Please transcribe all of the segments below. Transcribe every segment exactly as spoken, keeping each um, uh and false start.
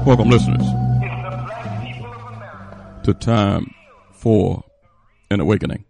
Welcome, listeners, to Time for an Awakening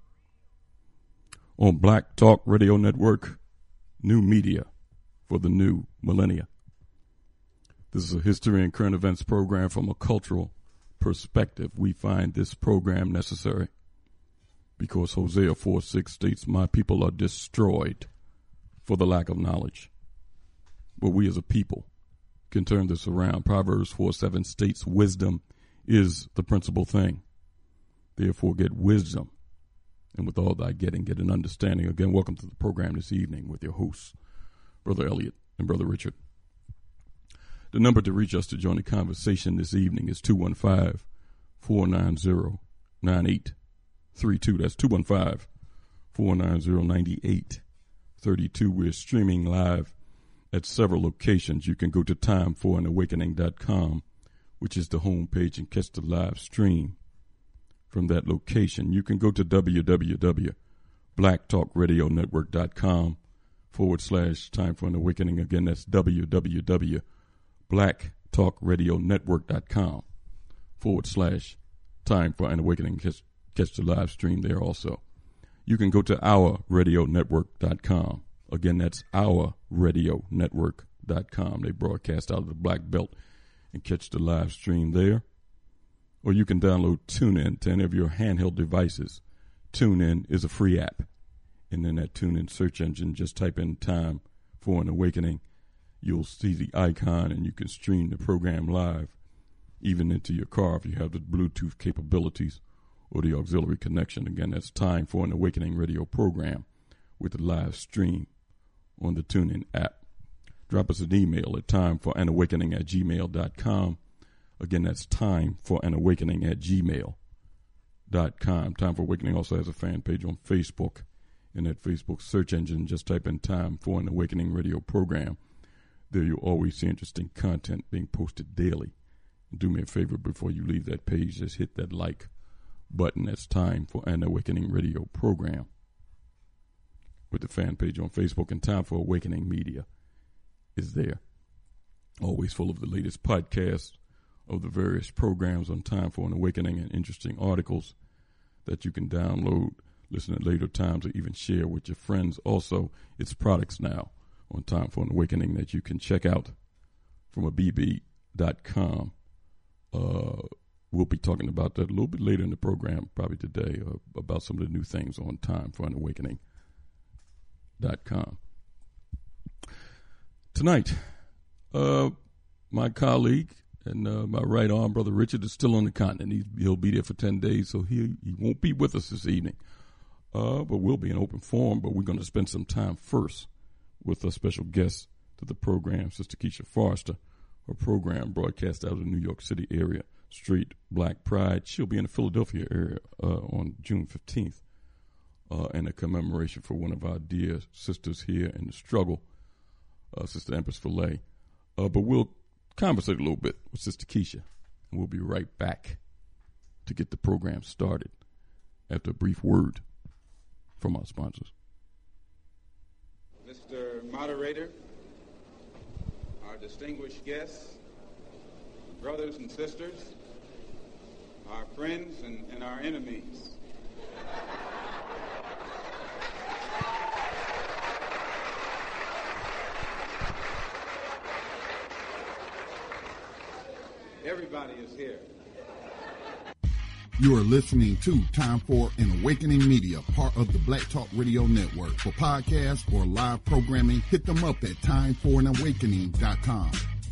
on Black Talk Radio Network, new media for the new millennia. This is a history and current events program from a cultural perspective. We find this program necessary because Hosea four six states, "My people are destroyed for the lack of knowledge." But we as a people can turn this around. Proverbs four seven states, "Wisdom is the principal thing. Therefore get wisdom, and with all thy getting, get an understanding." Again, welcome to the program this evening with your hosts, Brother Elliot and Brother Richard. The number to reach us to join the conversation this evening is two one five, four nine zero, nine eight three two. That's two one five, four nine zero, nine eight three two. We're streaming live at several locations. You can go to time for an awakening dot com, which is the homepage, and catch the live stream from that location. You can go to w w w dot black talk radio network dot com forward slash time for an awakening. Again, that's w w w dot black talk radio network dot com forward slash time for an awakening. Catch, catch the live stream there also. You can go to our radio network dot com. Again, that's our radio network dot com. They broadcast out of the Black Belt and catch the live stream there. Or you can download TuneIn to any of your handheld devices. TuneIn is a free app. And in that TuneIn search engine, just type in Time for an Awakening. You'll see the icon, and you can stream the program live, even into your car if you have the Bluetooth capabilities or the auxiliary connection. Again, that's Time for an Awakening radio program with the live stream on the TuneIn app. Drop us an email at timeforanawakening at gmail dot com. Again, that's timeforanawakening at gmail dot com. Time for Awakening also has a fan page on Facebook. In that Facebook search engine, just type in Time for an Awakening radio program. There you'll always see interesting content being posted daily. And do me a favor before you leave that page, just hit that like button. That's Time for an Awakening radio program with the fan page on Facebook, and Time for Awakening Media is there. Always full of the latest podcasts of the various programs on Time for an Awakening and interesting articles that you can download, listen at later times, or even share with your friends. Also, it's products now on Time for an Awakening that you can check out from a b b dot com. Uh, we'll be talking about that a little bit later in the program, probably today, uh, about some of the new things on Time for an Awakening dot com. Tonight, uh, my colleague and uh, my right arm, Brother Richard, is still on the continent. He's, he'll be there for ten days, so he, he won't be with us this evening. Uh, but we'll be in open forum, but we're going to spend some time first with a special guest to the program, Sister Keisha Forrester. Her program broadcast out of the New York City area, Straight Black Pride. She'll be in the Philadelphia area uh, on June fifteenth. Uh, and a commemoration for one of our dear sisters here in the struggle, uh, Sister Empress Filet. Uh, but we'll conversate a little bit with Sister Keisha, and we'll be right back to get the program started after a brief word from our sponsors. Mister Moderator, our distinguished guests, brothers and sisters, our friends and, and our enemies. Everybody is here. You are listening to Time for an Awakening Media, part of the Black Talk Radio Network. For podcasts or live programming, hit them up at time for an awakening dot com.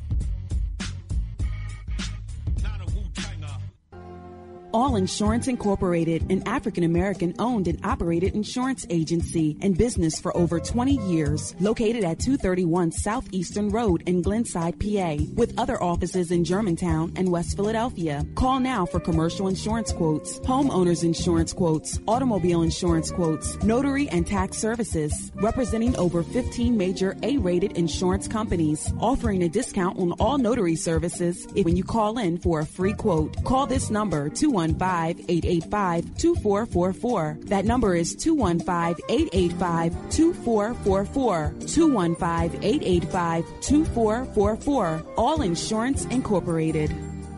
All Insurance Incorporated, an African-American owned and operated insurance agency in business for over twenty years, located at two thirty-one Southeastern Road in Glenside, P A, with other offices in Germantown and West Philadelphia. Call now for commercial insurance quotes, homeowners insurance quotes, automobile insurance quotes, notary and tax services, representing over fifteen major A-rated insurance companies, offering a discount on all notary services if when you call in for a free quote. Call this number, two one one five, eight eight five, two four four four. That number is two one five, eight eight five, two four four four. two one five, eight eight five, two four four four. All Insurance Incorporated.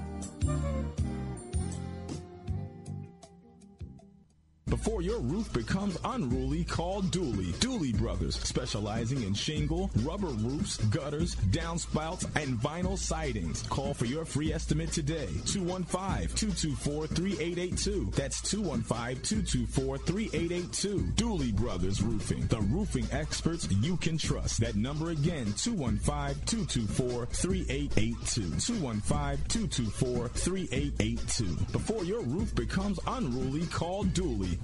Before your roof becomes unruly, call Dooley. Dooley Brothers, specializing in shingle, rubber roofs, gutters, downspouts, and vinyl sidings. Call for your free estimate today. two one five, two two four, three eight eight two. That's two one five, two two four, three eight eight two. Dooley Brothers Roofing, the roofing experts you can trust. That number again, two one five, two two four, three eight eight two. two one five, two two four, three eight eight two. Before your roof becomes unruly, call Dooley.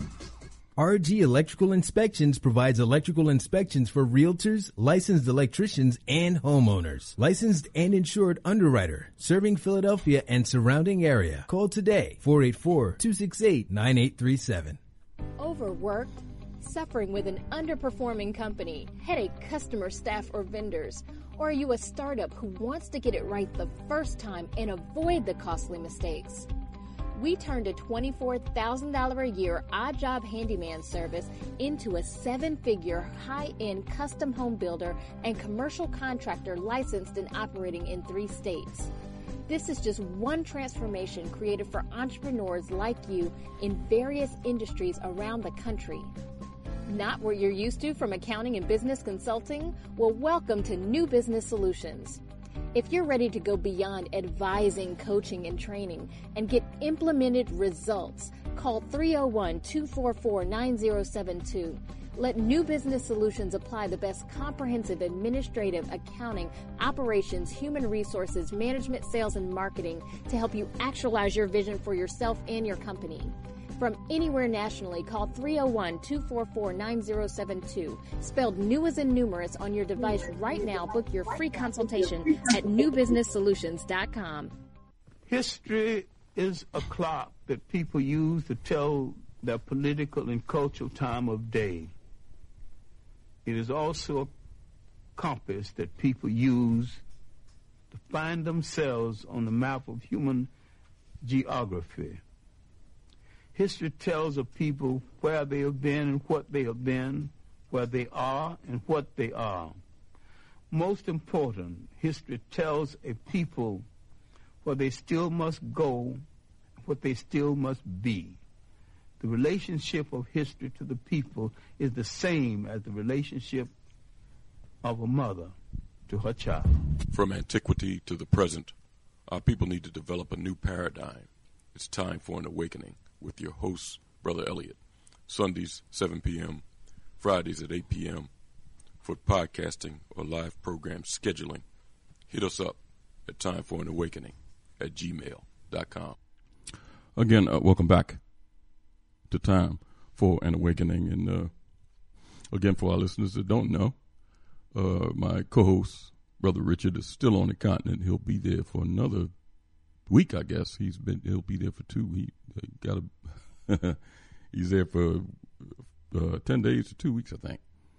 R G Electrical Inspections provides electrical inspections for realtors, licensed electricians, and homeowners. Licensed and insured underwriter, serving Philadelphia and surrounding area. Call today, four eight four, two six eight, nine eight three seven. Overworked? Suffering with an underperforming company, headache customer, staff, or vendors? Or are you a startup who wants to get it right the first time and avoid the costly mistakes? We turned a twenty-four thousand dollars a year odd job handyman service into a seven-figure high-end custom home builder and commercial contractor licensed and operating in three states. This is just one transformation created for entrepreneurs like you in various industries around the country. Not what you're used to from accounting and business consulting? Well, welcome to New Business Solutions. If you're ready to go beyond advising, coaching, and training and get implemented results, call three oh one, two four four, nine oh seven two. Let New Business Solutions apply the best comprehensive administrative, accounting, operations, human resources, management, sales, and marketing to help you actualize your vision for yourself and your company. From anywhere nationally, call three oh one, two four four, nine oh seven two. Spelled new as in numerous on your device right now. Book your free consultation at new business solutions dot com. History is a clock that people use to tell their political and cultural time of day. It is also a compass that people use to find themselves on the map of human geography. History tells of people where they have been and what they have been, where they are and what they are. Most important, history tells a people where they still must go, what they still must be. The relationship of history to the people is the same as the relationship of a mother to her child. From antiquity to the present, our people need to develop a new paradigm. It's time for an awakening with your host, Brother Elliot. Sundays, seven p.m., Fridays at eight p.m. For podcasting or live program scheduling, hit us up at time for an awakening at gmail dot com. Again, uh, welcome back to Time for an Awakening. And uh, again, for our listeners that don't know, uh, my co-host, Brother Richard, is still on the continent. He'll be there for another week, I guess. He's been. He'll be there for two. He got a. He's there for uh, ten days to two weeks, I think.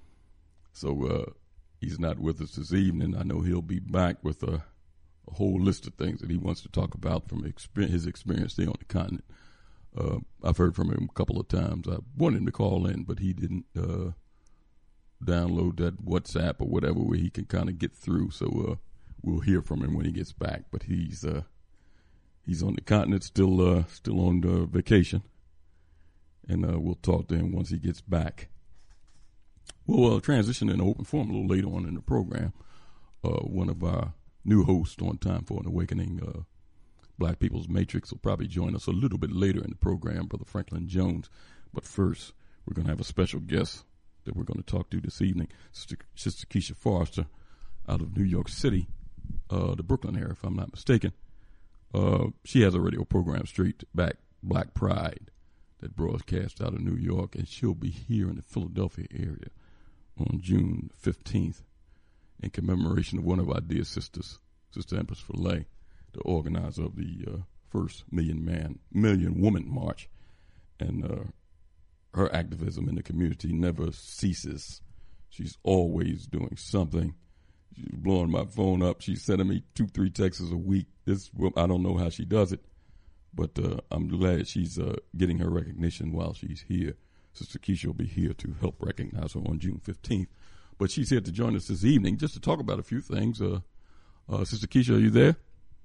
So uh, he's not with us this evening. I know he'll be back with a, a whole list of things that he wants to talk about from experience, his experience there on the continent. Uh, I've heard from him a couple of times. I wanted him to call in, but he didn't uh, download that WhatsApp or whatever where he can kind of get through. So uh, we'll hear from him when he gets back. But he's uh, he's on the continent, still uh, still on uh, vacation, and uh, we'll talk to him once he gets back. We'll uh, transition in open forum a little later on in the program. Uh, one of our new hosts on Time for an Awakening, uh, Black People's Matrix, will probably join us a little bit later in the program, Brother Franklin Jones. But first, we're going to have a special guest that we're going to talk to this evening, Sister, Sister Keisha Forrester out of New York City, uh, the Brooklyn area, if I'm not mistaken. Uh, she has a radio program, Straight Back Black Pride, that broadcasts out of New York, and she'll be here in the Philadelphia area on June fifteenth in commemoration of one of our dear sisters, Sister Empress Fillet, the organizer of the uh, first Million Man, Million Woman March. And uh, her activism in the community never ceases. She's always doing something. She's blowing my phone up. She's sending me two, three texts a week. This, I don't know how she does it, But uh, I'm glad she's uh, getting her recognition while she's here. Sister Keisha will be here to help recognize her on June fifteenth. But she's here to join us this evening just to talk about a few things. Uh, uh, Sister Keisha, are you there?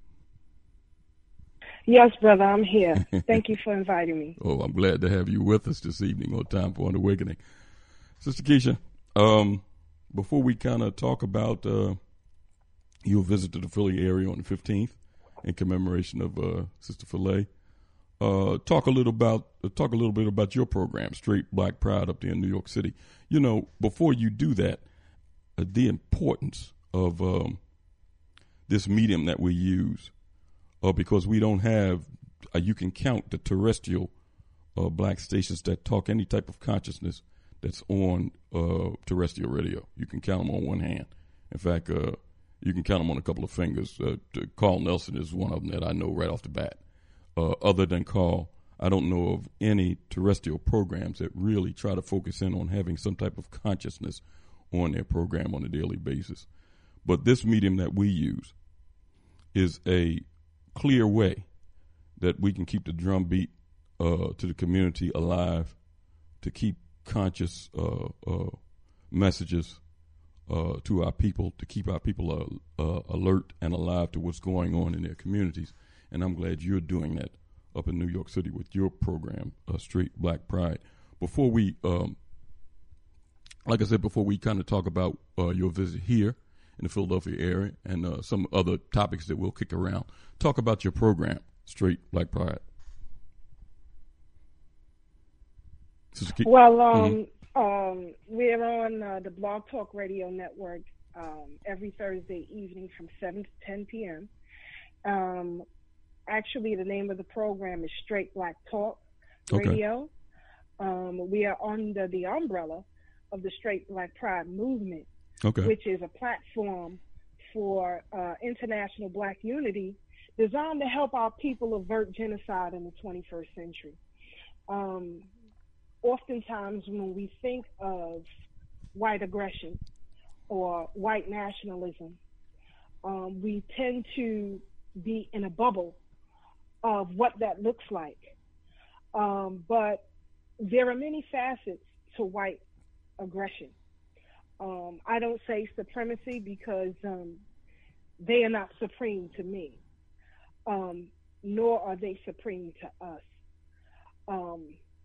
Yes, brother, I'm here. Thank you for inviting me. Oh, I'm glad to have you with us this evening on Time for an Awakening. Sister Keisha, um, before we kind of talk about uh, your visit to the Philly area on the fifteenth in commemoration of uh, Sister Philae, uh, talk a little about uh, talk a little bit about your program, Straight Black Pride, up there in New York City. You know, before you do that, uh, the importance of um, this medium that we use, uh, because we don't have, uh, you can count the terrestrial uh, black stations that talk any type of consciousness that's on uh, terrestrial radio. You can count them on one hand. In fact, uh, you can count them on a couple of fingers. Uh, Carl Nelson is one of them that I know right off the bat. Uh, other than Carl, I don't know of any terrestrial programs that really try to focus in on having some type of consciousness on their program on a daily basis. But this medium that we use is a clear way that we can keep the drumbeat uh, to the community alive, to keep conscious uh, uh, messages uh, to our people, to keep our people uh, uh, alert and alive to what's going on in their communities. And I'm glad you're doing that up in New York City with your program, uh, Straight Black Pride. Before we, um, like I said, before we kind of talk about uh, your visit here in the Philadelphia area and uh, some other topics that we'll kick around, talk about your program, Straight Black Pride. Well, um, mm-hmm. um, we're on uh, the Blog Talk Radio Network um, every Thursday evening from seven to ten p.m. Um, actually, the name of the program is Straight Black Talk Radio. Okay. Um, we are under the umbrella of the Straight Black Pride movement, okay. which is a platform for uh, international black unity designed to help our people avert genocide in the twenty-first century. Um, Oftentimes, when we think of white aggression or white nationalism, um, we tend to be in a bubble of what that looks like. Um, but there are many facets to white aggression. Um, I don't say supremacy because um, they are not supreme to me, um, nor are they supreme to us. Um,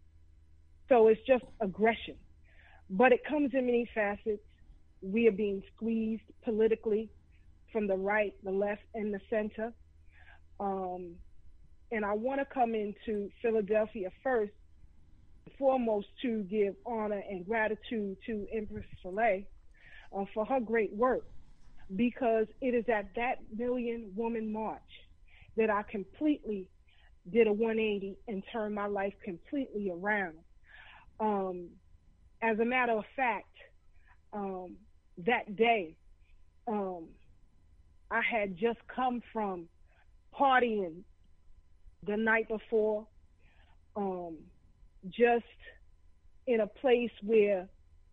So it's just aggression, but it comes in many facets. We are being squeezed politically from the right, the left, and the center. Um, and I want to come into Philadelphia first, foremost to give honor and gratitude to Empress Philae uh, for her great work, because it is at that Million Woman March that I completely did a one eighty and turned my life completely around. Um, as a matter of fact, um, that day, um, I had just come from partying the night before, um, just in a place where,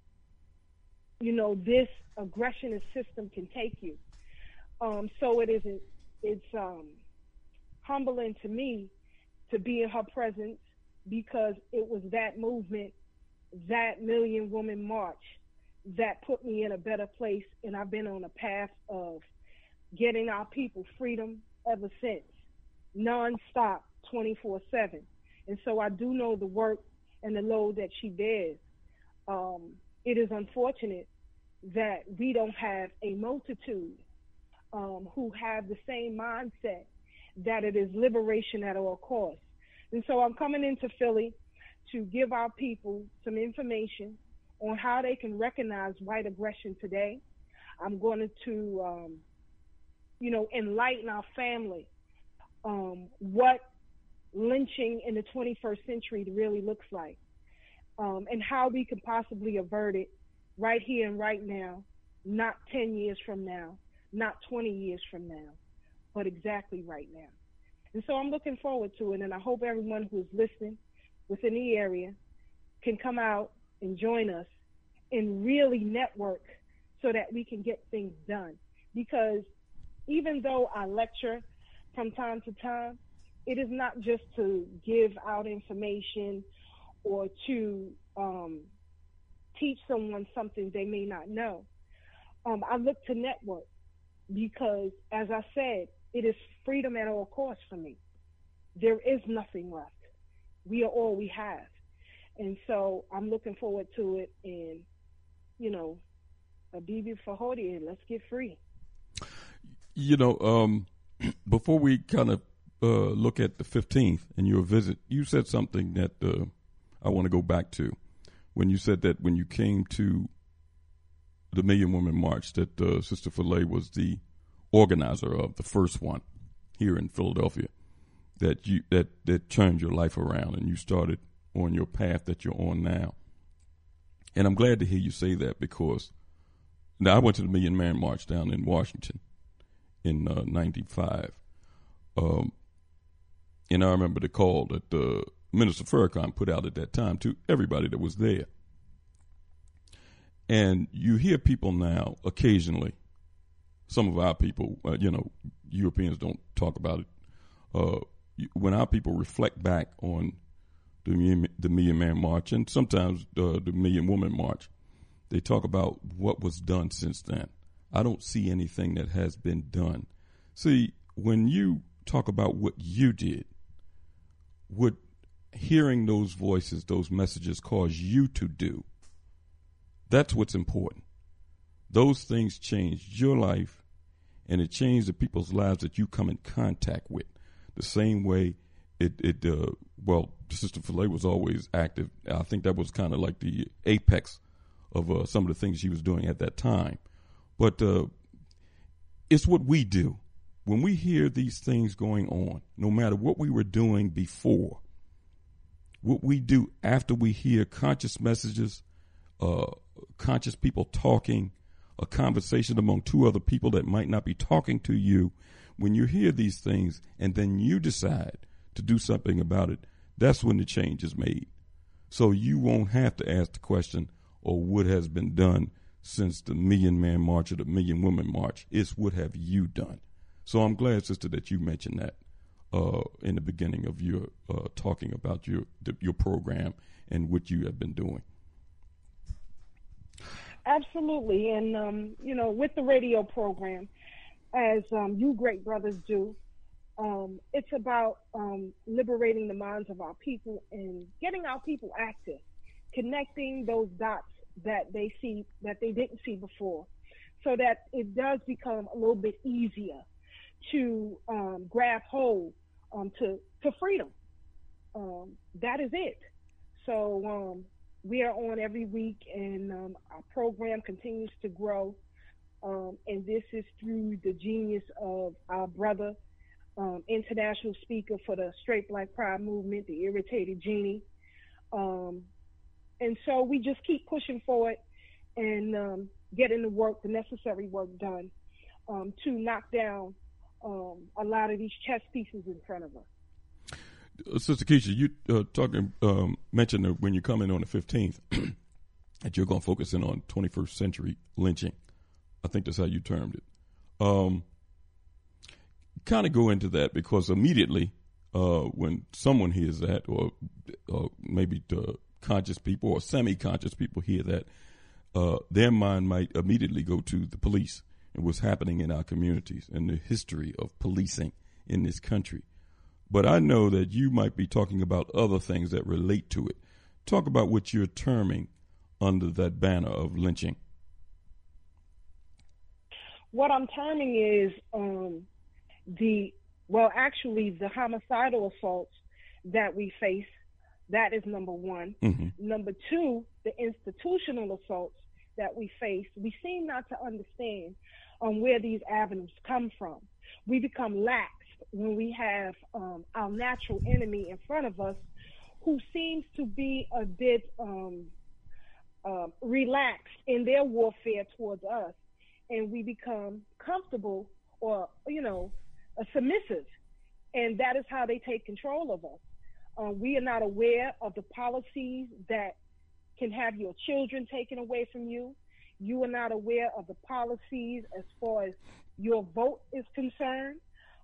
you know, this aggressionist system can take you. Um, so it is, it's um, humbling to me to be in her presence, because it was that movement, that Million Woman March, that put me in a better place, and I've been on a path of getting our people freedom ever since, non-stop, twenty-four seven. And so I do know the work and the load that she bears. Um, it is unfortunate that we don't have a multitude um, who have the same mindset that it is liberation at all costs. And so I'm coming into Philly to give our people some information on how they can recognize white aggression today. I'm going to, um, you know, enlighten our family um, what lynching in the twenty-first century really looks like, um, and how we can possibly avert it right here and right now, not ten years from now, not twenty years from now, but exactly right now. And so I'm looking forward to it, and I hope everyone who's listening within the area can come out and join us and really network so that we can get things done. Because even though I lecture from time to time, it is not just to give out information or to um, teach someone something they may not know. Um, I look to network because, as I said, it is freedom at all costs for me. There is nothing left. We are all we have. And so I'm looking forward to it. And, you know, Abibi Fahodi, let's get free. You know, um, before we kind of uh, look at the fifteenth and your visit, you said something that uh, I want to go back to. When you said that when you came to the Million Woman March, that uh, Sister Philae was the organizer of the first one here in Philadelphia, that you that that turned your life around and you started on your path that you're on now. And I'm glad to hear you say that, because now I went to the Million Man March down in Washington in uh, ninety-five. Um, and I remember the call that uh, Minister Farrakhan put out at that time to everybody that was there. And you hear people now occasionally, some of our people, uh, you know, Europeans don't talk about it. Uh, when our people reflect back on the Million, the Million Man March, and sometimes uh, the Million Woman March, they talk about what was done since then. I don't see anything that has been done. See, when you talk about what you did, what hearing those voices, those messages cause you to do, that's what's important. Those things changed your life, and it changed the people's lives that you come in contact with. The same way it, it uh, well, Sister Philae was always active. I think that was kind of like the apex of uh, some of the things she was doing at that time. But uh, it's what we do. When we hear these things going on, no matter what we were doing before, what we do after we hear conscious messages, uh, conscious people talking, a conversation among two other people that might not be talking to you, when you hear these things and then you decide to do something about it, that's when the change is made. So you won't have to ask the question, or what has been done since the Million Man March or the Million Woman March. It's what have you done. So I'm glad, sister, that you mentioned that uh, in the beginning of your uh, talking about your the, your program and what you have been doing. Absolutely. And, um, you know, with the radio program, as um, you great brothers do, um, it's about um, liberating the minds of our people and getting our people active, connecting those dots that they see, that they didn't see before, so that it does become a little bit easier to um, grab hold um, to, to freedom. Um, that is it. So um, we are on every week, and um, our program continues to grow. Um, and this is through the genius of our brother, um, international speaker for the Straight Black Pride movement, the Irritated Genie. Um, and so we just keep pushing forward and um, getting the work, the necessary work done um, to knock down um, a lot of these chess pieces in front of us. Uh, Sister Keisha, you uh, talking um, mentioned that when you come in on the fifteenth that you're going to focus in on twenty-first century lynching. I think that's how you termed it. Um, kind of go into that, because immediately uh, when someone hears that, or uh, maybe the conscious people or semi-conscious people hear that, uh, their mind might immediately go to the police and what's happening in our communities and the history of policing in this country. But I know that you might be talking about other things that relate to it. Talk about what you're terming under that banner of lynching. What I'm terming is um, the, well, actually the homicidal assaults that we face. That is number one. Mm-hmm. Number two, the institutional assaults that we face. We seem not to understand um, where these avenues come from. We become lax when we have um, our natural enemy in front of us, who seems to be a bit um, uh, relaxed in their warfare towards us. And we become comfortable, or, you know, uh, submissive. And that is how they take control of us. Um, we are not aware of the policies that can have your children taken away from you. You are not aware of the policies as far as your vote is concerned.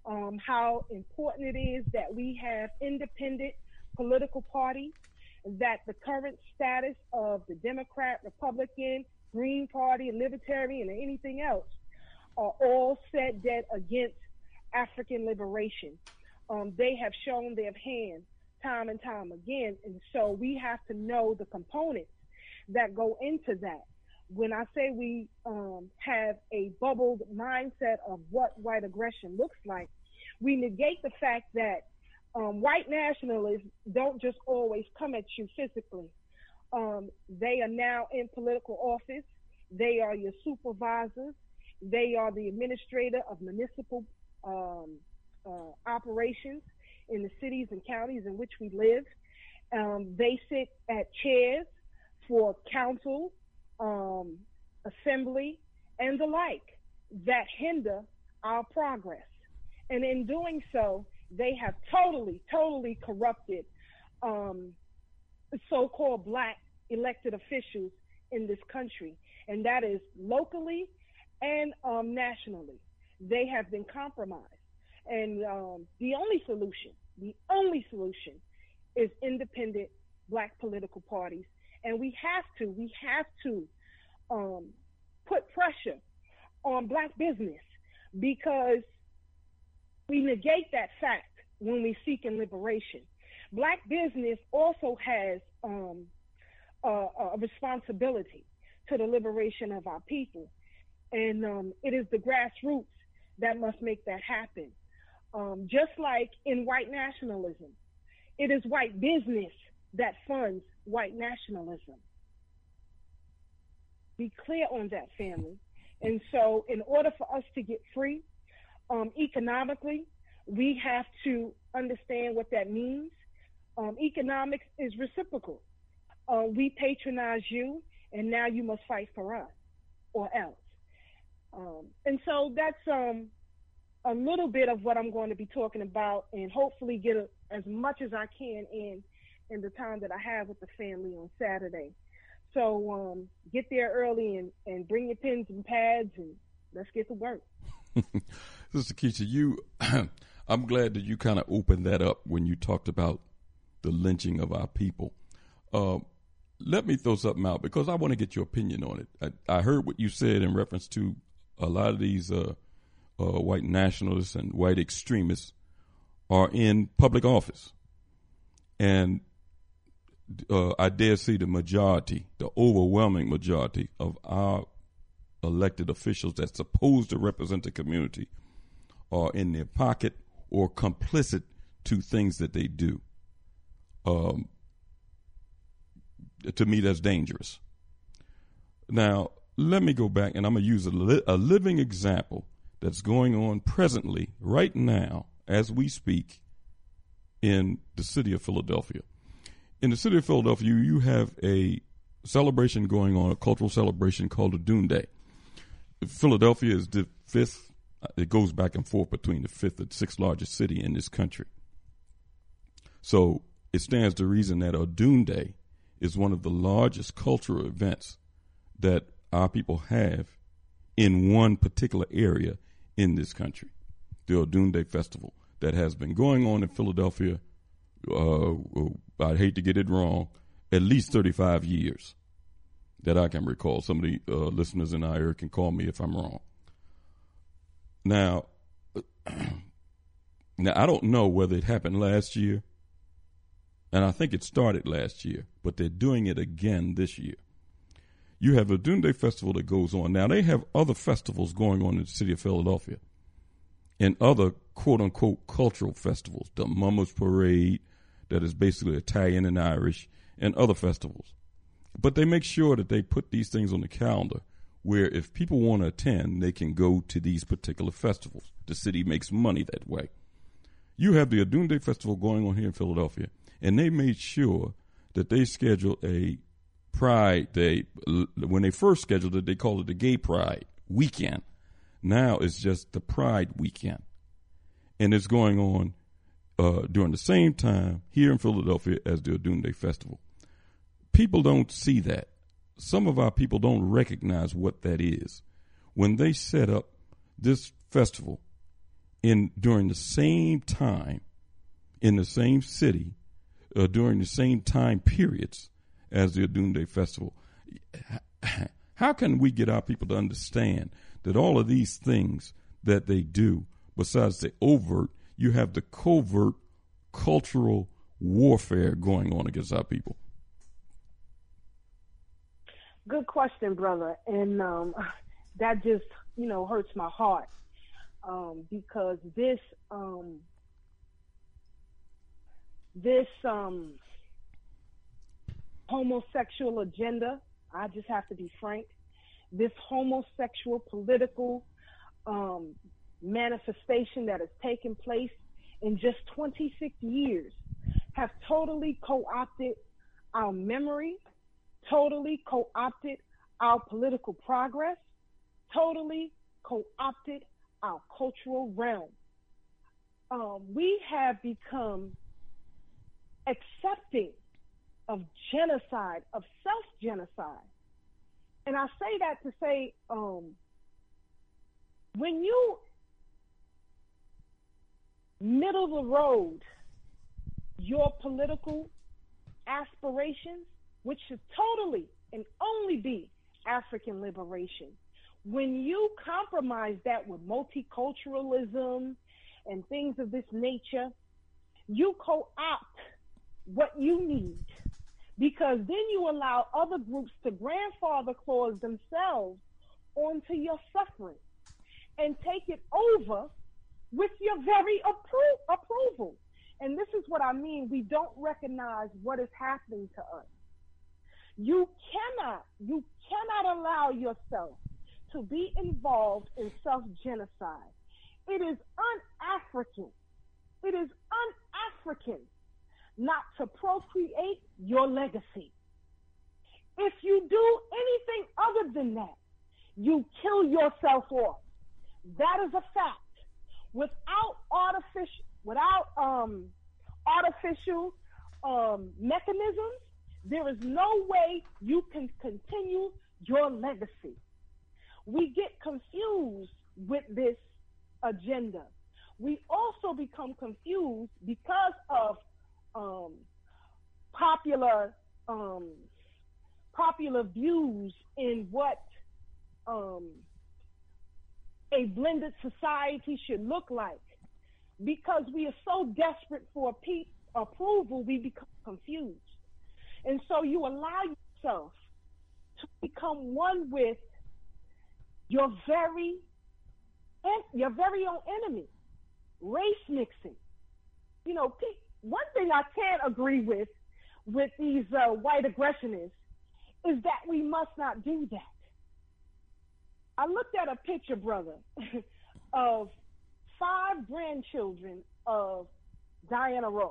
um, how important it is that we have independent political parties, that the current status of the Democrat, Republican, Green Party, Libertarian, and anything else are all set dead against African liberation. Um, they have shown their hand time and time again, and so we have to know the components that go into that. When I say we um, have a bubbled mindset of what white aggression looks like, we negate the fact that um, white nationalists don't just always come at you physically. Um, they are now in political office. They are your supervisors. They are the administrator of municipal um, uh, operations in the cities and counties in which we live. Um, they sit at chairs for council, um, assembly, and the like that hinder our progress. And in doing so, they have totally, totally corrupted um, so-called black elected officials in this country. And that is locally and um, nationally. They have been compromised. And um, the only solution, the only solution is independent black political parties. And we have to, we have to um, put pressure on black business, because we negate that fact when we seek in liberation. Black business also has um, a, a responsibility to the liberation of our people. And um, it is the grassroots that must make that happen. Um, just like in white nationalism, it is white business that funds white nationalism. Be clear on that, family. And so in order for us to get free um, economically, we have to understand what that means. Um, economics is reciprocal. Uh, we patronize you, and now you must fight for us, or else. Um, and so that's um, a little bit of what I'm going to be talking about, and hopefully get a, as much as I can in in the time that I have with the family on Saturday. So um, get there early and, and bring your pens and pads, and let's get to work. Sister Keisha, you, I'm glad that you kind of opened that up when you talked about the lynching of our people. Uh, let me throw something out, because I want to get your opinion on it. I, I heard what you said in reference to a lot of these uh, uh, white nationalists and white extremists are in public office. And uh, I dare say the majority, the overwhelming majority of our elected officials that's supposed to represent the community are in their pocket or complicit to things that they do. Um, to me, that's dangerous. Now, let me go back, and I'm going to use a, li- a living example that's going on presently, right now, as we speak, in the city of Philadelphia. In the city of Philadelphia, you have a celebration going on, a cultural celebration called the Doom Day. Philadelphia is the fifth, it goes back and forth between the fifth and sixth largest city in this country. So it stands to reason that a Doom Day is one of the largest cultural events that our people have in one particular area in this country. The Doom Day Festival that has been going on in Philadelphia, uh, I'd hate to get it wrong, at least thirty-five years that I can recall. Some of the uh, listeners in our area can call me if I'm wrong. Now, now, I don't know whether it happened last year, and I think it started last year, but they're doing it again this year. You have a Doom Day Festival that goes on. Now, they have other festivals going on in the city of Philadelphia and other quote-unquote cultural festivals, the Mummers Parade, that is basically Italian and Irish, and other festivals. But they make sure that they put these things on the calendar where if people want to attend, they can go to these particular festivals. The city makes money that way. You have the Doom Day Festival going on here in Philadelphia, and they made sure that they schedule a Pride Day. When they first scheduled it, they called it the Gay Pride Weekend. Now it's just the Pride Weekend. And it's going on uh, during the same time here in Philadelphia as the Doom Day Festival. People don't see that. Some of our people don't recognize what that is. When they set up this festival, in during the same time, in the same city, uh, during the same time periods as the Odunde Festival. How can we get our people to understand that all of these things that they do, besides the overt, you have the covert cultural warfare going on against our people? Good question, brother. And um, that just, you know, hurts my heart um, because this, um, this um, homosexual agenda, I just have to be frank, this homosexual political um, manifestation that has taken place in just twenty-six years have totally co-opted our memory, totally co-opted our political progress, totally co-opted our cultural realm. Um, we have become accepting of genocide, of self-genocide. And I say that to say, um, when you middle the road your political aspirations, which should totally and only be African liberation, when you compromise that with multiculturalism and things of this nature, you co-opt what you need, because then you allow other groups to grandfather clause themselves onto your suffering and take it over with your very appro- approval. And this is what I mean. We don't recognize what is happening to us. You cannot, you cannot allow yourself to be involved in self-genocide. It is un-African. It is un-African not to procreate your legacy. If you do anything other than that, you kill yourself off. That is a fact. Without artificial, without um, artificial um, mechanisms, there is no way you can continue your legacy. We get confused with this agenda. We also become confused because of um, popular um, popular views in what um, a blended society should look like. Because we are so desperate for pe- approval, we become confused. And so you allow yourself to become one with your very, your very own enemy, race mixing. You know, one thing I can't agree with, with these uh, white aggressionists, is that we must not do that. I looked at a picture, brother, of five grandchildren of Diana Ross.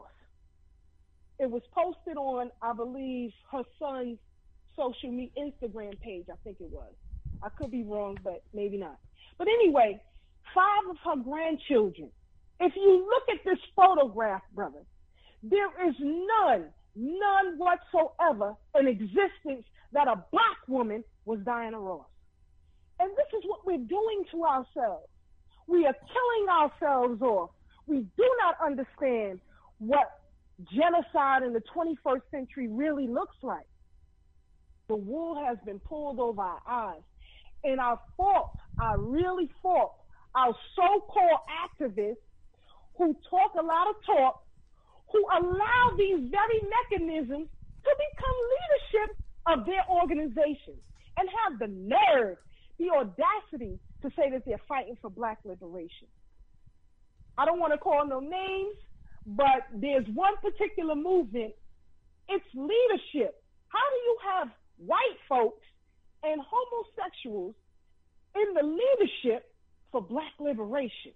It was posted on, I believe, her son's social media, Instagram page, I think it was. I could be wrong, but maybe not. But anyway, five of her grandchildren. If you look at this photograph, brother, there is none, none whatsoever in existence that a black woman was Diana Ross. And this is what we're doing to ourselves. We are killing ourselves off. We do not understand what genocide in the twenty-first century really looks like. The wool has been pulled over our eyes. And I fought, I really fought our so-called activists who talk a lot of talk, who allow these very mechanisms to become leadership of their organizations and have the nerve, the audacity to say that they're fighting for black liberation. I don't want to call no names, but there's one particular movement. It's leadership. How do you have white folks and homosexuals in the leadership for black liberation?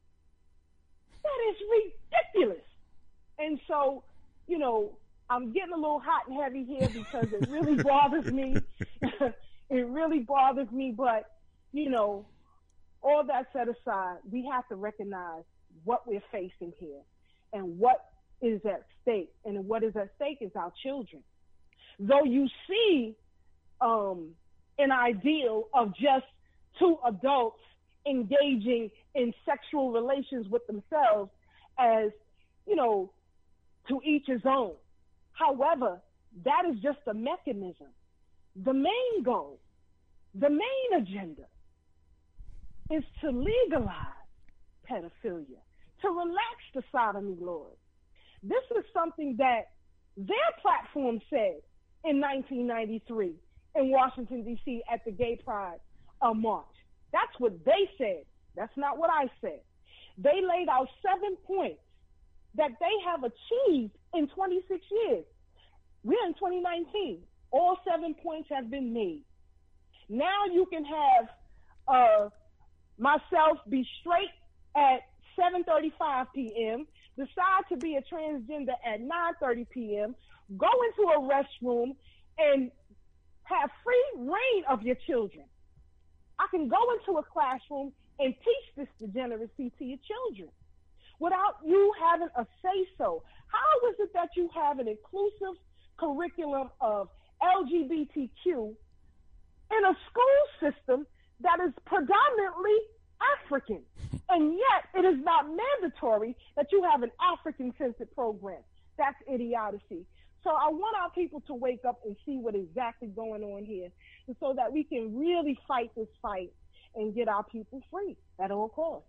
That is ridiculous. And so, you know, I'm getting a little hot and heavy here because it really bothers me. It really bothers me, but, you know, all that set aside, we have to recognize what we're facing here and what is at stake. And what is at stake is our children. Though you see um, an ideal of just two adults engaging in sexual relations with themselves as, you know, to each his own. However, that is just a mechanism. The main goal, the main agenda is to legalize pedophilia, to relax the sodomy laws. This is something that their platform said in nineteen ninety-three in Washington, D C at the Gay Pride uh, March. That's what they said. That's not what I said. They laid out seven points that they have achieved in twenty-six years. We're in twenty nineteen. All seven points have been made. Now you can have uh, myself be straight at seven thirty-five p.m., decide to be a transgender at nine thirty p.m., go into a restroom and have free reign of your children. I can go into a classroom and teach this degeneracy to your children without you having a say-so. How is it that you have an inclusive curriculum of L G B T Q in a school system that is predominantly African, and yet it is not mandatory that you have an African-centered program? That's idiocy. So I want our people to wake up and see what exactly going on here, and so that we can really fight this fight and get our people free at all costs.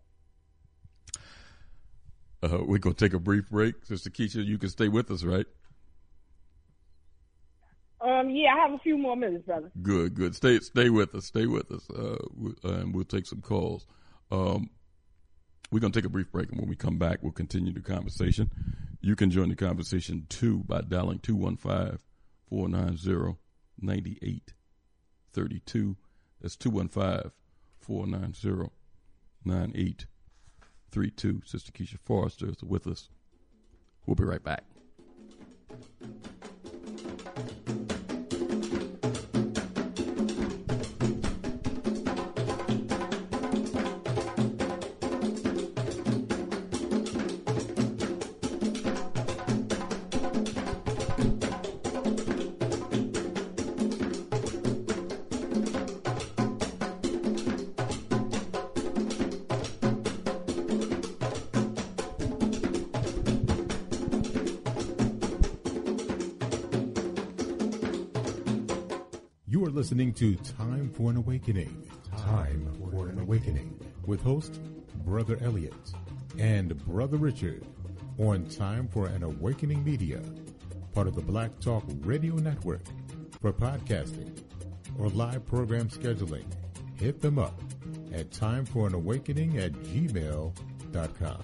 Uh, we're going to take a brief break. Sister Keisha, you can stay with us, right? Um, yeah, I have a few more minutes, brother. Good, good. Stay stay with us. Stay with us, uh, we, uh, and we'll take some calls. Um, we're going to take a brief break, and when we come back, we'll continue the conversation. You can join the conversation, too, by dialing two one five, four nine zero, nine eight three two. That's two one five, four nine zero, nine eight three two. Sister Keisha Forrester is with us. We'll be right back. You are listening to Time for an Awakening. Time for an Awakening with host Brother Elliot and Brother Richard on Time for an Awakening Media, part of the Black Talk Radio Network. For podcasting or live program scheduling, hit them up at timeforanawakening at gmail dot com.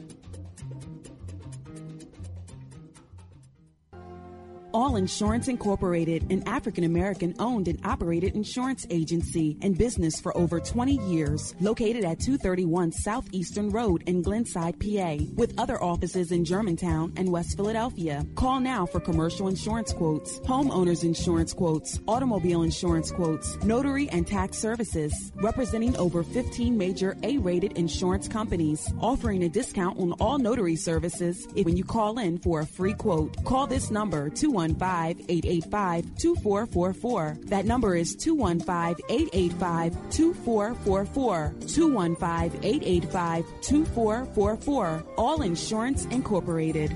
All Insurance Incorporated, an African-American owned and operated insurance agency and business for over twenty years, located at two thirty-one Southeastern Road in Glenside, P A, with other offices in Germantown and West Philadelphia. Call now for commercial insurance quotes, homeowners insurance quotes, automobile insurance quotes, notary and tax services, representing over fifteen major A-rated insurance companies, offering a discount on all notary services if when you call in for a free quote. Call this number, two one five, eight eight five, two four four four. That number is two one five, eight eight five, two four four four. two one five, eight eight five, two four four four. All Insurance Incorporated.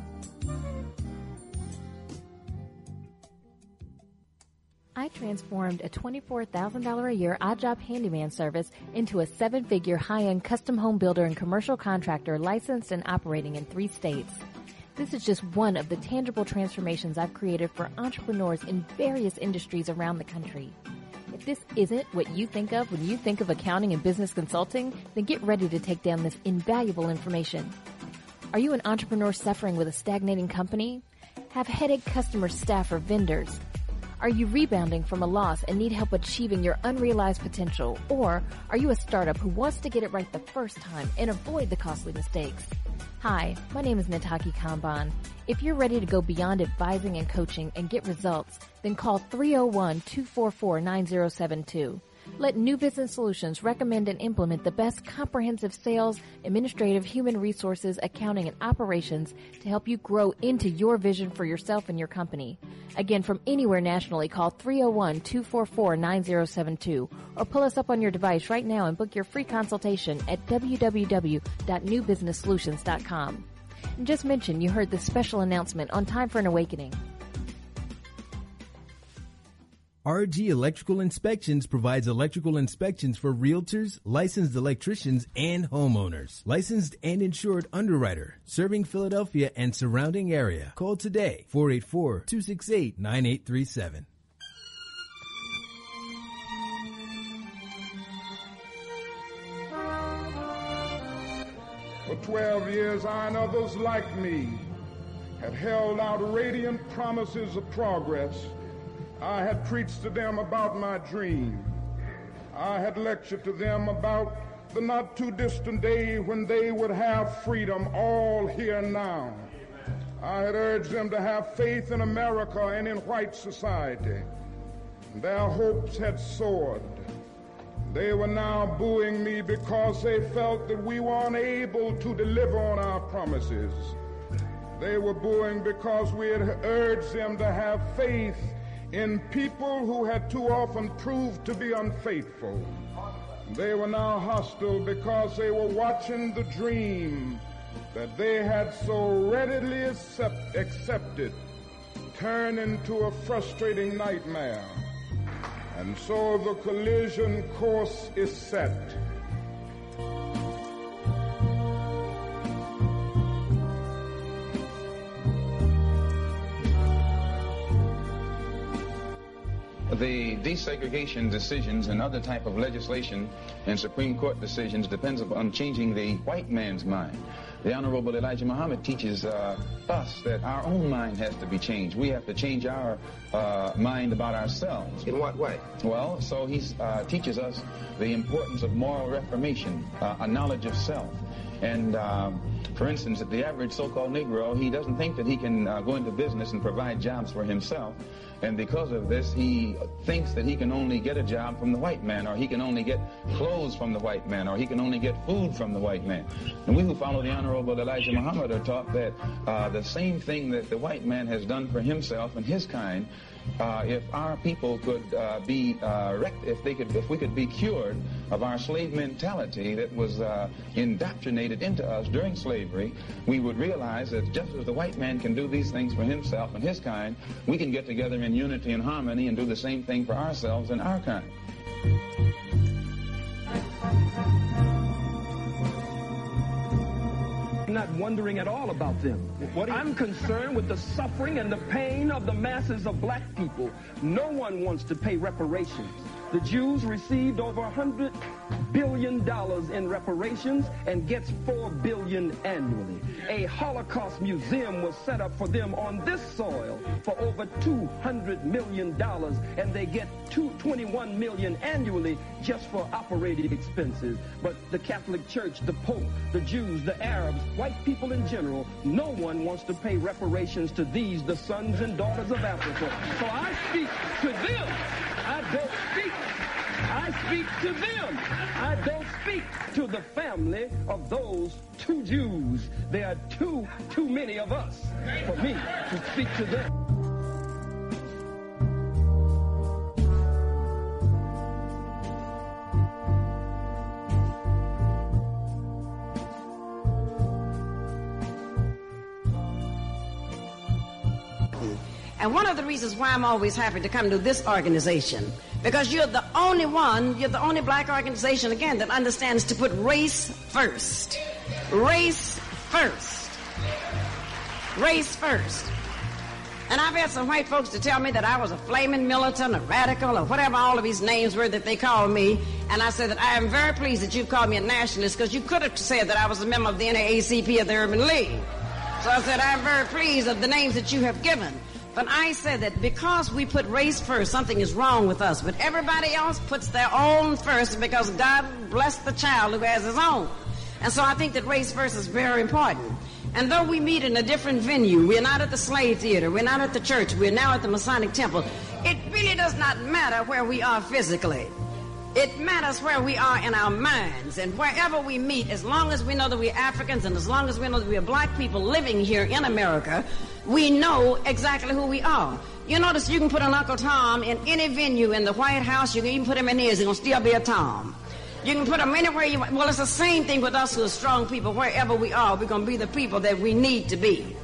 I transformed a twenty-four thousand dollars a year odd job handyman service into a seven-figure high-end custom home builder and commercial contractor licensed and operating in three states. This is just one of the tangible transformations I've created for entrepreneurs in various industries around the country. If this isn't what you think of when you think of accounting and business consulting, then get ready to take down this invaluable information. Are you an entrepreneur suffering with a stagnating company? Have headache customer staff or vendors? Are you rebounding from a loss and need help achieving your unrealized potential? Or are you a startup who wants to get it right the first time and avoid the costly mistakes? Hi, my name is Nataki Kamban. If you're ready to go beyond advising and coaching and get results, then call three oh one, two four four, nine oh seven two. Let New Business Solutions recommend and implement the best comprehensive sales, administrative, human resources, accounting, and operations to help you grow into your vision for yourself and your company. Again, from anywhere nationally, call three oh one, two four four, nine oh seven two or pull us up on your device right now and book your free consultation at w w w dot new business solutions dot com. And just mention you heard this special announcement on Time for an Awakening. R G Electrical Inspections provides electrical inspections for realtors, licensed electricians, and homeowners. Licensed and insured underwriter, serving Philadelphia and surrounding area. Call today, four eight four, two six eight, nine eight three seven. For twelve years, I and others like me had held out radiant promises of progress. I had preached to them about my dream. I had lectured to them about the not too distant day when they would have freedom all here now. I had urged them to have faith in America and in white society. Their hopes had soared. They were now booing me because they felt that we were unable to deliver on our promises. They were booing because we had urged them to have faith in people who had too often proved to be unfaithful. They were now hostile because they were watching the dream that they had so readily accept, accepted turn into a frustrating nightmare. And so the collision course is set. The desegregation decisions and other type of legislation and Supreme Court decisions depends upon changing the white man's mind. The Honorable Elijah Muhammad teaches uh, us that our own mind has to be changed. We have to change our uh, mind about ourselves. In what way? Well, so he uh, teaches us the importance of moral reformation, uh, a knowledge of self. And um, for instance, the average so-called Negro, he doesn't think that he can uh, go into business and provide jobs for himself. And because of this, he thinks that he can only get a job from the white man, or he can only get clothes from the white man, or he can only get food from the white man. And we who follow the Honorable Elijah Muhammad are taught that uh, the same thing that the white man has done for himself and his kind, uh, if our people could uh, be, uh, rect- if they could, if we could be cured of our slave mentality that was uh, indoctrinated into us during slavery, we would realize that just as the white man can do these things for himself and his kind, we can get together in unity and harmony and do the same thing for ourselves and our kind. I'm not wondering at all about them. What you... I'm concerned with the suffering and the pain of the masses of black people. No one wants to pay reparations. The Jews received over one hundred billion dollars in reparations and gets four billion dollars annually. A Holocaust museum was set up for them on this soil for over two hundred million dollars, and they get twenty-one million dollars annually just for operating expenses. But the Catholic Church, the Pope, the Jews, the Arabs, white people in general, no one wants to pay reparations to these, the sons and daughters of Africa. So I speak to them. I don't speak. I speak to them. I don't speak to the family of those two Jews. There are too, too many of us for me to speak to them. And one of the reasons why I'm always happy to come to this organization, because you're the only one, you're the only black organization, again, that understands to put race first. Race first. Race first. And I've had some white folks to tell me that I was a flaming militant, a radical, or whatever all of these names were that they called me. And I said that I am very pleased that you called me a nationalist, because you could have said that I was a member of the N double A C P of the Urban League. So I said I'm very pleased of the names that you have given. But I said that because we put race first, something is wrong with us. But everybody else puts their own first because God blessed the child who has his own. And so I think that race first is very important. And though we meet in a different venue, we're not at the Slave Theater, we're not at the church, we're now at the Masonic Temple, it really does not matter where we are physically. It matters where we are in our minds, and wherever we meet, as long as we know that we're Africans and as long as we know that we're black people living here in America, we know exactly who we are. You notice you can put an Uncle Tom in any venue in the White House. You can even put him in his. He's going to still be a Tom. You can put him anywhere you want. Well, it's the same thing with us who are strong people. Wherever we are, we're going to be the people that we need to be.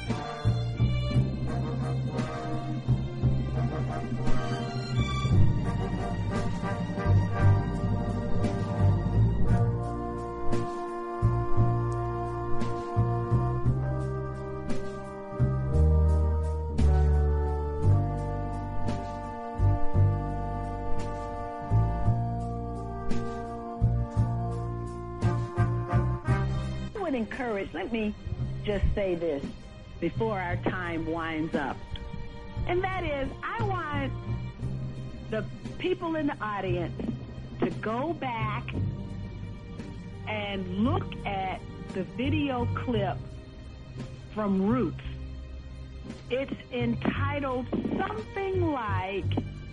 Encourage, let me just say this before our time winds up, and that is I want the people in the audience to go back and look at the video clip from Roots. It's entitled something like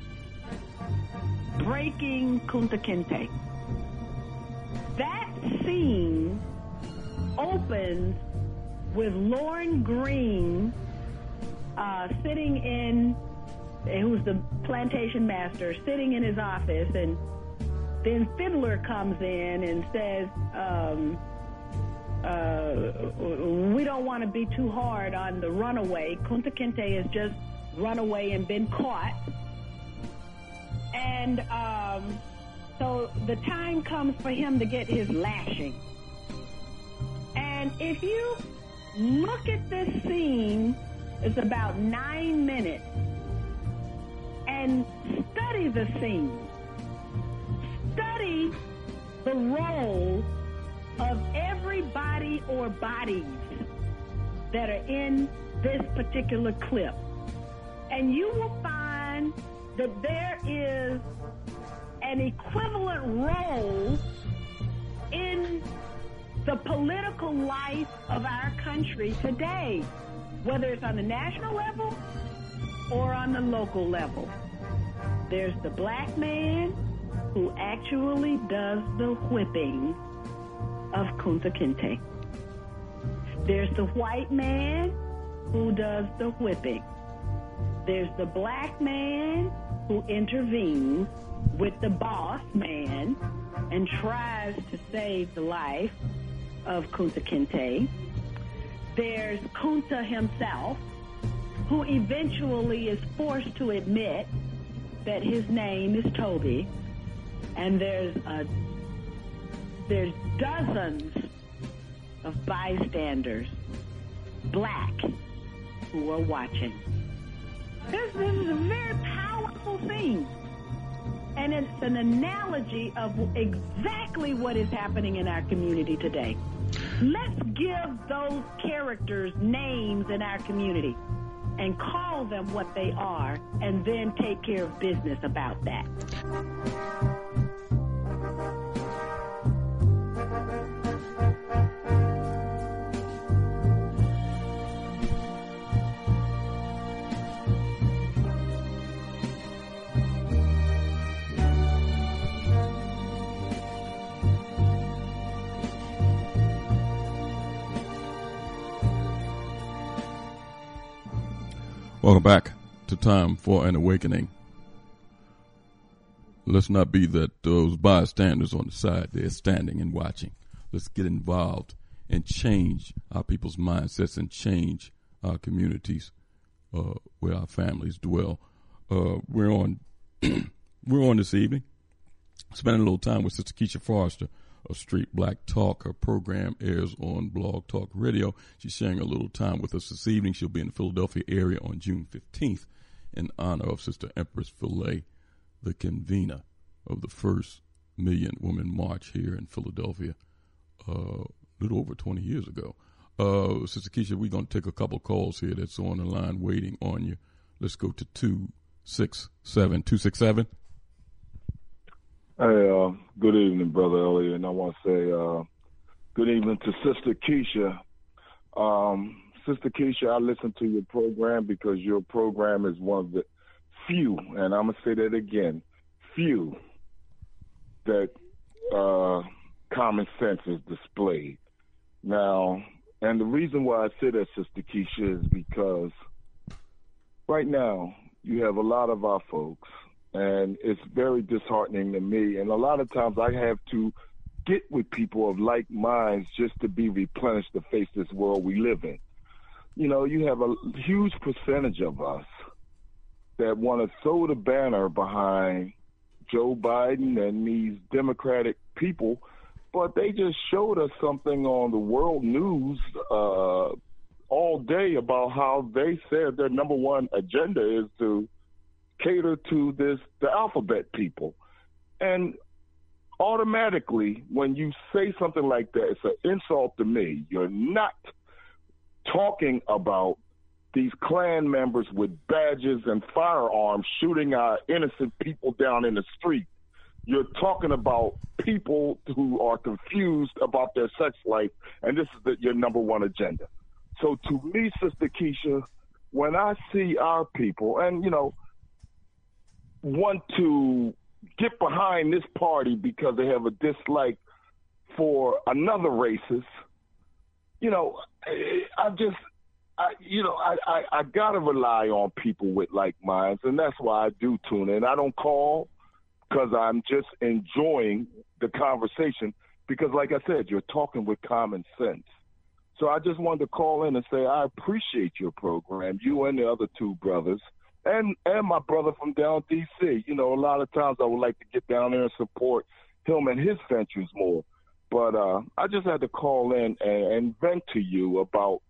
Breaking Kunta Kinte. That scene opens with Lorne Green uh, sitting in, who's the plantation master, sitting in his office, and then Fiddler comes in and says, um, uh, we don't want to be too hard on the runaway. Kunta Kinte has just run away and been caught. And um, so the time comes for him to get his lashing. And if you look at this scene, it's about nine minutes, and study the scene. Study the role of everybody or bodies that are in this particular clip. And you will find that there is an equivalent role in the political life of our country today, whether it's on the national level or on the local level. There's the black man who actually does the whipping of Kunta Kinte. There's the white man who does the whipping. There's the black man who intervenes with the boss man and tries to save the life of Kunta Kinte. There's Kunta himself, who eventually is forced to admit that his name is Toby. And there's a, there's dozens of bystanders, black, who are watching. This, this is a very powerful scene. And it's an analogy of exactly what is happening in our community today. Let's give those characters names in our community and call them what they are, and then take care of business about that. Welcome back to Time for an Awakening. Let's not be that those bystanders on the side there standing and watching. Let's get involved and change our people's mindsets and change our communities uh, where our families dwell. Uh, we're on we're on this evening, spending a little time with Sister Keisha Foster of Street Black Talk. Her program airs on Blog Talk Radio. She's sharing a little time with us this evening. She'll be in the Philadelphia area on June fifteenth in honor of Sister Empress Philae, the convener of the first Million Woman March here in Philadelphia uh, a little over twenty years ago. Uh, Sister Keisha, we're going to take a couple calls here that's on the line waiting on you. Let's go to two six seven. two six seven. Hey, uh, good evening, Brother Elliot, and I want to say uh, good evening to Sister Keisha. Um, Sister Keisha, I listen to your program because your program is one of the few, and I'm going to say that again, few that uh, common sense is displayed. Now, and the reason why I say that, Sister Keisha, is because right now you have a lot of our folks, and it's very disheartening to me. And a lot of times I have to get with people of like minds just to be replenished to face this world we live in. You know, you have a huge percentage of us that want to throw the banner behind Joe Biden and these Democratic people, but they just showed us something on the world news uh, all day about how they said their number one agenda is to cater to this the alphabet people. And automatically, when you say something like that, it's an insult to me. You're not talking about these Klan members with badges and firearms shooting our innocent people down in the street. You're talking about people who are confused about their sex life, and this is the, your number one agenda. So to me, Sister Keisha, when I see our people, and, you know, want to get behind this party because they have a dislike for another racist, you know, I just, I, you know, I, I, I got to rely on people with like minds, and that's why I do tune in. I don't call because I'm just enjoying the conversation because, like I said, you're talking with common sense. So I just wanted to call in and say I appreciate your program, you and the other two brothers, and, and my brother from down D C. You know, a lot of times I would like to get down there and support him and his ventures more. But uh, I just had to call in and, and vent to you about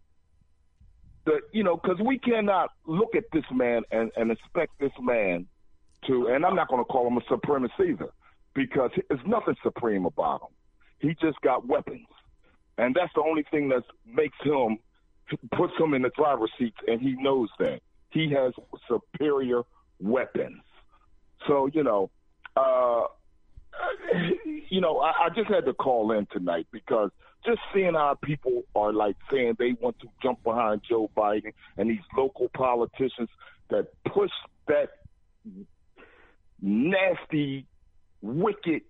the, you know, because we cannot look at this man and, and expect this man to, and I'm not going to call him a supremacist either, because there's nothing supreme about him. He just got weapons. And that's the only thing that makes him, puts him in the driver's seat, and he knows that. He has superior weapons. So, you know, uh, you know, I, I just had to call in tonight because just seeing how people are like saying they want to jump behind Joe Biden and these local politicians that push that nasty, wicked,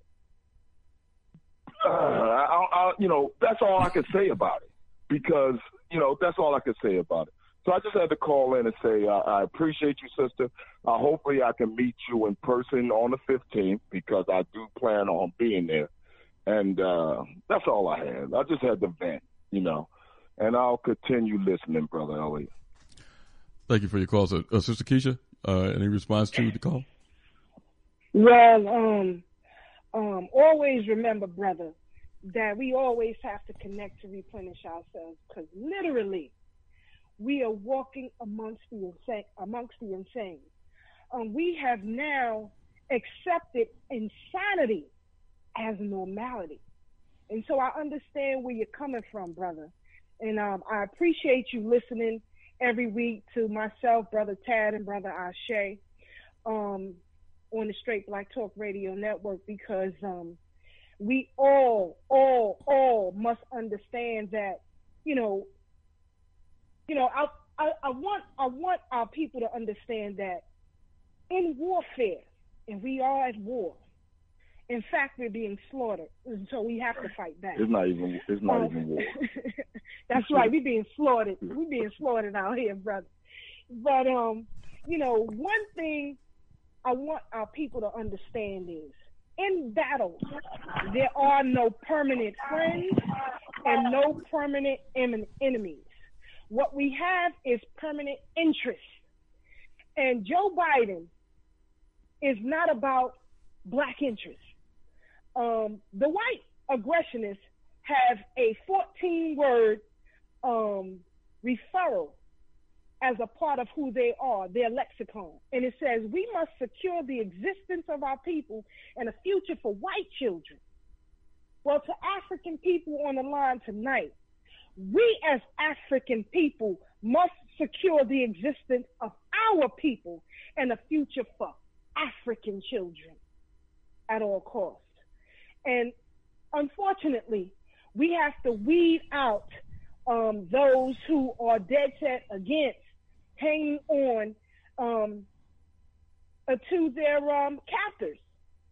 uh, I, I, you know, that's all I can say about it because, you know, that's all I can say about it. So I just had to call in and say uh, I appreciate you, sister. Uh, hopefully I can meet you in person on the fifteenth because I do plan on being there. And uh, that's all I had. I just had to vent, you know, and I'll continue listening, Brother Elliot. Thank you for your call, sir. Uh, Sister Keisha, uh, any response to the call? Well, um, um, always remember, brother, that we always have to connect to replenish ourselves because literally we are walking amongst the insane. Amongst the insane. Um, we have now accepted insanity as normality. And so I understand where you're coming from, brother. And um, I appreciate you listening every week to myself, Brother Tad, and Brother Ashe um, on the Straight Black Talk Radio Network because um, we all, all, all must understand that, you know, you know, I, I, I want I want our people to understand that in warfare, and we are at war, in fact, we're being slaughtered, and so we have to fight back. It's not even. It's not um, even war. That's right. We're being slaughtered. We're being slaughtered out here, brother. But um, you know, one thing I want our people to understand is, in battle, there are no permanent friends and no permanent em- enemies. What we have is permanent interest. And Joe Biden is not about black interest. Um, the white aggressionists have a fourteen-word um, referral as a part of who they are, their lexicon. And it says, we must secure the existence of our people and a future for white children. Well, to African people on the line tonight, we as African people must secure the existence of our people and a future for African children at all costs. And unfortunately, we have to weed out um, those who are dead set against hanging on um, uh, to their um, captors.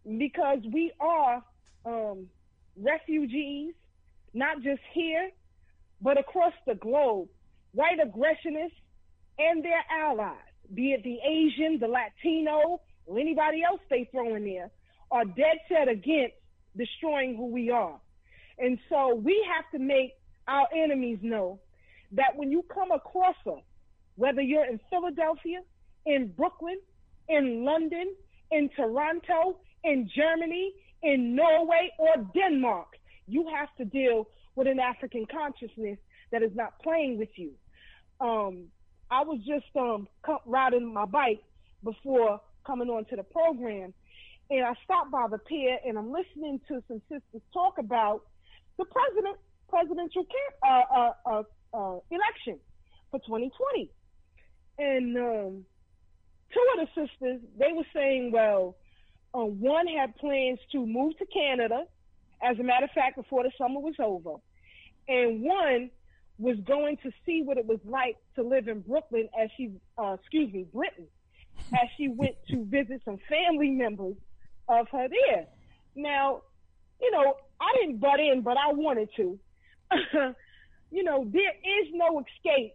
because we are um, refugees, not just here, but across the globe. White aggressionists and their allies, be it the Asian, the Latino, or anybody else they throw in there, are dead set against destroying who we are. And so we have to make our enemies know that when you come across us, whether you're in Philadelphia, in Brooklyn, in London, in Toronto, in Germany, in Norway, or Denmark, you have to deal with an African consciousness that is not playing with you. Um, I was just um, riding my bike before coming on to the program, and I stopped by the pier, and I'm listening to some sisters talk about the president presidential uh, uh, uh, uh, election for twenty twenty. And um, two of the sisters, they were saying, well, uh, one had plans to move to Canada, as a matter of fact, before the summer was over. And one was going to see what it was like to live in Brooklyn as she, uh, excuse me, Britain, as she went to visit some family members of her there. Now, you know, I didn't butt in, but I wanted to. You know, there is no escape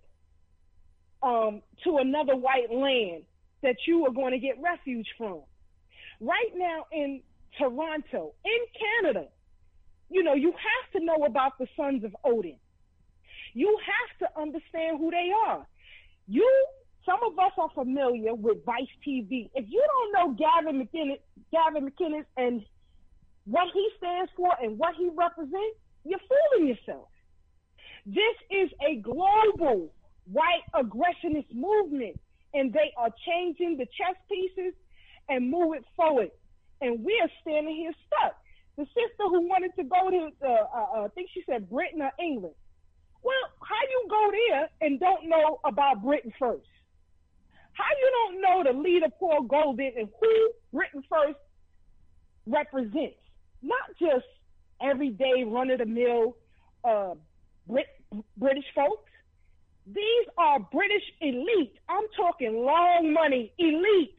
um, to another white land that you are going to get refuge from. Right now in Toronto, in Canada, you know, you have to know about the Sons of Odin. You have to understand who they are. You, some of us are familiar with Vice T V. If you don't know Gavin McInnes, Gavin McInnes and what he stands for and what he represents, you're fooling yourself. This is a global white aggressionist movement, and they are changing the chess pieces and move it forward. And we are standing here stuck. The sister who wanted to go to, uh, uh, I think she said Britain or England. Well, how you go there and don't know about Britain first? How you don't know the leader Paul Golden and who Britain First represents? Not just everyday run-of-the-mill uh, Brit- British folks. These are British elite. I'm talking long money elite.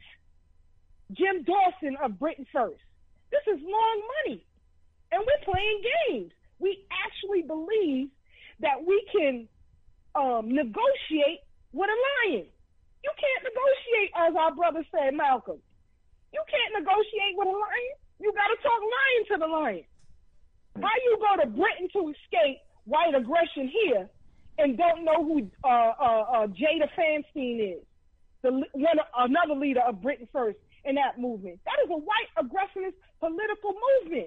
Jim Dawson of Britain First. This is long money. And we're playing games. We actually believe that we can um, negotiate with a lion. You can't negotiate, as our brother said, Malcolm. You can't negotiate with a lion. You got to talk lion to the lion. How you go to Britain to escape white aggression here and don't know who uh, uh, uh, Jada Feinstein is, the one another leader of Britain First in that movement? That is a white aggressionist political movement.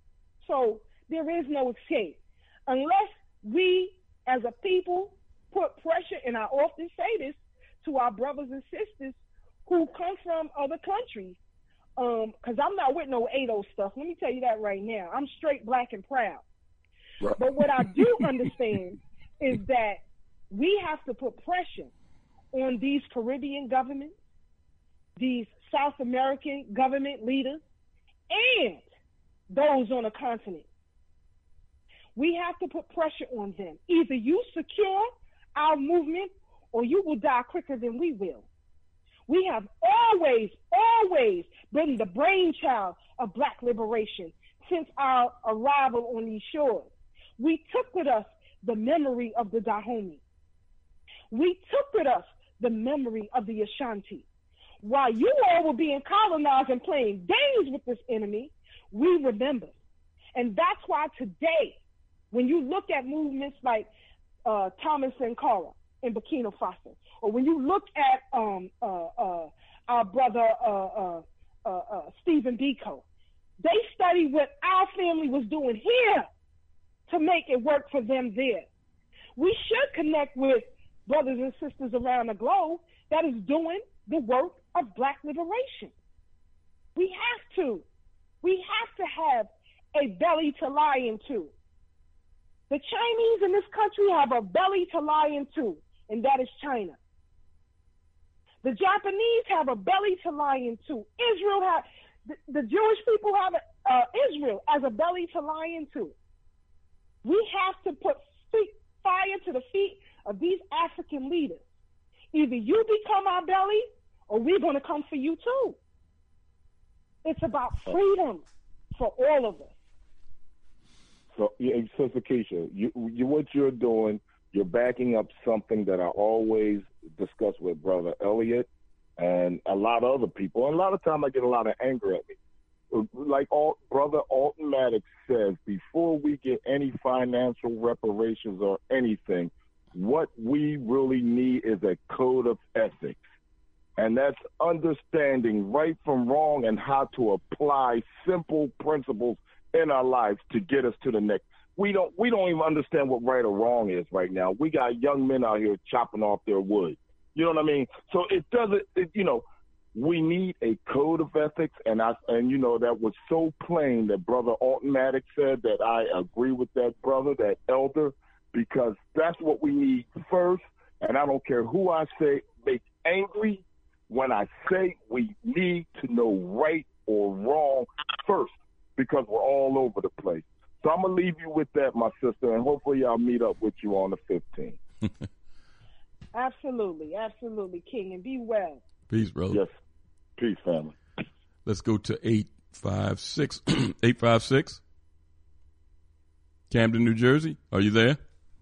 So there is no escape unless we, as a people, put pressure, and I often say this to our brothers and sisters who come from other countries, because um, I'm not with no A D O stuff. Let me tell you that right now. I'm straight black and proud. Right. But what I do understand is that we have to put pressure on these Caribbean governments, these South American government leaders, and those on the continent. We have to put pressure on them. Either you secure our movement or you will die quicker than we will. We have always, always been the brainchild of black liberation since our arrival on these shores. We took with us the memory of the Dahomey. We took with us the memory of the Ashanti. While you all were being colonized and playing games with this enemy, we remember. And that's why today, when you look at movements like uh, Thomas Sankara in Burkina Faso, or when you look at um, uh, uh, our brother uh, uh, uh, uh, Stephen Biko, they studied what our family was doing here to make it work for them there. We should connect with brothers and sisters around the globe that is doing the work of black liberation. We have to. We have to have a belly to lie into. The Chinese in this country have a belly to lie into, and that is China. The Japanese have a belly to lie into. Israel have, the, the Jewish people have a, uh, Israel as a belly to lie into. We have to put feet, fire to the feet of these African leaders. Either you become our belly, or we're going to come for you too. It's about freedom for all of us. So, yeah, Sister Keisha, you, you, what you're doing, you're backing up something that I always discuss with Brother Elliot and a lot of other people. And a lot of times I get a lot of anger at me. Like all, Brother Alton Maddox says, before we get any financial reparations or anything, what we really need is a code of ethics. And that's understanding right from wrong and how to apply simple principles in our lives to get us to the next. We don't we don't even understand what right or wrong is right now. We got young men out here chopping off their wood. You know what I mean? So it doesn't, it, you know, we need a code of ethics. And, I and you know, that was so plain that Brother Alton Maddox said that I agree with that brother, that elder, because that's what we need first. And I don't care who I say make angry when I say we need to know right or wrong first, because we're all over the place. So I'm going to leave you with that, my sister, and hopefully I'll meet up with you on the fifteenth. Absolutely, absolutely, King, and be well. Peace, brother. Yes. Peace, family. Let's go to eight five six. eight five six. Camden, New Jersey. Are you there?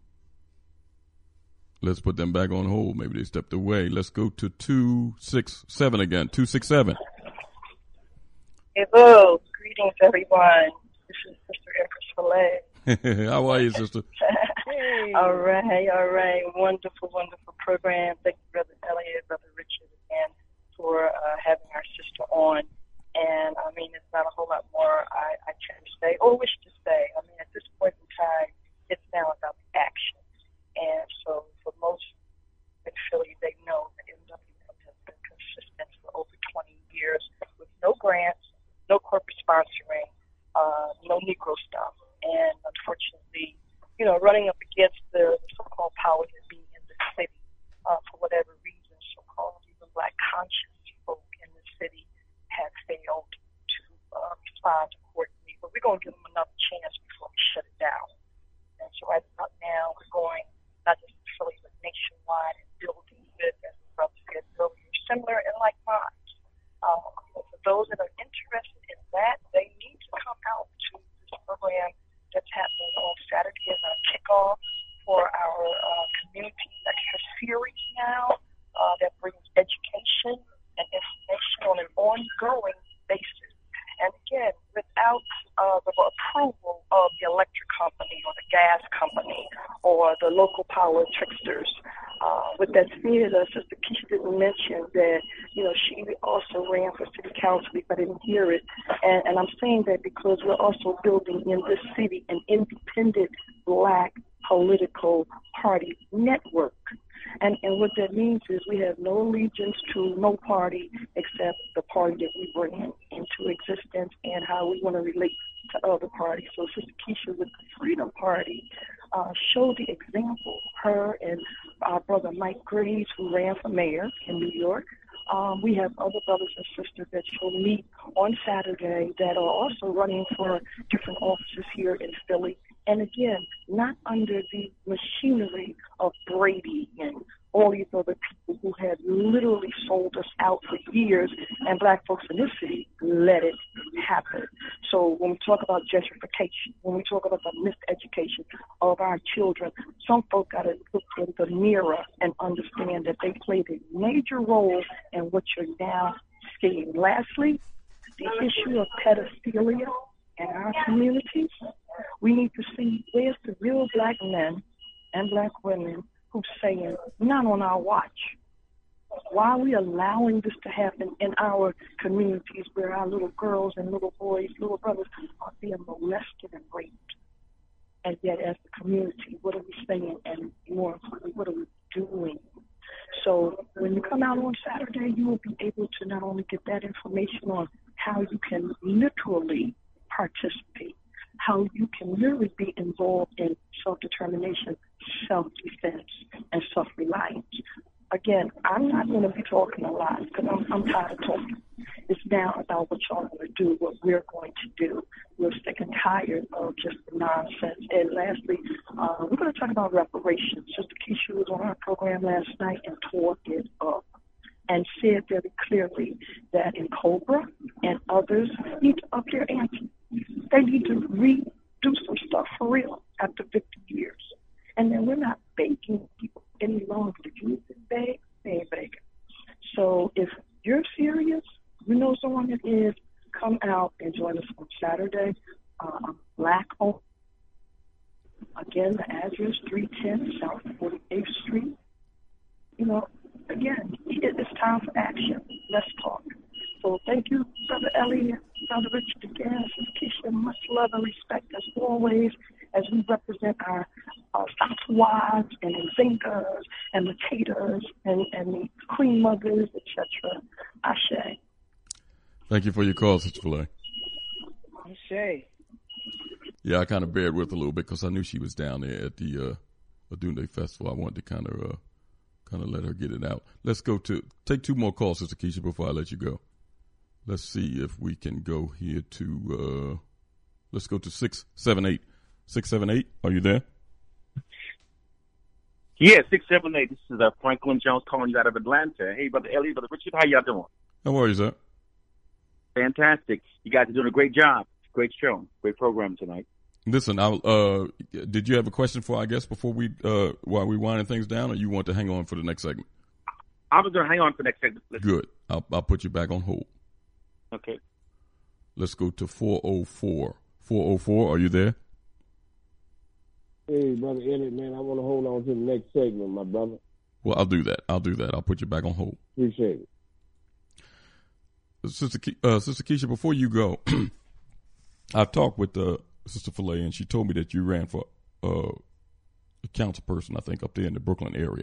Let's put them back on hold. Maybe they stepped away. Let's go to two six seven again. two six seven. Hello. Greetings, everyone. This is Sister Empress Filet. How are you, sister? Hey. All right, all right. Wonderful, wonderful program. Thank you, Brother Elliot, Brother Richard, again, for uh, having our sister on. And, I mean, it's not a whole lot more I, I can say or wish to say. I mean, at this point in time, it's now about the action. And so for most in Philly, they know that M W M has been consistent for over twenty years with no grants, no corporate sponsoring, uh, no Negro stuff. And unfortunately, you know, running up against the so-called powers that be in the city, uh, for whatever reason, so-called even black conscious folk in the city have failed to uh, respond accordingly. But we're going to give them another chance before we shut it down. And so right about now, we're going not just in Philly, but nationwide and building with, as the brother said earlier, similar and like minds. Um, for those that are interested in that, they need to come out to this program that's happening on Saturday as our kickoff for our uh, community lecture series now uh, that brings education and information on an ongoing basis. And again, without uh, the approval of the electric company or the gas company or the local power tricksters. Uh, with that said, uh, Sister Keisha didn't mention that, you know, she also ran for city council, if I didn't hear it. And, and I'm saying that because we're also building in this city an independent black political party network. And, and what that means is we have no allegiance to no party except the party that we bring in, into existence and how we want to relate to other parties. So Sister Keisha with the Freedom Party uh, showed the example. Her and our brother Mike Graves, who ran for mayor in New York. Um, we have other brothers and sisters that shall meet on Saturday that are also running for different offices here in Philly. And again, not under the machinery of Brady and all these other people who had literally sold us out for years, and black folks in this city let it happen. So when we talk about gentrification, when we talk about the miseducation of our children, some folk got to look in the mirror and understand that they played a major role in what you're now seeing. Lastly, the issue of pedophilia in our communities. We need to see where's the real black men and black women who's saying, not on our watch. Why are we allowing this to happen in our communities where our little girls and little boys, little brothers are being molested and raped? And yet as a community, what are we saying? And more importantly, what are we doing? So when you come out on Saturday, you will be able to not only get that information on how you can literally participate, how you can really be involved in self-determination, self-defense, and self-reliance. Again, I'm not going to be talking a lot because I'm, I'm tired of talking. It's now about what y'all going to do, what we're going to do. We're sick and tired of just the nonsense. And lastly, uh, we're going to talk about reparations. Sister Keisha was on our program last night and tore it up. and said very clearly that in Cobra and others need to up their ante. They need to redo some stuff for real after fifty years. And then we're not begging people any longer. The youth is beg, they ain't begging. So if you're serious, you know someone that is, come out and join us on Saturday. Uh, Black owned. Again, the address three ten South forty-eighth Street. You know, again, it's time for action. Let's talk. So thank you, Brother Elliot, Brother Richard, again, Sister Keisha, much love and respect as always, as we represent our, our wives and Zingas and Latitas and, and the Queen Mothers, et cetera. Ashe. Thank you for your call, Sister Filet. Ashe. Yeah, I kind of bared with her a little bit because I knew she was down there at the uh, Adunde Festival. I wanted to kind of uh, kind of let her get it out. Let's go to take two more calls, Sister Keisha, before I let you go. Let's see if we can go here to, uh, let's go to six seven eight. six seven eight, are you there? Yeah, six seven eight. This is uh, Franklin Jones calling you out of Atlanta. Hey, Brother Elliot, Brother Richard, how y'all doing? How are you, sir? Fantastic. You guys are doing a great job. Great show. Great program tonight. Listen, I'll, uh, did you have a question for, I guess, before we, uh, while we winding things down, or you want to hang on for the next segment? I was going to hang on for the next segment. Let's Good. I'll, I'll put you back on hold. Okay. Let's go to four oh four. four oh four, are you there? Hey, Brother Elliot, man, I want to hold on to the next segment, my brother. Well, I'll do that. I'll do that. I'll put you back on hold. Appreciate it. Sister, Ke- uh, Sister Keisha, before you go, I talked with uh, Sister Filet, and she told me that you ran for uh, a council person, I think, up there in the Brooklyn area.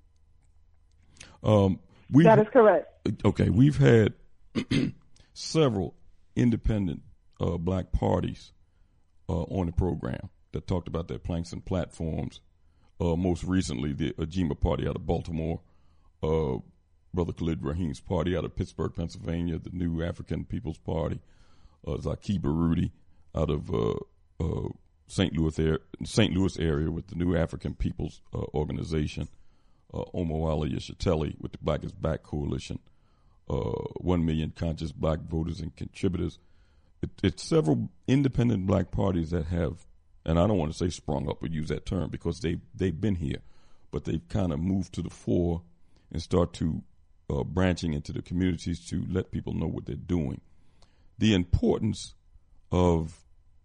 Um, we that is correct. Okay, we've had several independent uh, black parties uh, on the program that talked about their planks and platforms. Uh, most recently, the Ajima Party out of Baltimore, uh, Brother Khalid Rahim's party out of Pittsburgh, Pennsylvania, the New African People's Party, uh, Zaki Baruti out of uh, uh, Saint Louis, air, Saint Louis area with the New African People's uh, Organization, uh, Omowale Yeshiteli with the Black is Back Coalition, uh, One Million Conscious Black Voters and Contributors. It, it's several independent black parties that have, and I don't want to say sprung up or use that term because they, they've been here, but they've kind of moved to the fore and start to uh, branching into the communities to let people know what they're doing. The importance of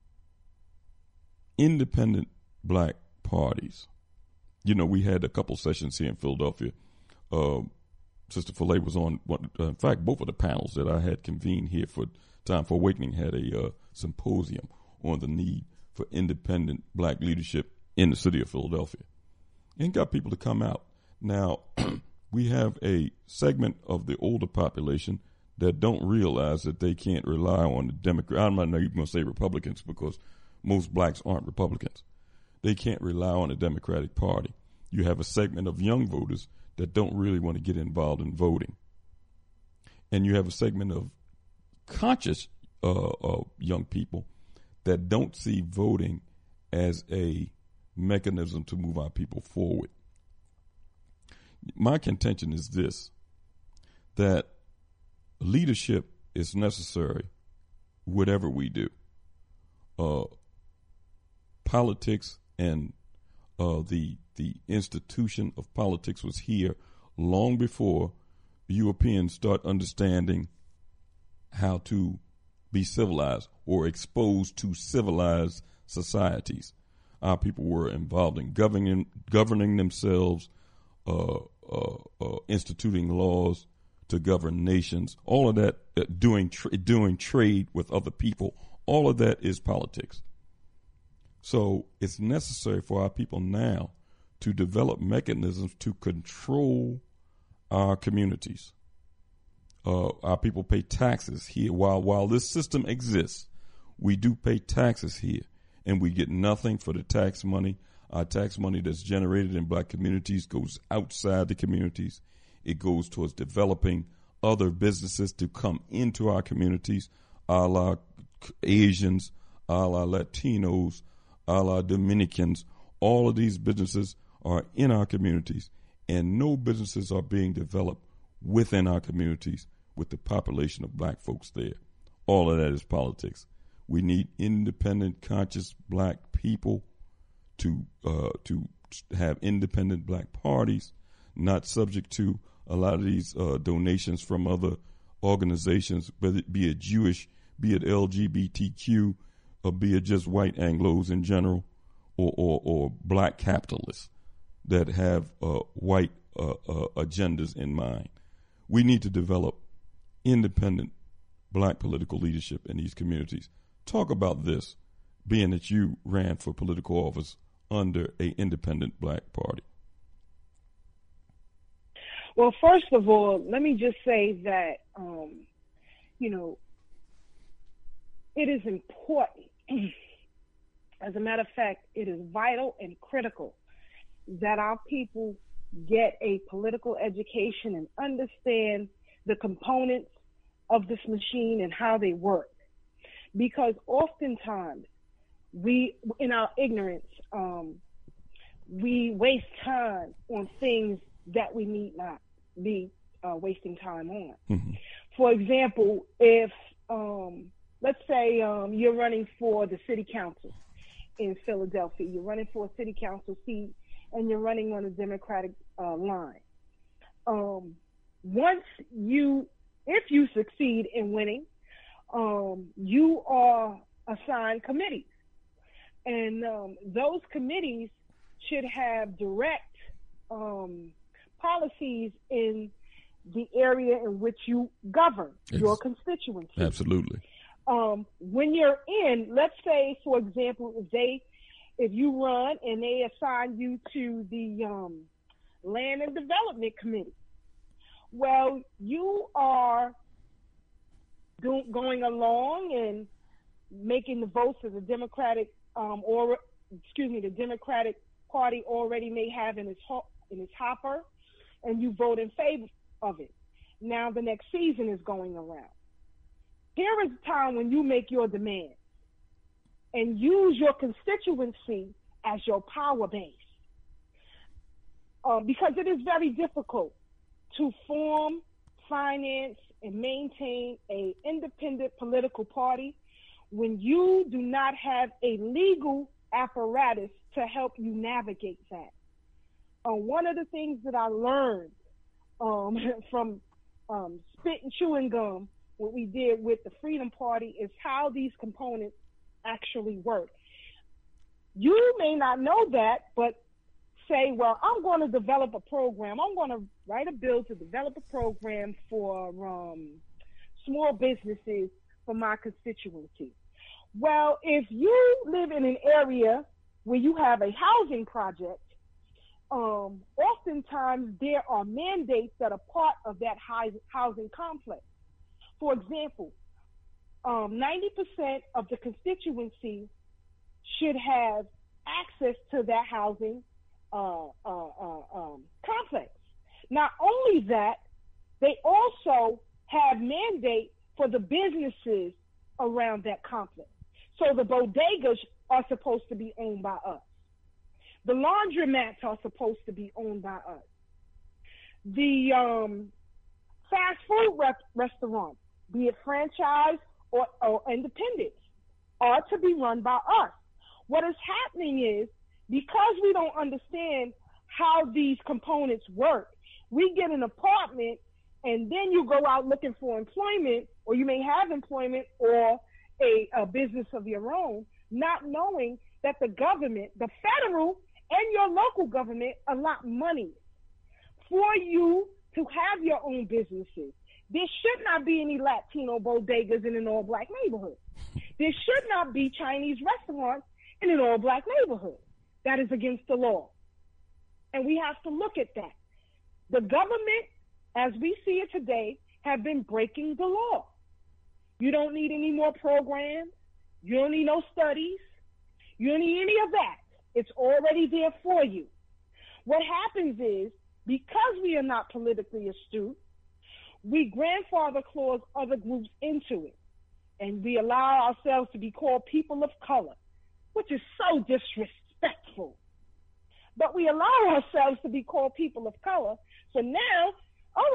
independent black parties. You know, we had a couple sessions here in Philadelphia. Uh, Sister Filet was on, one, uh, in fact, both of the panels that I had convened here for Time for Awakening had a uh, symposium on the need for independent black leadership in the city of Philadelphia. And got people to come out. Now, we have a segment of the older population that don't realize that they can't rely on the Democrat. I'm not even going to say Republicans because most blacks aren't Republicans. They can't rely on the Democratic Party. You have a segment of young voters that don't really want to get involved in voting. And you have a segment of conscious uh, uh, young people that don't see voting as a mechanism to move our people forward. My contention is this, that leadership is necessary whatever we do. Uh, politics and uh, the the institution of politics was here long before Europeans start understanding how to be civilized or exposed to civilized societies. Our people were involved in governing governing themselves, uh, uh, uh, instituting laws to govern nations. All of that, uh, doing tra- doing trade with other people. All of that is politics. So it's necessary for our people now to develop mechanisms to control our communities. Uh, our people pay taxes here. While while this system exists, we do pay taxes here, and we get nothing for the tax money. Our tax money that's generated in black communities goes outside the communities. It goes towards developing other businesses to come into our communities, a la Asians, a la Latinos, a la Dominicans. All of these businesses are in our communities, and no businesses are being developed within our communities with the population of black folks there. All of that is politics. We need independent, conscious black people to uh, to have independent black parties, not subject to a lot of these uh, donations from other organizations, whether it be it Jewish, be it L G B T Q, or be it just white Anglos in general, or or, or black capitalists that have uh, white uh, uh, agendas in mind. We need to develop independent black political leadership in these communities. Talk about this, being that you ran for political office under a independent black party. Well, first of all, let me just say that, um, you know, it is important. As a matter of fact, it is vital and critical that our people get a political education and understand the components of this machine and how they work. Because oftentimes, we, in our ignorance, um, we waste time on things that we need not be uh, wasting time on. Mm-hmm. For example, if, um, let's say um, you're running for the city council in Philadelphia, you're running for a city council seat, and you're running on a Democratic uh, line. Um, once you, if you succeed in winning, um, you are assigned committees. And um, those committees should have direct um, policies in the area in which you govern, yes. your constituency. Absolutely. Um, when you're in, let's say, for example, if they, if you run and they assign you to the um, Land and Development Committee, well, you are do, going along and making the votes of the Democratic um, or excuse me, the Democratic Party already may have in its ho- in its hopper, and you vote in favor of it. Now the next season is going around. Here is a time when you make your demands and use your constituency as your power base, uh, because it is very difficult to form, finance, and maintain an independent political party when you do not have a legal apparatus to help you navigate that. Uh, one of the things that I learned um, from um, spit and chewing gum, what we did with the Freedom Party, is how these components actually work. You may not know that, but say, well, I'm going to develop a program. I'm going to write a bill to develop a program for um, small businesses for my constituency. Well, if you live in an area where you have a housing project, um, oftentimes there are mandates that are part of that housing complex. For example, um, ninety percent of the constituency should have access to that housing uh, uh, uh, um, complex. Not only that, they also have mandate for the businesses around that complex. So the bodegas are supposed to be owned by us. The laundromats are supposed to be owned by us. The um, fast food rep- restaurants, be it franchise or, or independent, are to be run by us. What is happening is, because we don't understand how these components work, we get an apartment and then you go out looking for employment, or you may have employment or a, a business of your own, not knowing that the government, the federal and your local government, allot money for you to have your own businesses. There should not be any Latino bodegas in an all-black neighborhood. There should not be Chinese restaurants in an all-black neighborhood. That is against the law. And we have to look at that. The government, as we see it today, have been breaking the law. You don't need any more programs. You don't need no studies. You don't need any of that. It's already there for you. What happens is, because we are not politically astute, we grandfather clause other groups into it. And we allow ourselves to be called people of color, which is so disrespectful. But we allow ourselves to be called people of color. So now, all right,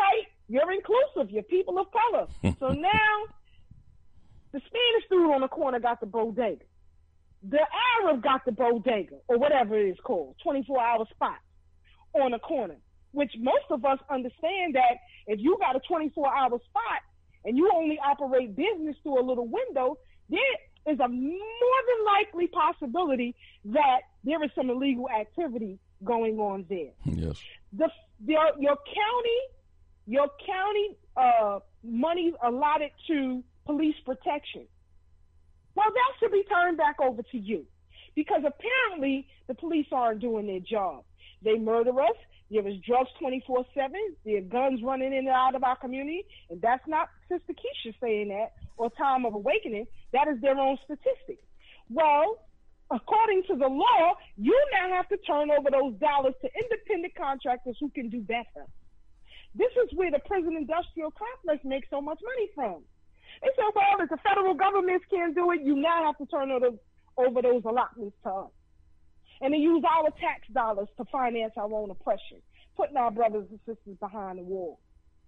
You're inclusive. You're people of color. So now, the Spanish dude on the corner got the bodega. The Arab got the bodega, or whatever it is called, twenty-four hour spot on the corner, which most of us understand that if you got a twenty-four hour spot and you only operate business through a little window, there is a more than likely possibility that there is some illegal activity going on there. Yes. The, the your county, your county uh, money allotted to police protection. Well, that should be turned back over to you, because apparently the police aren't doing their job. They murder us. There is drugs twenty-four seven. There are guns running in and out of our community. And that's not Sister Keisha saying that or Time of Awakening. That is their own statistics. Well, according to the law, you now have to turn over those dollars to independent contractors who can do better. This is where the prison industrial complex makes so much money from. They say, well, if the federal governments can't do it, you now have to turn over, over those allotments to us. And they use our tax dollars to finance our own oppression, putting our brothers and sisters behind the wall.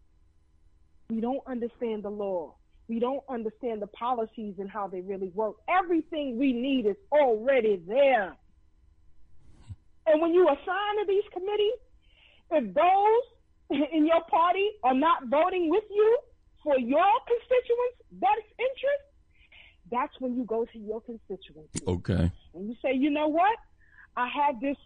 We don't understand the law. We don't understand the policies and how they really work. Everything we need is already there. And when you assign to these committees, if those in your party are not voting with you for your constituents' best interest, that's when you go to your constituency. Okay. And you say, you know what? I had this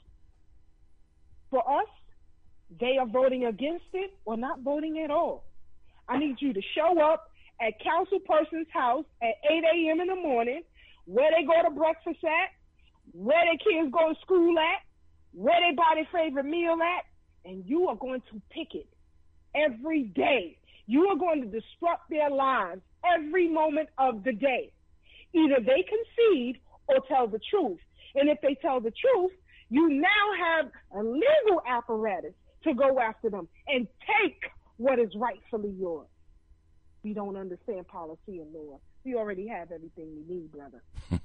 for us. They are voting against it or not voting at all. I need you to show up at councilperson's house at eight a.m. in the morning, where they go to breakfast at, where their kids go to school at, where they buy their favorite meal at, and you are going to picket every day. You are going to disrupt their lives every moment of the day. Either they concede or tell the truth. And if they tell the truth, you now have a legal apparatus to go after them and take what is rightfully yours. We don't understand policy and law. We already have everything we need, brother.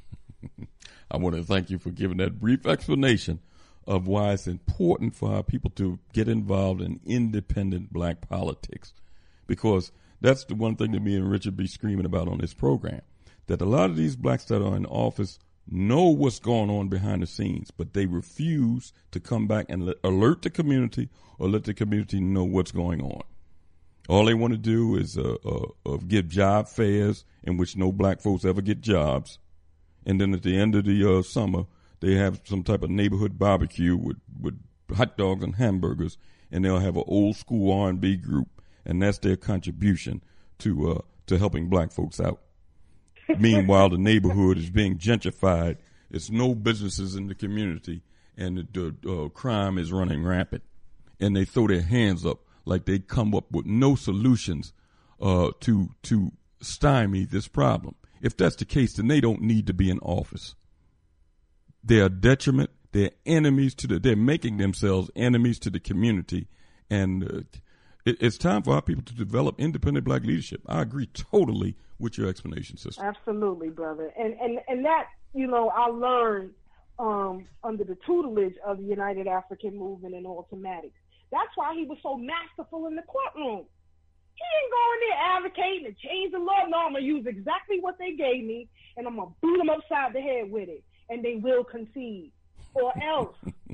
I want to thank you for giving that brief explanation of why it's important for our people to get involved in independent black politics. Because that's the one thing that me and Richard be screaming about on this program, that a lot of these blacks that are in office know what's going on behind the scenes, but they refuse to come back and let, alert the community or let the community know what's going on. All they want to do is uh, uh, uh, give job fairs in which no black folks ever get jobs. And then at the end of the uh, summer, they have some type of neighborhood barbecue with, with hot dogs and hamburgers, and they'll have an old school R and B group, and that's their contribution to uh, to helping black folks out. Meanwhile, the neighborhood is being gentrified. It's no businesses in the community, and the, the uh, crime is running rampant. And they throw their hands up like they come up with no solutions uh, to to stymie this problem. If that's the case, then they don't need to be in office. They're a detriment. They're enemies to the. They're making themselves enemies to the community, and uh, it, it's time for our people to develop independent black leadership. I agree totally with your explanation, sister. Absolutely, brother. And and and that, you know, I learned um, under the tutelage of the United African Movement and Automatics. That's why he was so masterful in the courtroom. He didn't go in there advocating to change the law. No, I'm going to use exactly what they gave me, and I'm going to boot them upside the head with it, and they will concede. Or else.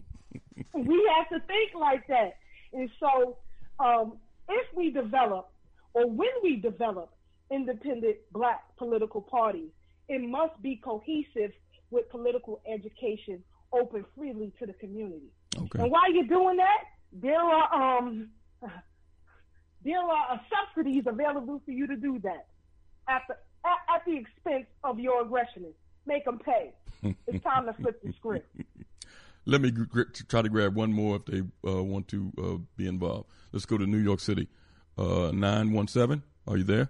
We have to think like that. And so um, if we develop, or when we develop, independent black political parties, it must be cohesive with political education open freely to the community. Okay. And while you're doing that, there are um, there are subsidies available for you to do that at the at, at the expense of your aggressionists. Make them pay. It's time to flip the script. Let me gr- try to grab one more if they uh, want to uh, be involved. Let's go to New York City. Uh, nine one seven, are you there?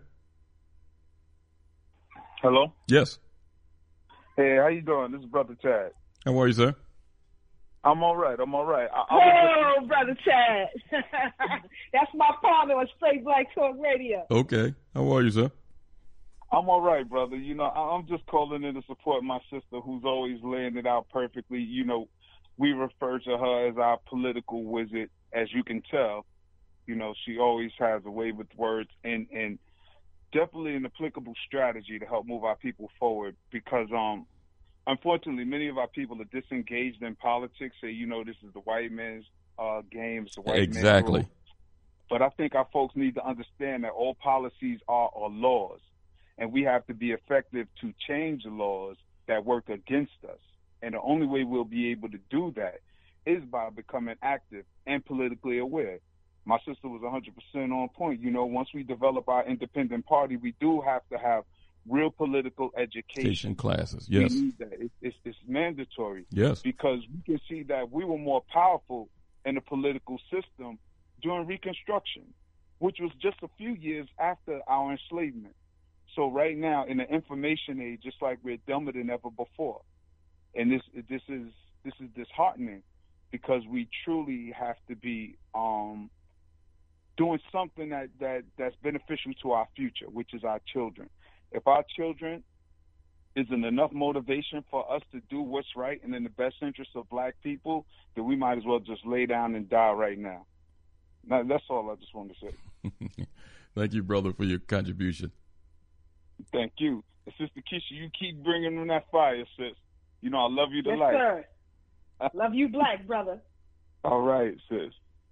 Hello? Yes. Hey, how you doing? This is Brother Chad. How are you, sir? I'm all right. I'm all right. I, I Oh, just... Brother Chad. That's my partner on Straight Black Talk Radio. Okay. How are you, sir? I'm all right, brother. You know, I'm just calling in to support my sister who's always laying it out perfectly. You know, we refer to her as our political wizard, as you can tell. You know, she always has a way with words and, and definitely an applicable strategy to help move our people forward because, um, unfortunately, many of our people are disengaged in politics, say, you know, this is the white man's uh, game, it's the white exactly. man's rule. But I think our folks need to understand that all policies are, are laws, and we have to be effective to change the laws that work against us. And the only way we'll be able to do that is by becoming active and politically aware. My sister was one hundred percent on point. You know, once we develop our independent party, we do have to have real political education. Education classes, yes. We need that. It, it's, it's mandatory. Yes. Because we can see that we were more powerful in the political system during Reconstruction, which was just a few years after our enslavement. So right now, in the information age, just like we're dumber than ever before. And this this is this is disheartening because we truly have to be um, doing something that, that, that's beneficial to our future, which is our children. If our children isn't enough motivation for us to do what's right and in the best interest of black people, then we might as well just lay down and die right now. Now that's all I just wanted to say. Thank you, brother, for your contribution. Thank you. And Sister Keisha, you keep bringing in that fire, sis. You know I love you to yes, life. Sir. Love you black, brother. All right, sis.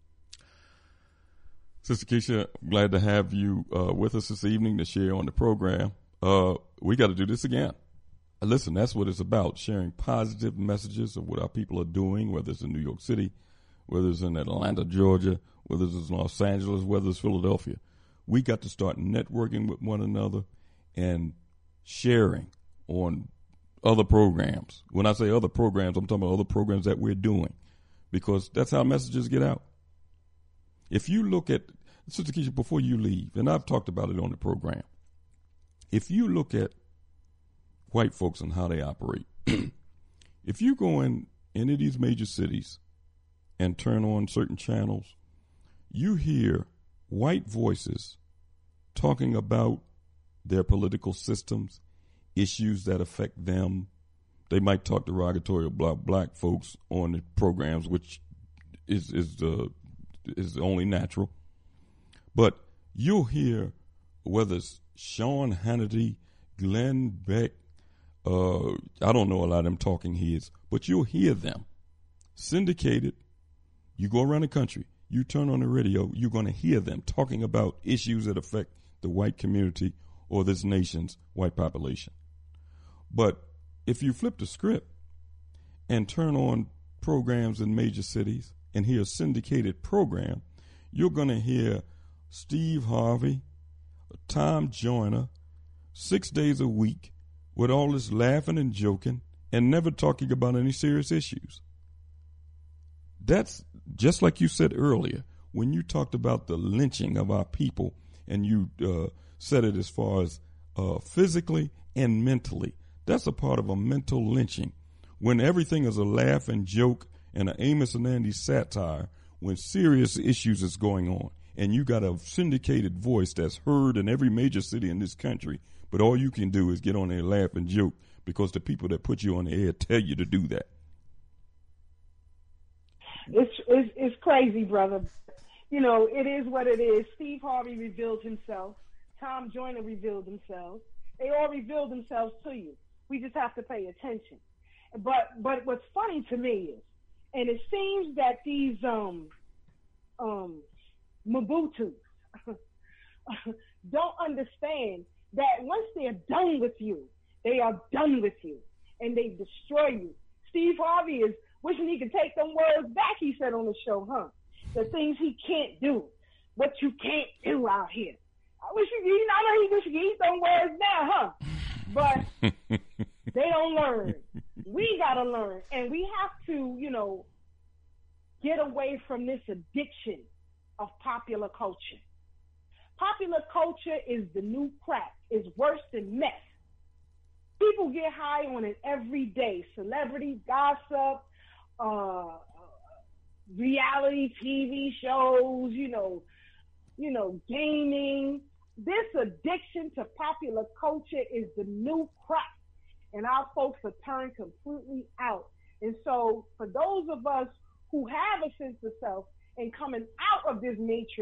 Sister Keisha, glad to have you uh, with us this evening to share on the program. Uh, we got to do this again. Uh, listen, that's what it's about, sharing positive messages of what our people are doing, whether it's in New York City, whether it's in Atlanta, Georgia, whether it's in Los Angeles, whether it's Philadelphia. We got to start networking with one another and sharing on other programs. When I say other programs, I'm talking about other programs that we're doing because that's how messages get out. If you look at, Sister Keisha, before you leave, and I've talked about it on the program, if you look at white folks and how they operate, if you go in any of these major cities and turn on certain channels, you hear white voices talking about their political systems, issues that affect them. They might talk derogatory about black folks on the programs, which is is the is only natural. But you'll hear whether it's Sean Hannity, Glenn Beck, uh, I don't know a lot of them talking heads, but you'll hear them syndicated. You go around the country, you turn on the radio, you're going to hear them talking about issues that affect the white community or this nation's white population. But if you flip the script and turn on programs in major cities and hear a syndicated program, you're going to hear Steve Harvey, Tom Joyner, six days a week with all this laughing and joking and never talking about any serious issues. That's just like you said earlier when you talked about the lynching of our people and you uh, said it as far as uh, physically and mentally. That's a part of a mental lynching when everything is a laugh and joke and an Amos and Andy satire when serious issues is going on. And you got a syndicated voice that's heard in every major city in this country, but all you can do is get on there and laugh and joke because the people that put you on the air tell you to do that. It's, it's, it's crazy, brother. You know, it is what it is. Steve Harvey revealed himself. Tom Joyner revealed himself. They all revealed themselves to you. We just have to pay attention. But but what's funny to me is, and it seems that these um um Mobutus don't understand that once they're done with you, they are done with you, and they destroy you. Steve Harvey is wishing he could take them words back, he said on the show, huh? The things he can't do, what you can't do out here. I wish you, you know, I know he wish he could eat them words now, huh? But they don't learn. We got to learn. And we have to, you know, get away from this addiction of popular culture. Popular culture is the new crack. It's worse than meth. People get high on it every day. Celebrity gossip, uh, reality T V shows, you know, you know, gaming. This addiction to popular culture is the new crack, and our folks are turned completely out. And so for those of us who have a sense of self and coming out of this matrix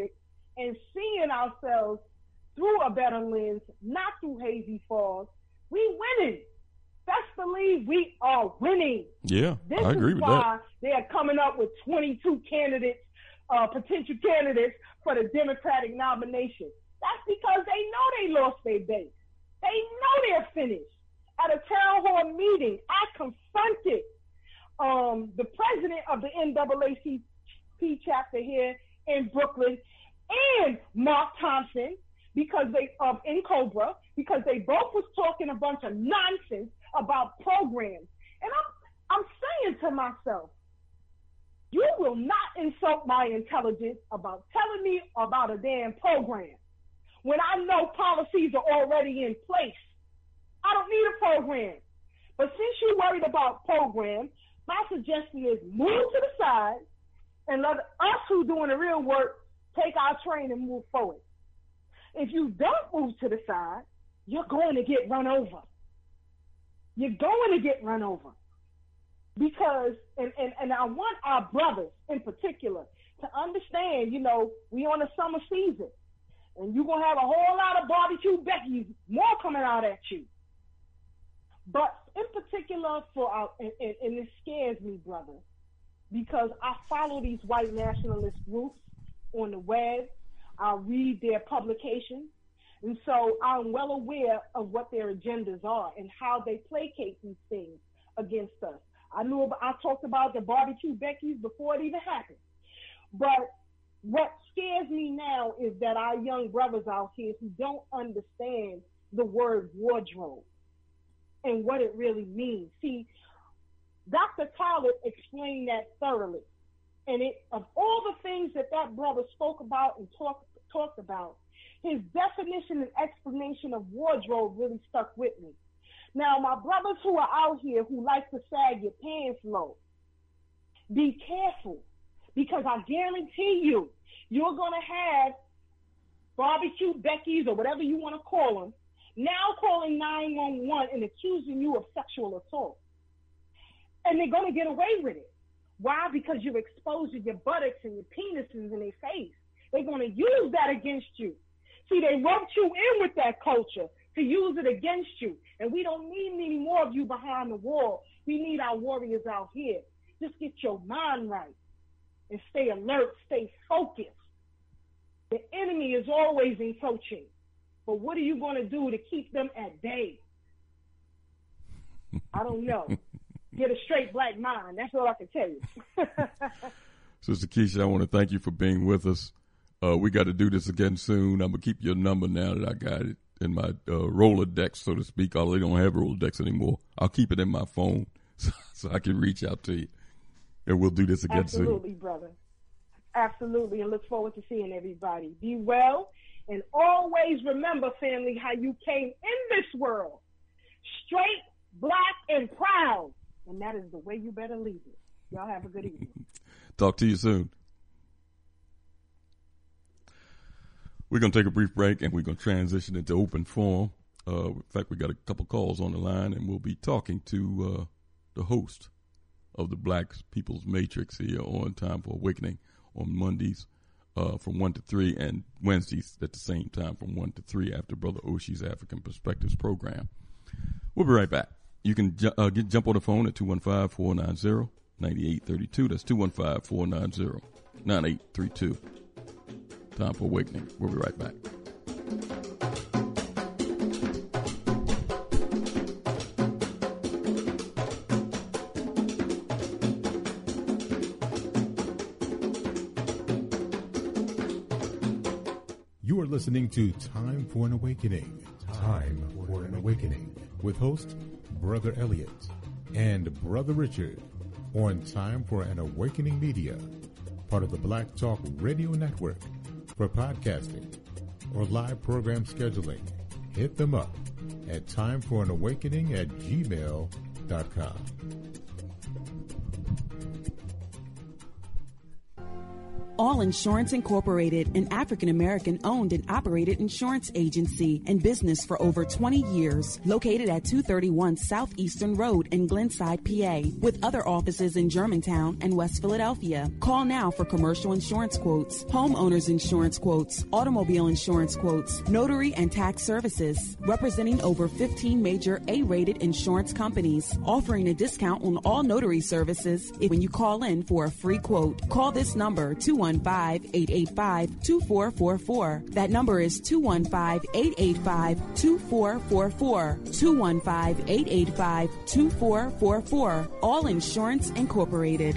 and seeing ourselves through a better lens, not through hazy falls, we winning. Best believe we are winning. Yeah, this I agree is with why that. They are coming up with twenty-two candidates, uh, potential candidates for the Democratic nomination. That's because they know they lost their base. They know they're finished. At a town hall meeting, I confronted um, the president of the N double A C P chapter here in Brooklyn and Mark Thompson because they of uh, in Cobra because they both was talking a bunch of nonsense about programs. And I'm I'm saying to myself, you will not insult my intelligence about telling me about a damn program when I know policies are already in place. I don't need a program. But since you're worried about programs, my suggestion is move to the side and let us who doing the real work take our train and move forward. If you don't move to the side, you're going to get run over. You're going to get run over. Because, and, and, and I want our brothers in particular to understand, you know, we on the summer season. And you're going to have a whole lot of barbecue Becky's more coming out at you. But in particular for our, and, and, and it scares me, brother, because I follow these white nationalist groups on the web. I read their publications. And so I'm well aware of what their agendas are and how they placate these things against us. I knew about, I talked about the barbecue Becky's before it even happened. But what scares me now is that our young brothers out here who don't understand the word wardrobe and what it really means. See, Doctor Khaled explained that thoroughly. And it, of all the things that that brother spoke about and talked talked about, his definition and explanation of wardrobe really stuck with me. Now, my brothers who are out here who like to sag your pants low, be careful, because I guarantee you, you're going to have barbecue Becky's or whatever you want to call them, now calling nine one one and accusing you of sexual assault. And they're going to get away with it. Why? Because you're exposing your buttocks and your penises in their face. They're going to use that against you. See, they roped you in with that culture to use it against you. And we don't need any more of you behind the wall. We need our warriors out here. Just get your mind right and stay alert, stay focused. The enemy is always encroaching. But what are you going to do to keep them at bay? I don't know. Get a straight black mind. That's all I can tell you. Sister Keisha, I want to thank you for being with us. Uh, we got to do this again soon. I'm going to keep your number now that I got it in my uh, Rolodex, so to speak. Although they don't have Rolodex anymore. I'll keep it in my phone so, so I can reach out to you. And we'll do this again Absolutely, soon. Absolutely, brother. Absolutely, and look forward to seeing everybody. Be well, and always remember, family, how you came in this world. Straight, black, and proud. And that is the way you better leave it. Y'all have a good evening. Talk to you soon. We're going to take a brief break, and we're going to transition into open forum. Uh, in fact, we got a couple calls on the line, and we'll be talking to uh, the host of the Black People's Matrix here on Time for Awakening on Mondays uh, from one to three, and Wednesdays at the same time from one to three after Brother Oshi's African Perspectives program. We'll be right back. You can ju- uh, get, jump on the phone at two one five, four nine zero, nine eight three two. That's two one five, four nine zero, nine eight three two. Time for Awakening. We'll be right back. You are listening to Time for an Awakening. Time for an Awakening with host Brother Elliot and Brother Richard on Time for an Awakening Media, part of the Black Talk Radio Network. For podcasting or live program scheduling, hit them up at timeforanawakening at gmail dot com. All Insurance Incorporated, an African-American owned and operated insurance agency in business for over twenty years, located at two thirty-one Southeastern Road in Glenside, P A, with other offices in Germantown and West Philadelphia. Call now for commercial insurance quotes, homeowners insurance quotes, automobile insurance quotes, notary and tax services, representing over fifteen major A-rated insurance companies, offering a discount on all notary services if when you call in for a free quote. Call this number, two one five, eight eight five, two four four four. That number is two one five, eight eight five, two four four four. two one five, eight eight five, two four four four. All Insurance Incorporated.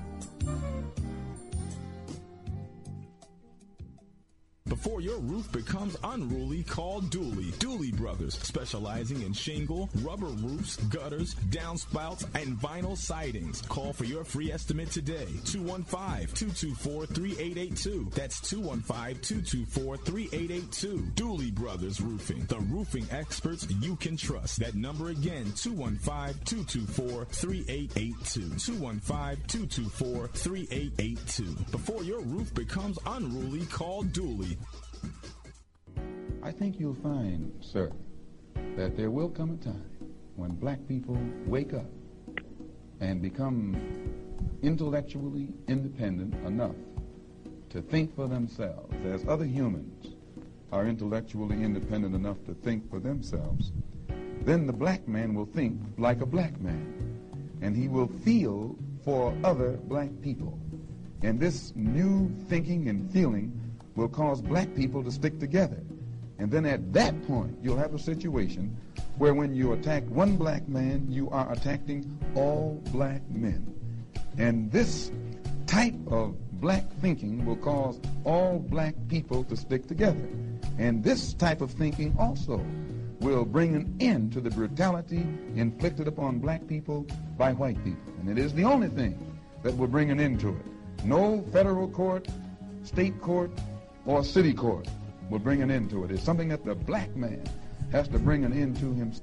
Before your roof becomes unruly, call Dooley. Dooley Brothers, specializing in shingle, rubber roofs, gutters, downspouts, and vinyl sidings. Call for your free estimate today. two one five, two two four, three eight eight two. That's two one five, two two four, three eight eight two. Dooley Brothers Roofing, the roofing experts you can trust. That number again, two one five, two two four, three eight eight two. two one five, two two four, three eight eight two. Before your roof becomes unruly, call Dooley. I think you'll find, sir, that there will come a time when black people wake up and become intellectually independent enough to think for themselves, as other humans are intellectually independent enough to think for themselves. Then the black man will think like a black man, and he will feel for other black people. And this new thinking and feeling will cause black people to stick together. And then at that point, you'll have a situation where when you attack one black man, you are attacking all black men. And this type of black thinking will cause all black people to stick together. And this type of thinking also will bring an end to the brutality inflicted upon black people by white people. And it is the only thing that will bring an end to it. No federal court, state court, or city court will bring an end to it. It's something that the black man has to bring an end to himself.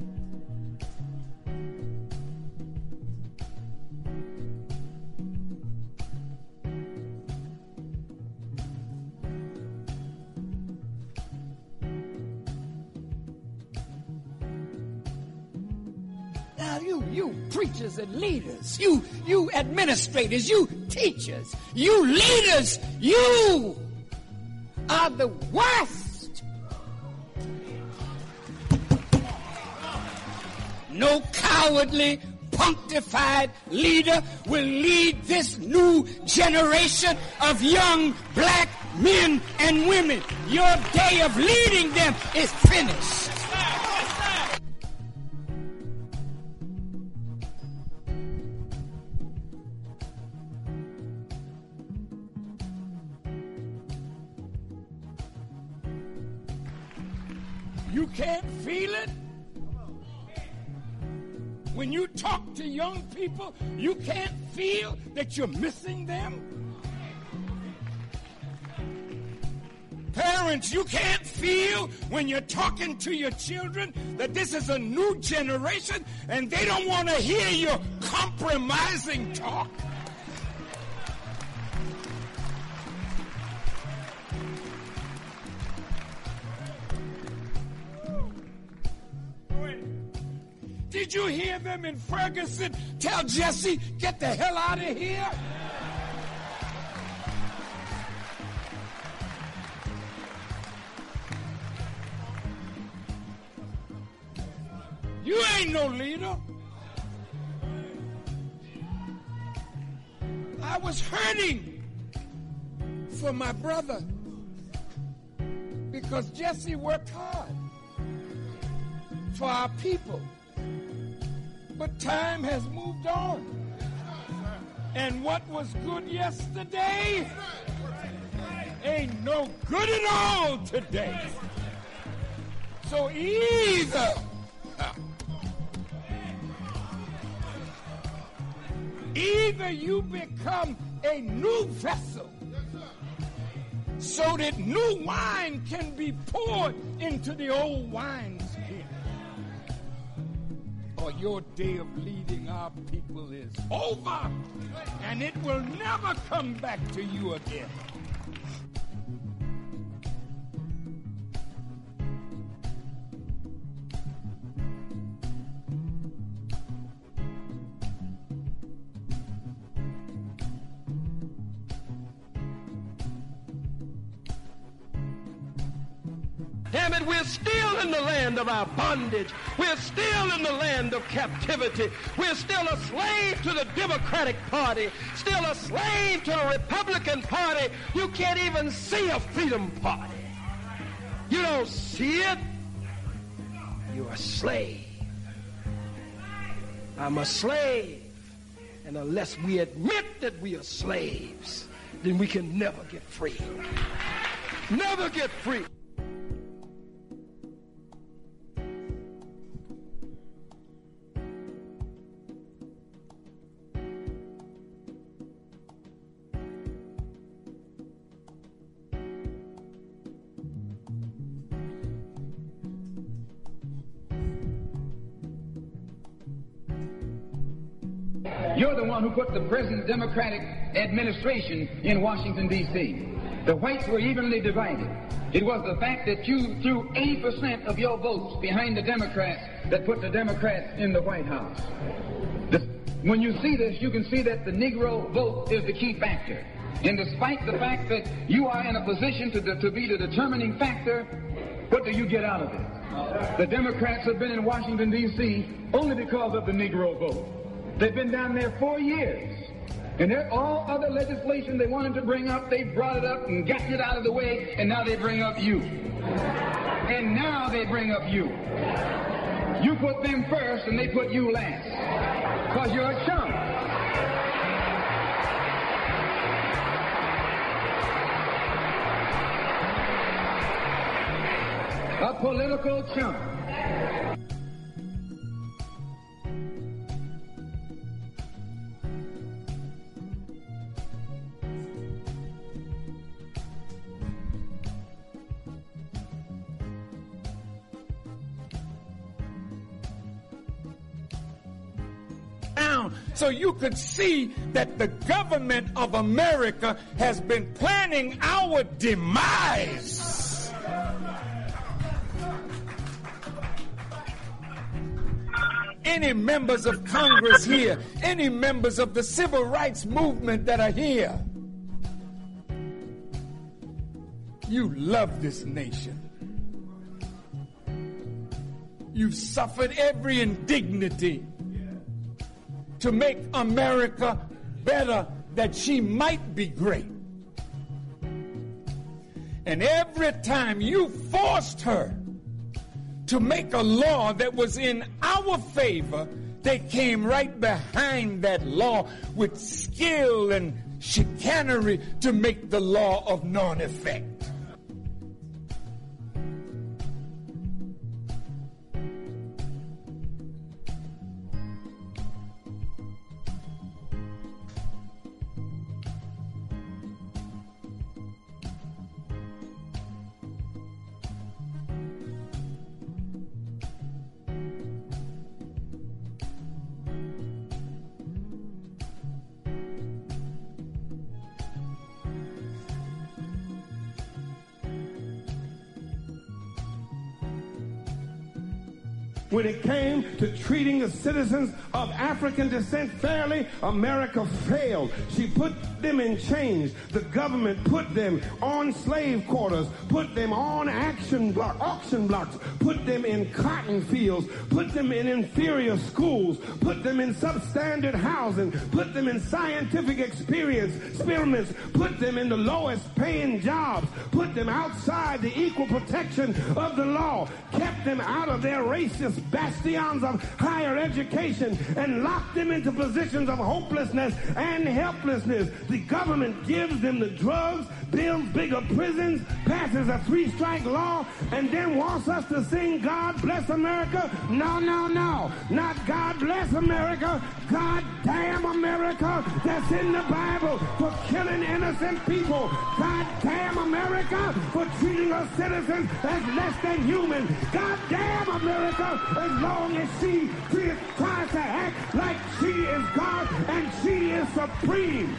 Now you, you preachers and leaders, you, you administrators, you teachers, you leaders, you are the worst. No cowardly, punctified leader will lead this new generation of young black men and women. Your day of leading them is finished. You can't feel it? When you talk to young people, you can't feel that you're missing them? Parents, you can't feel when you're talking to your children that this is a new generation and they don't want to hear your compromising talk? Did you hear them in Ferguson tell Jesse, get the hell out of here? You ain't no leader. I was hurting for my brother because Jesse worked hard for our people. But time has moved on. And what was good yesterday ain't no good at all today. So either either you become a new vessel so that new wine can be poured into the old wineskin, or your day of leading our people is over, and it will never come back to you again. it, we're still in the land of our bondage. We're still in the land of captivity. We're still a slave to the Democratic Party, still a slave to the Republican Party. You can't even see a Freedom Party. You don't see it. You're a slave. I'm a slave. And unless we admit that we are slaves, then we can never get free. Never get free. You're the one who put the present Democratic administration in Washington, D C The whites were evenly divided. It was the fact that you threw eighty percent of your votes behind the Democrats that put the Democrats in the White House. The, when you see this, you can see that the Negro vote is the key factor. And despite the fact that you are in a position to, to be the determining factor, what do you get out of it? The Democrats have been in Washington, D C only because of the Negro vote. They've been down there four years. And all other legislation they wanted to bring up, they brought it up and got it out of the way, and now they bring up you. And now they bring up you. You put them first, and they put you last. Because you're a chump. A political chump. So you could see that the government of America has been planning our demise. Any members of Congress here, any members of the civil rights movement that are here, you love this nation. You've suffered every indignity to make America better, that she might be great. And every time you forced her to make a law that was in our favor, they came right behind that law with skill and chicanery to make the law of non-effect. When it came to treating the citizens of African descent fairly, America failed. She put them in chains. The government put them on slave quarters, put them on action block, auction blocks, put them in cotton fields, put them in inferior schools, put them in substandard housing, put them in scientific experience experiments, put them in the lowest paying jobs, put them outside the equal protection of the law, kept them out of their racist bastions of higher education, and locked them into positions of hopelessness and helplessness. The government gives them the drugs, builds bigger prisons, passes a three-strike law, and then wants us to sing God Bless America? No, no, no. Not God Bless America. God damn America that's in the Bible for killing innocent people. God damn America for treating her citizens as less than human. God damn America as long as she tries to act like she is God and she is supreme.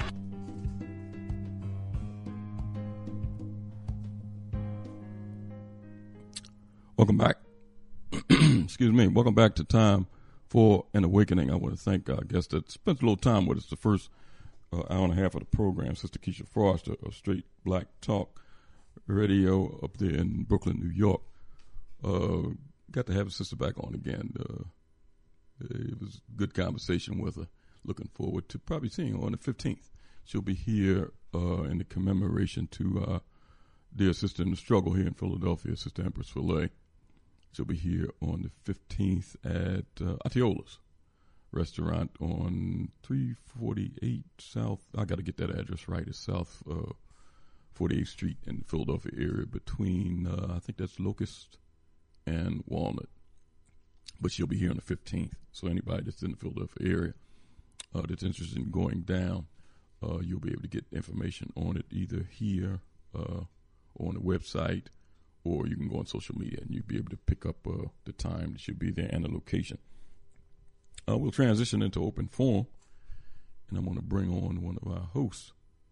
Welcome back. Excuse me. Welcome back to Time for an Awakening. I want to thank our guest that spent a little time with us the first uh, hour and a half of the program, Sister Keisha Frost of Straight Black Talk Radio up there in Brooklyn, New York. Uh, got to have his sister back on again. Uh, it was a good conversation with her. Looking forward to probably seeing her on the fifteenth. She'll be here uh, in the commemoration to uh, dear sister in the struggle here in Philadelphia, Sister Empress Filet. She'll be here on the fifteenth at uh, Atiola's restaurant on three forty-eight South. I got to get that address right. It's South uh, forty-eighth Street in the Philadelphia area between, uh, I think that's Locust and Walnut. But she'll be here on the fifteenth. So anybody that's in the Philadelphia area uh, that's interested in going down, uh, you'll be able to get information on it either here uh, or on the website, or you can go on social media and you'll be able to pick up uh, the time that she'll be there and the location. Uh, we'll transition into open forum, and I'm going to bring on one of our hosts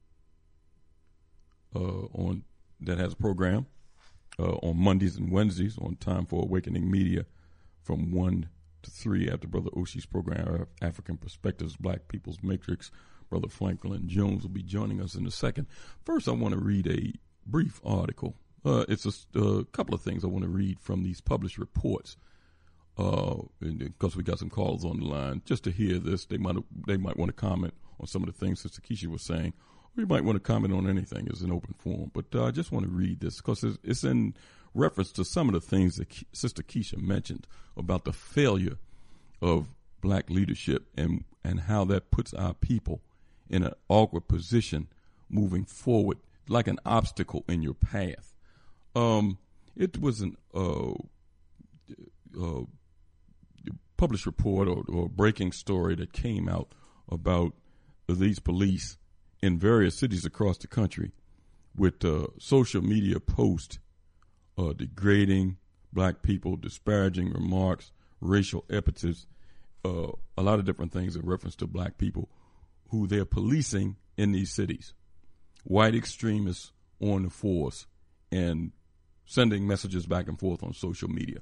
uh, on that has a program uh, on Mondays and Wednesdays on Time for Awakening Media from one to three after Brother Oshi's program, African Perspectives, Black People's Matrix. Brother Franklin Jones will be joining us in a second. First, I want to read a brief article. Uh, it's a uh, couple of things I want to read from these published reports. Uh, because we got some callers on the line, just to hear this, they might they might want to comment on some of the things Sister Keisha was saying, or you might want to comment on anything. It's an open forum, but uh, I just want to read this because it's, it's in reference to some of the things that Ke- Sister Keisha mentioned about the failure of black leadership and and how that puts our people in an awkward position moving forward, like an obstacle in your path. Um, it was an uh, uh, published report or, or breaking story that came out about these police in various cities across the country with uh, social media posts uh, degrading black people, disparaging remarks, racial epithets, uh, a lot of different things in reference to black people who they're policing in these cities. White extremists on the force and sending messages back and forth on social media.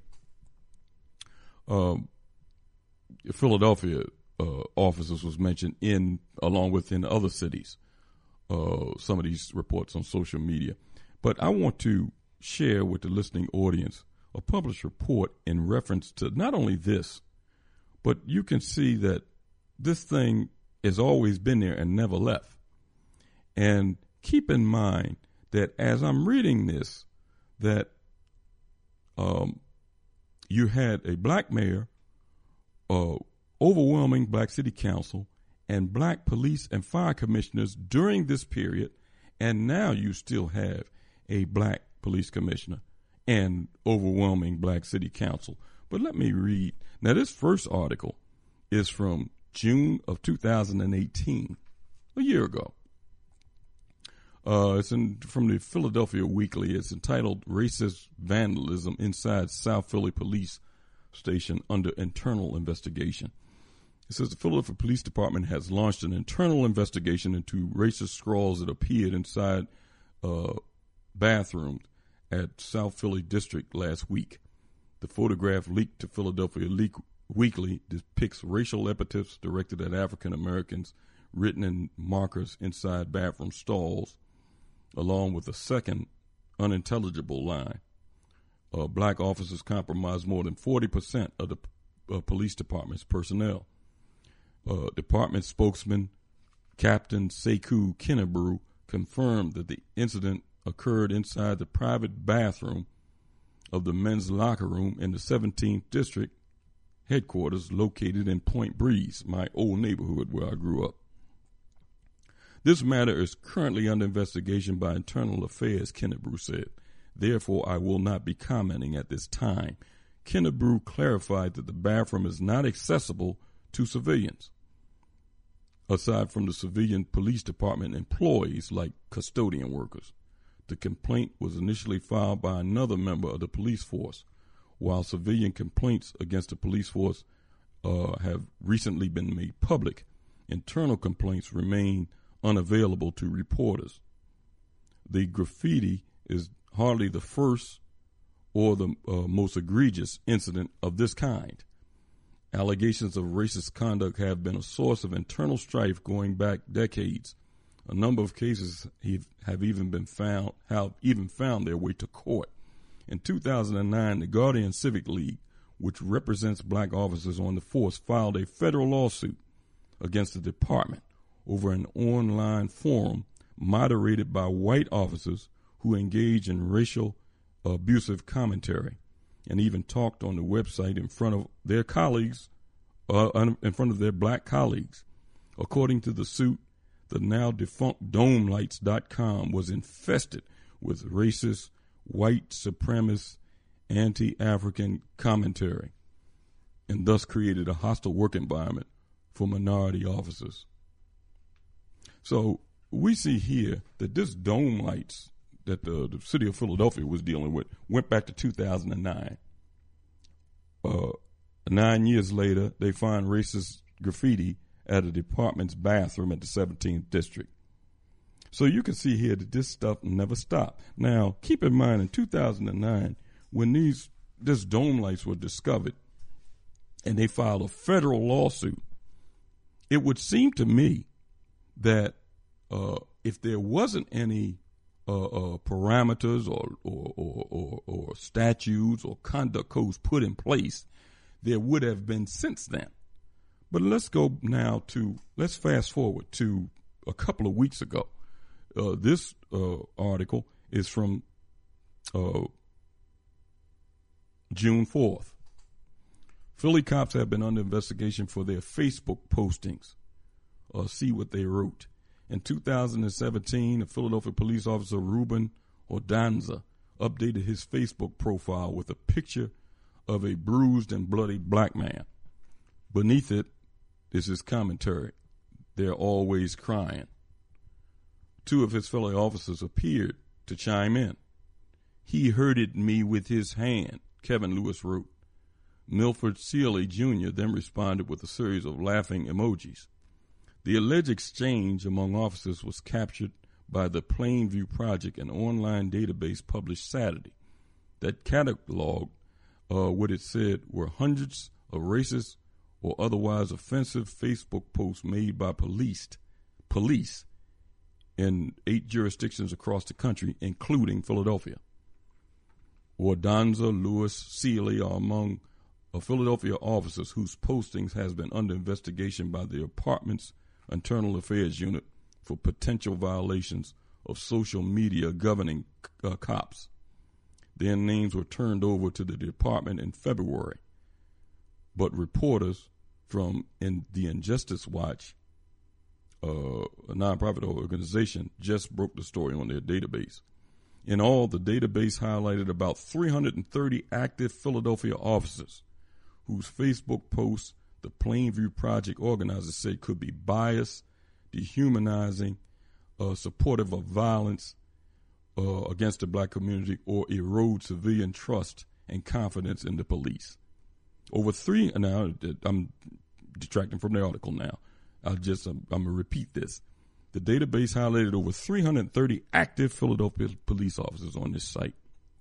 Um, Philadelphia uh, officers was mentioned in, along with in other cities, uh, some of these reports on social media. But I want to share with the listening audience a published report in reference to not only this, but you can see that this thing has always been there and never left. And keep in mind that as I'm reading this, that um, you had a black mayor, uh, overwhelming black city council, and black police and fire commissioners during this period, and now you still have a black police commissioner and overwhelming black city council. But let me read. Now, this first article is from June of two thousand eighteen, a year ago. Uh, it's in, from the Philadelphia Weekly. It's entitled Racist Vandalism Inside South Philly Police Station Under Internal Investigation. It says the Philadelphia Police Department has launched an internal investigation into racist scrawls that appeared inside uh, bathrooms at South Philly District last week. The photograph leaked to Philadelphia Le- Weekly depicts racial epithets directed at African Americans written in markers inside bathroom stalls, along with a second unintelligible line. Uh, black officers comprise more than forty percent of the uh, police department's personnel. Uh, department spokesman Captain Sekou Kennebrew confirmed that the incident occurred inside the private bathroom of the men's locker room in the seventeenth District headquarters located in Point Breeze, my old neighborhood where I grew up. This matter is currently under investigation by Internal Affairs, Kennebrew said. Therefore, I will not be commenting at this time. Kennebrew clarified that the bathroom is not accessible to civilians, aside from the civilian police department employees like custodian workers. The complaint was initially filed by another member of the police force. While civilian complaints against the police force uh, have recently been made public, internal complaints remain unavailable to reporters. The graffiti is hardly the first or the uh, most egregious incident of this kind. Allegations of racist conduct have been a source of internal strife going back decades. A number of cases have even been found have even found their way to court. In two thousand nine, the Guardian Civic League, which represents black officers on the force, filed a federal lawsuit against the department over an online forum moderated by white officers who engage in racial abusive commentary and even talked on the website in front of their colleagues, uh, in front of their black colleagues. According to the suit, the now defunct dome lights dot com was infested with racist, white supremacist, anti-African commentary and thus created a hostile work environment for minority officers. So we see here that this Dome Lights that the, the city of Philadelphia was dealing with went back to two thousand nine. Uh, nine years later, they find racist graffiti at a department's bathroom at the seventeenth district. So you can see here that this stuff never stopped. Now, keep in mind, in two thousand nine, when these this Dome Lights were discovered and they filed a federal lawsuit, it would seem to me that uh, if there wasn't any uh, uh, parameters or or, or, or or statutes or conduct codes put in place, there would have been since then. But let's go now to, let's fast forward to a couple of weeks ago. Uh, this uh, article is from uh, June fourth. Philly cops have been under investigation for their Facebook postings. Uh, see what they wrote. In two thousand seventeen, a Philadelphia police officer, Ruben Ordanza, updated his Facebook profile with a picture of a bruised and bloody black man. Beneath it is his commentary, "They're always crying." Two of his fellow officers appeared to chime in. "He hurted me with his hand," Kevin Lewis wrote. Milford Sealy Junior then responded with a series of laughing emojis. The alleged exchange among officers was captured by the Plainview Project, an online database published Saturday that cataloged uh, what it said were hundreds of racist or otherwise offensive Facebook posts made by police, police in eight jurisdictions across the country, including Philadelphia. Ordanza, Lewis, Sealy are among uh, Philadelphia officers whose postings has been under investigation by the department's Internal Affairs Unit for potential violations of social media governing uh, cops. Their names were turned over to the department in February, but reporters from in the Injustice Watch, uh, a nonprofit organization, just broke the story on their database. In all, the database highlighted about three hundred thirty active Philadelphia officers whose Facebook posts the Plainview Project organizers said could be biased, dehumanizing, uh, supportive of violence uh, against the black community, or erode civilian trust and confidence in the police. Over three, now I'm detracting from the article now. I'll just, I'm, I'm going to repeat this. The database highlighted over three hundred thirty active Philadelphia police officers on this site.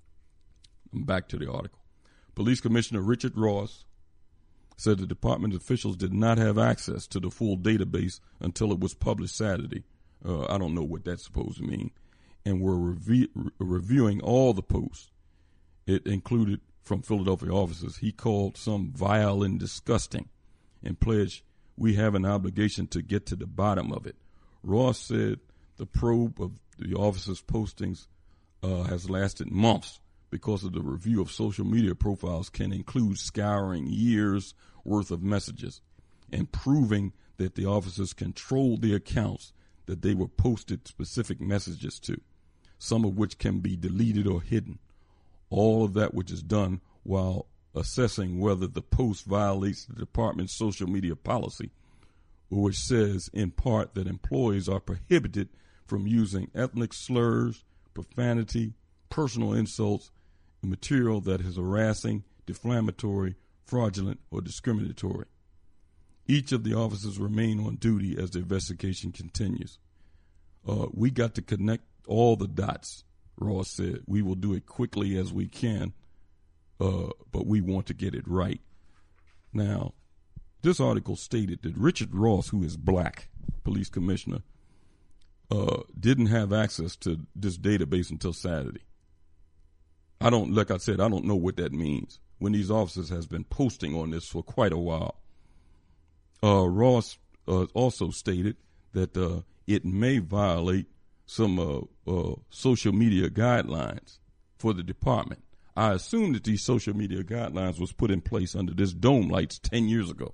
I'm back to the article. Police Commissioner Richard Ross said the department officials did not have access to the full database until it was published Saturday. Uh, I don't know what that's supposed to mean. And were reve- re- reviewing all the posts. It included from Philadelphia officers. He called some vile and disgusting and pledged we have an obligation to get to the bottom of it. Ross said the probe of the officers' postings uh, has lasted months because of the review of social media profiles can include scouring years worth of messages and proving that the officers controlled the accounts that they were posted specific messages to, some of which can be deleted or hidden. All of that which is done while assessing whether the post violates the department's social media policy, which says in part that employees are prohibited from using ethnic slurs, profanity, personal insults, and material that is harassing, defamatory, fraudulent, or discriminatory. Each of the officers remain on duty as the investigation continues. Uh, we got to connect all the dots, Ross said. We will do it quickly as we can, uh, but we want to get it right. Now, this article stated that Richard Ross, who is black, police commissioner, uh, didn't have access to this database until Saturday. I don't, like I said, I don't know what that means when these officers has been posting on this for quite a while. Uh, Ross uh, also stated that uh, it may violate some uh, uh, social media guidelines for the department. I assume that these social media guidelines was put in place under this Dome Lights ten years ago.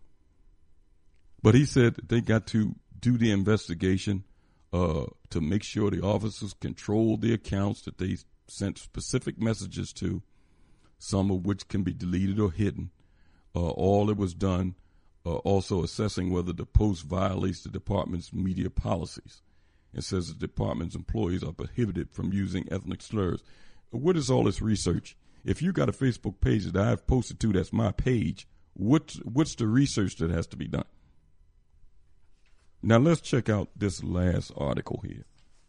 But he said that they got to do the investigation uh, to make sure the officers control the accounts that they sent specific messages to, some of which can be deleted or hidden. Uh, all that was done, uh, also assessing whether the post violates the department's media policies. It says the department's employees are prohibited from using ethnic slurs. What is all this research? If you got a Facebook page that I've posted to, that's my page, what's, what's the research that has to be done? Now let's check out this last article here.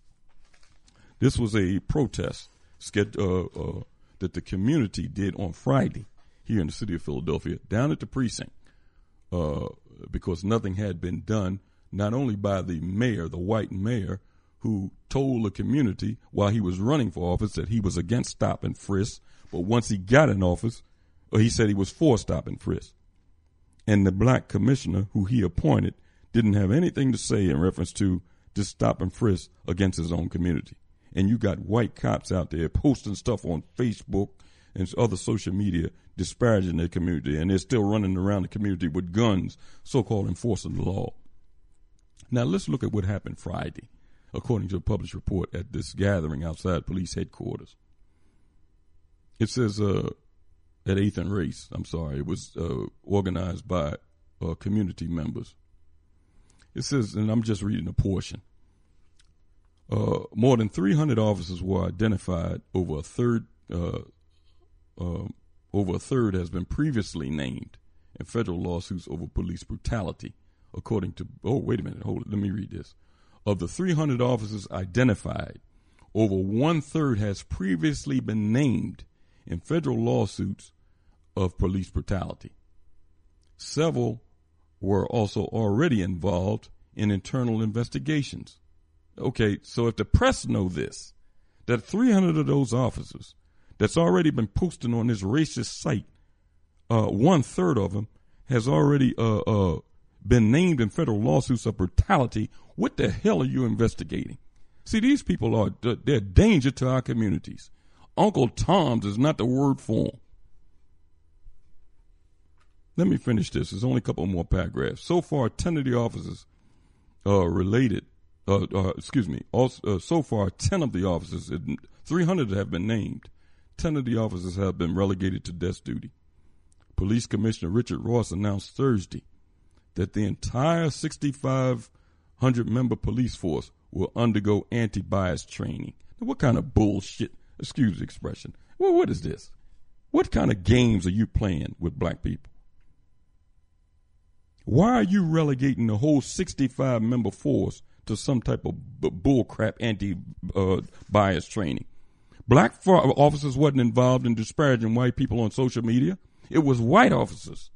This was a protest uh, uh, that the community did on Friday here in the city of Philadelphia, down at the precinct, uh, because nothing had been done, not only by the mayor, the white mayor, who told the community while he was running for office that he was against stop and frisk, but once he got in office, or he said he was for stop and frisk. And the black commissioner who he appointed didn't have anything to say in reference to this stop and frisk against his own community. And you got white cops out there posting stuff on Facebook and other social media disparaging their community, and they're still running around the community with guns, so-called enforcing the law. Now let's look at what happened Friday, according to a published report at this gathering outside police headquarters. It says uh, at eighth and Race, I'm sorry, it was uh, organized by uh, community members. It says, and I'm just reading a portion, uh, more than three hundred officers were identified. Over a third, uh, uh, over a third has been previously named in federal lawsuits over police brutality, according to, oh, wait a minute, hold it, let me read this. Of the three hundred officers identified, over one-third has previously been named in federal lawsuits of police brutality. Several were also already involved in internal investigations. Okay, so if the press know this, that three hundred of those officers that's already been posting on this racist site, uh, one-third of them has already uh, uh, been named in federal lawsuits of brutality, what the hell are you investigating? See, these people are, they're a danger to our communities. Uncle Tom's is not the word for them. Let me finish this. There's only a couple more paragraphs. So far, ten of the officers uh, related, uh, uh, excuse me, also, uh, so far, ten of the officers, three hundred have been named. ten of the officers have been relegated to desk duty. Police Commissioner Richard Ross announced Thursday that the entire sixty-five hundred member police force will undergo anti-bias training. Now, what kind of bullshit, excuse the expression, well, what is this? What kind of games are you playing with black people? Why are you relegating the whole sixty-five member force to some type of b- bullcrap anti-bias uh, training? Black for- officers wasn't involved in disparaging white people on social media. It was white officers.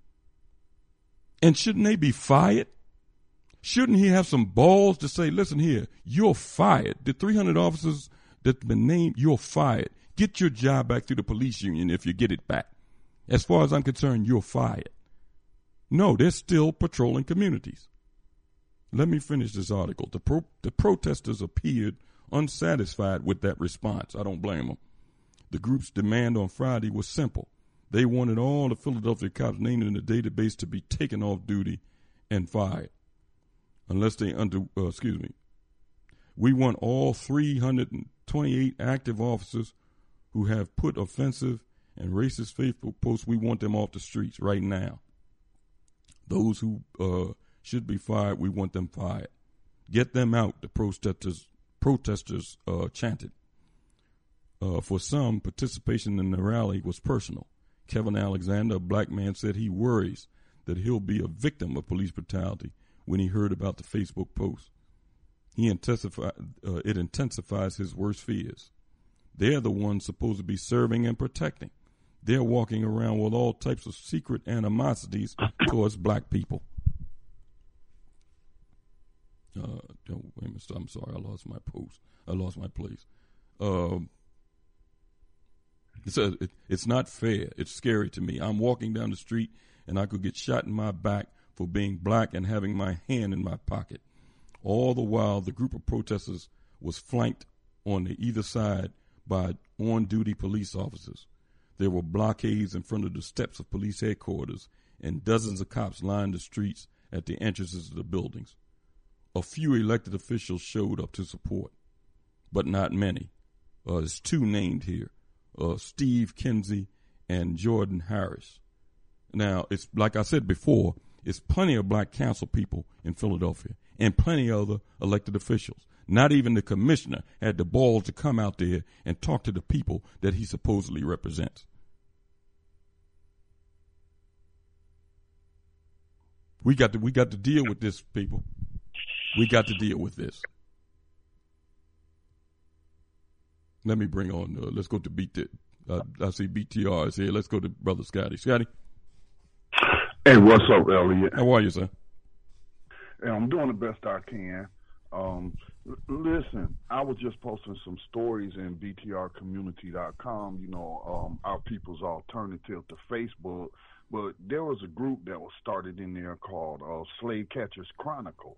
And shouldn't they be fired? Shouldn't he have some balls to say, listen here, you're fired. The three hundred officers that's been named, you're fired. Get your job back to the police union if you get it back. As far as I'm concerned, you're fired. No, they're still patrolling communities. Let me finish this article. The, pro- the protesters appeared unsatisfied with that response. I don't blame them. The group's demand on Friday was simple. They wanted all the Philadelphia cops named in the database to be taken off duty and fired. Unless they under, uh, excuse me. We want all three hundred twenty-eight active officers who have put offensive and racist Facebook posts, we want them off the streets right now. Those who uh, should be fired, we want them fired. Get them out, the protesters, protesters uh, chanted. Uh, for some, participation in the rally was personal. Kevin Alexander, a black man, said he worries that he'll be a victim of police brutality when he heard about the Facebook post. He intensified, uh, it intensifies his worst fears. They're the ones supposed to be serving and protecting. They're walking around with all types of secret animosities towards black people. Uh, wait a minute, I'm sorry, I lost my post. I lost my place. Uh, It's, a, it, it's not fair. It's scary to me. I'm walking down the street, and I could get shot in my back for being black and having my hand in my pocket. All the while, the group of protesters was flanked on the either side by on-duty police officers. There were blockades in front of the steps of police headquarters, and dozens of cops lined the streets at the entrances of the buildings. A few elected officials showed up to support, but not many. Uh, there's two named here, uh, Steve Kinsey and Jordan Harris. Now, it's like I said before, it's plenty of black council people in Philadelphia and plenty of other elected officials. Not even the commissioner had the balls to come out there and talk to the people that he supposedly represents. We got to we got to deal with this, people. We got to deal with this. Let me bring on. Uh, let's go to B T. Uh, I see B T R is here. Let's go to Brother Scotty. Scotty. Hey, what's up, Elliot? How are you, sir? Hey, I'm doing the best I can. Um, l- listen, I was just posting some stories in B T R community dot com, you know, um, our people's alternative to Facebook, but there was a group that was started in there called uh, Slave Catchers Chronicles,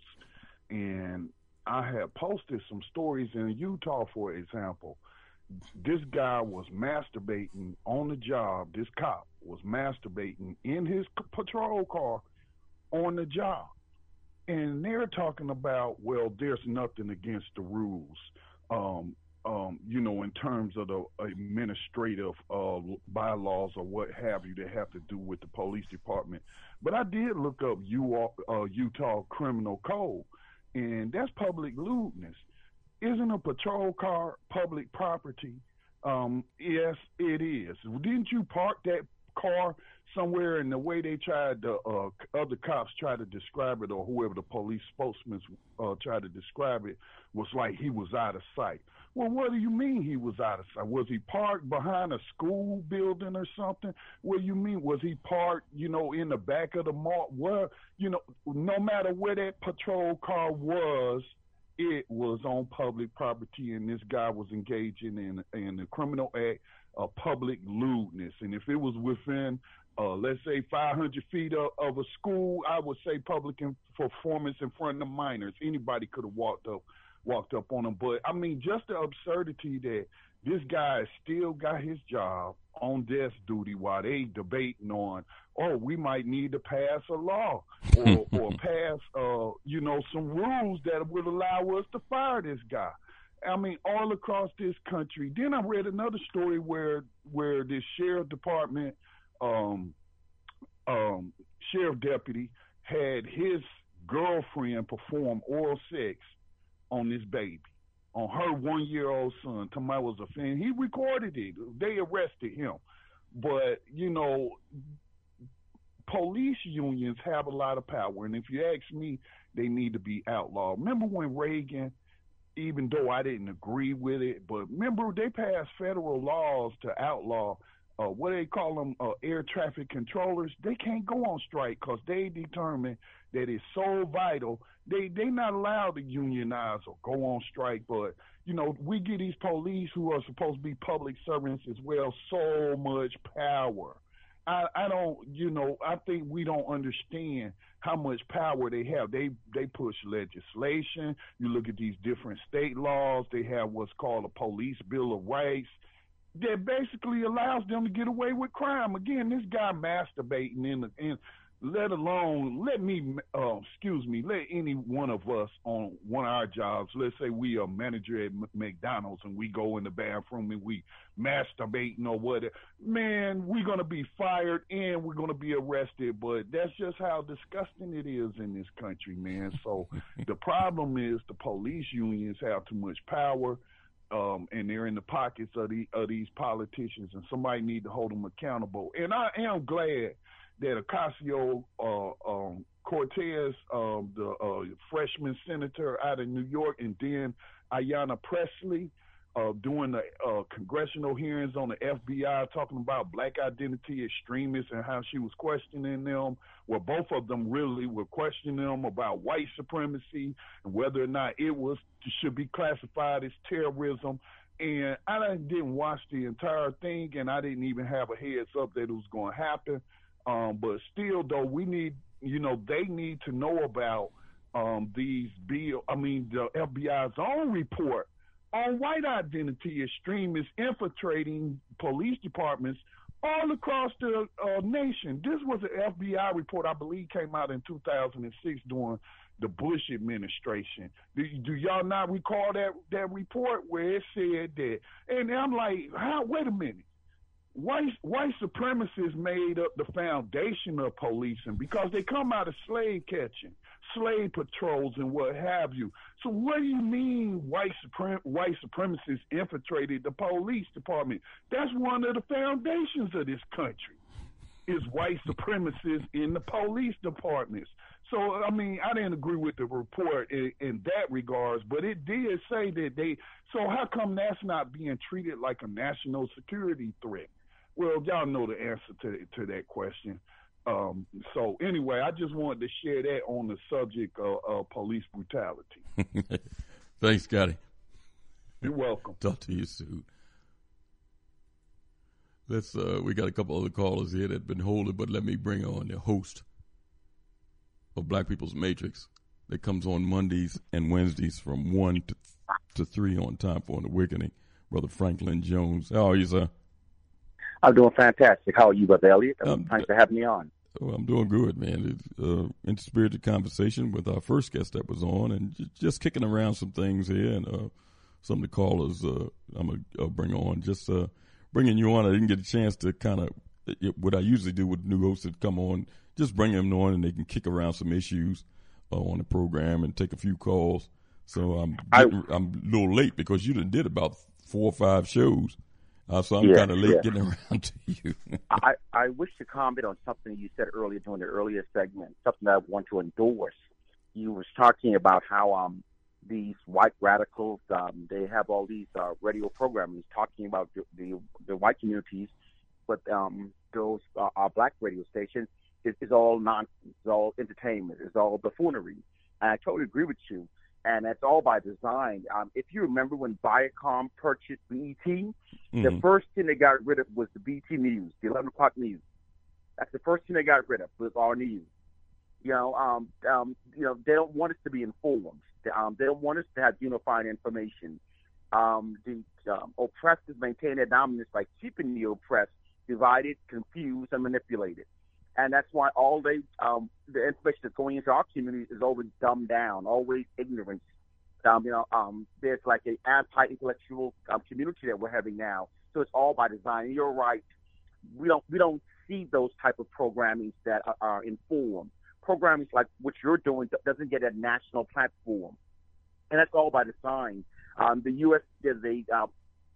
and I had posted some stories in Utah, for example. This guy was masturbating on the job. This cop was masturbating in his patrol car on the job. And they're talking about, well, there's nothing against the rules, um, um, you know, in terms of the administrative uh, bylaws or what have you that have to do with the police department. But I did look up U- uh, Utah Criminal Code, and that's public lewdness. Isn't a patrol car public property? Um, yes, it is. Didn't you park that car somewhere, and the way they tried to, uh, other cops tried to describe it, or whoever the police spokesman uh, tried to describe it, was like he was out of sight. Well, what do you mean he was out of sight? Was he parked behind a school building or something? What do you mean? Was he parked, you know, in the back of the mall? Well, you know, no matter where that patrol car was, it was on public property, and this guy was engaging in in the criminal act of public lewdness. And if it was within, uh, let's say, five hundred feet of, of a school, I would say public in, performance in front of minors. Anybody could have walked up, walked up on him. But I mean, just the absurdity that this guy still got his job on desk duty while they debating on, oh, we might need to pass a law or, or pass, uh, you know, some rules that would allow us to fire this guy. I mean, all across this country. Then I read another story where where this sheriff department, um, um, sheriff deputy had his girlfriend perform oral sex on this baby, on her one-year-old son. Somebody was a fan. He recorded it. They arrested him. But, you know, police unions have a lot of power. And if you ask me, they need to be outlawed. Remember when Reagan, even though I didn't agree with it, but remember they passed federal laws to outlaw, uh, what they call them, uh, air traffic controllers. They can't go on strike because they determine that it's so vital. They they not allowed to unionize or go on strike. But, you know, we give these police who are supposed to be public servants as well so much power. I, I don't, you know, I think we don't understand how much power they have. They they push legislation. You look at these different state laws. They have what's called a police bill of rights that basically allows them to get away with crime. Again, this guy masturbating in the, in, let alone, let me, uh, excuse me, let any one of us on one of our jobs, let's say we are a manager at McDonald's and we go in the bathroom and we masturbating or whatever, man, we're going to be fired and we're going to be arrested. But that's just how disgusting it is in this country, man. So the problem is the police unions have too much power. Um, and they're in the pockets of, the, of these politicians, and somebody need to hold them accountable. And I am glad that Ocasio uh, um, Cortez, um, the uh, freshman senator out of New York, and then Ayanna Pressley uh, doing the uh, congressional hearings on the F B I, talking about black identity extremists and how she was questioning them. Well, both of them really were questioning them about white supremacy and whether or not it was should be classified as terrorism. and I didn't watch the entire thing, and I didn't even have a heads up that it was going to happen. Um, but still, though, we need, you know, they need to know about um, these bill. I mean, the F B I's own report on white identity extremists infiltrating police departments all across the uh, nation. This was an F B I report, I believe, came out in two thousand six during the Bush administration. Do, do y'all not recall that, that report where it said that? And I'm like, how? Wait a minute. White, white supremacists made up the foundation of policing because they come out of slave catching, slave patrols, and what have you. So what do you mean white, suprem- white supremacists infiltrated the police department? That's one of the foundations of this country, is white supremacists in the police departments. So, I mean, I didn't agree with the report in, in that regards, but it did say that they, so how come that's not being treated like a national security threat? Well, y'all know the answer to to that question. Um, so anyway, I just wanted to share that on the subject of, of police brutality. Thanks, Scotty. You're welcome. Talk to you soon. Let's. Uh, we got a couple other callers here that have been holding, but let me bring on the host of Black People's Matrix that comes on Mondays and Wednesdays from one to to three on Time for an Awakening, Brother Franklin Jones. How are you, sir? I'm doing fantastic. How are you, Brother Elliot? Um, Thanks for having me on. Oh, I'm doing good, man. It's uh, inter-spirited conversation with our first guest that was on, and j- just kicking around some things here, and uh, some of the callers uh, I'm going to uh, bring on. Just uh, bringing you on, I didn't get a chance to kind of, what I usually do with new hosts that come on, just bring them on, and they can kick around some issues uh, on the program and take a few calls. So I'm getting, I, I'm a little late because you done did about four or five shows. Uh, so I'm yeah, kind of late yeah. getting around to you. I, I wish to comment on something you said earlier during the earlier segment, something that I want to endorse. You was talking about how um, these white radicals, um, they have all these uh, radio programs talking about the, the, the white communities, but um, those uh, our black radio stations is, is all non, it's all entertainment, it's all buffoonery. And I totally agree with you. And that's all by design. Um, if you remember when Viacom purchased B E T, mm-hmm. the first thing they got rid of was the B E T News, the eleven o'clock news. That's the first thing they got rid of was our news. You know, um, um, you know, they don't want us to be informed. Um, they don't want us to have unified information. Um, the um, oppressors maintain their dominance by keeping the oppressed divided, confused, and manipulated. And that's why all they, um, the information that's going into our community is always dumbed down, always ignorance. Um, you know, um, there's like an anti-intellectual um, community that we're having now. So it's all by design. And you're right. We don't we don't see those type of programming that are, are informed. Programming like what you're doing doesn't get a national platform, and that's all by design. Um, the U S there's a uh,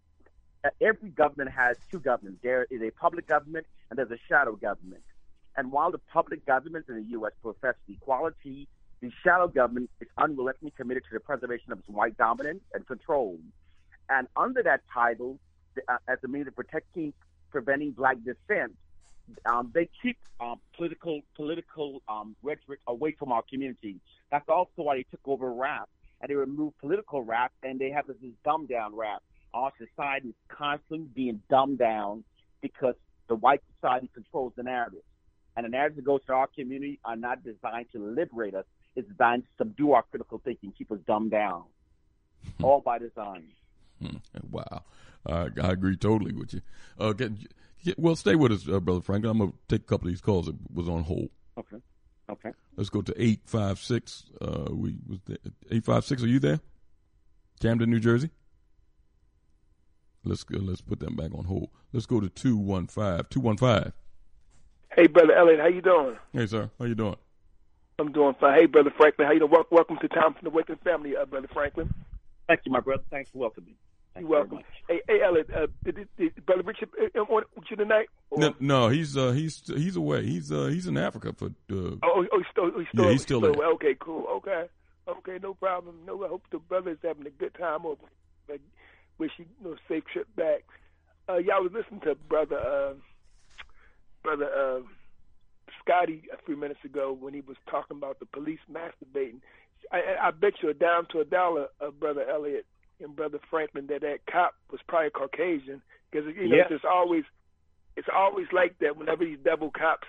every government has two governments. There is a public government and there's a shadow government. And while the public government in the U S profess equality, the shadow government is unrelentingly committed to the preservation of its white dominance and control. And under that title, uh, as a means of protecting, preventing black dissent, um, they keep um, political political um, rhetoric away from our community. That's also why they took over rap, and they removed political rap, and they have this dumbed down rap. Our society is constantly being dumbed down because the white society controls the narrative. And the narratives that go to our community are not designed to liberate us. It's designed to subdue our critical thinking, keep us dumbed down, all by design. Wow. Uh, I agree totally with you. Uh, get, get, well, stay with us, uh, Brother Franklin. I'm going to take a couple of these calls that was on hold. Okay. Okay. Let's go to eight five six. Uh, we was eight five six, are you there? Camden, New Jersey? Let's go, let's put them back on hold. Let's go to two one five. two one five. Hey, Brother Elliot, how you doing? Hey, sir. How you doing? I'm doing fine. Hey, Brother Franklin, how you doing? Welcome to Time for the Awakening family, uh, Brother Franklin. Thank you, my brother. Thanks for welcoming me. Thank You're welcome. Hey, hey, Elliot, uh, did, did, did Brother Richard uh, on with you tonight? No, no, he's uh, he's he's away. He's uh, he's in Africa for. Uh, oh, oh, he's still, he's still, yeah, he's still, still there. Okay, cool. Okay, okay, no problem. No, I hope the brother is having a good time. Or like, wish he, you know, safe trip back. Uh, y'all was listening to Brother uh, Brother. Uh, Scotty a few minutes ago when he was talking about the police masturbating. I, I bet you a dime to a dollar, uh, Brother Elliot, and Brother Franklin, that that cop was probably Caucasian, because you know Yeah. it's just always it's always like that. Whenever these devil cops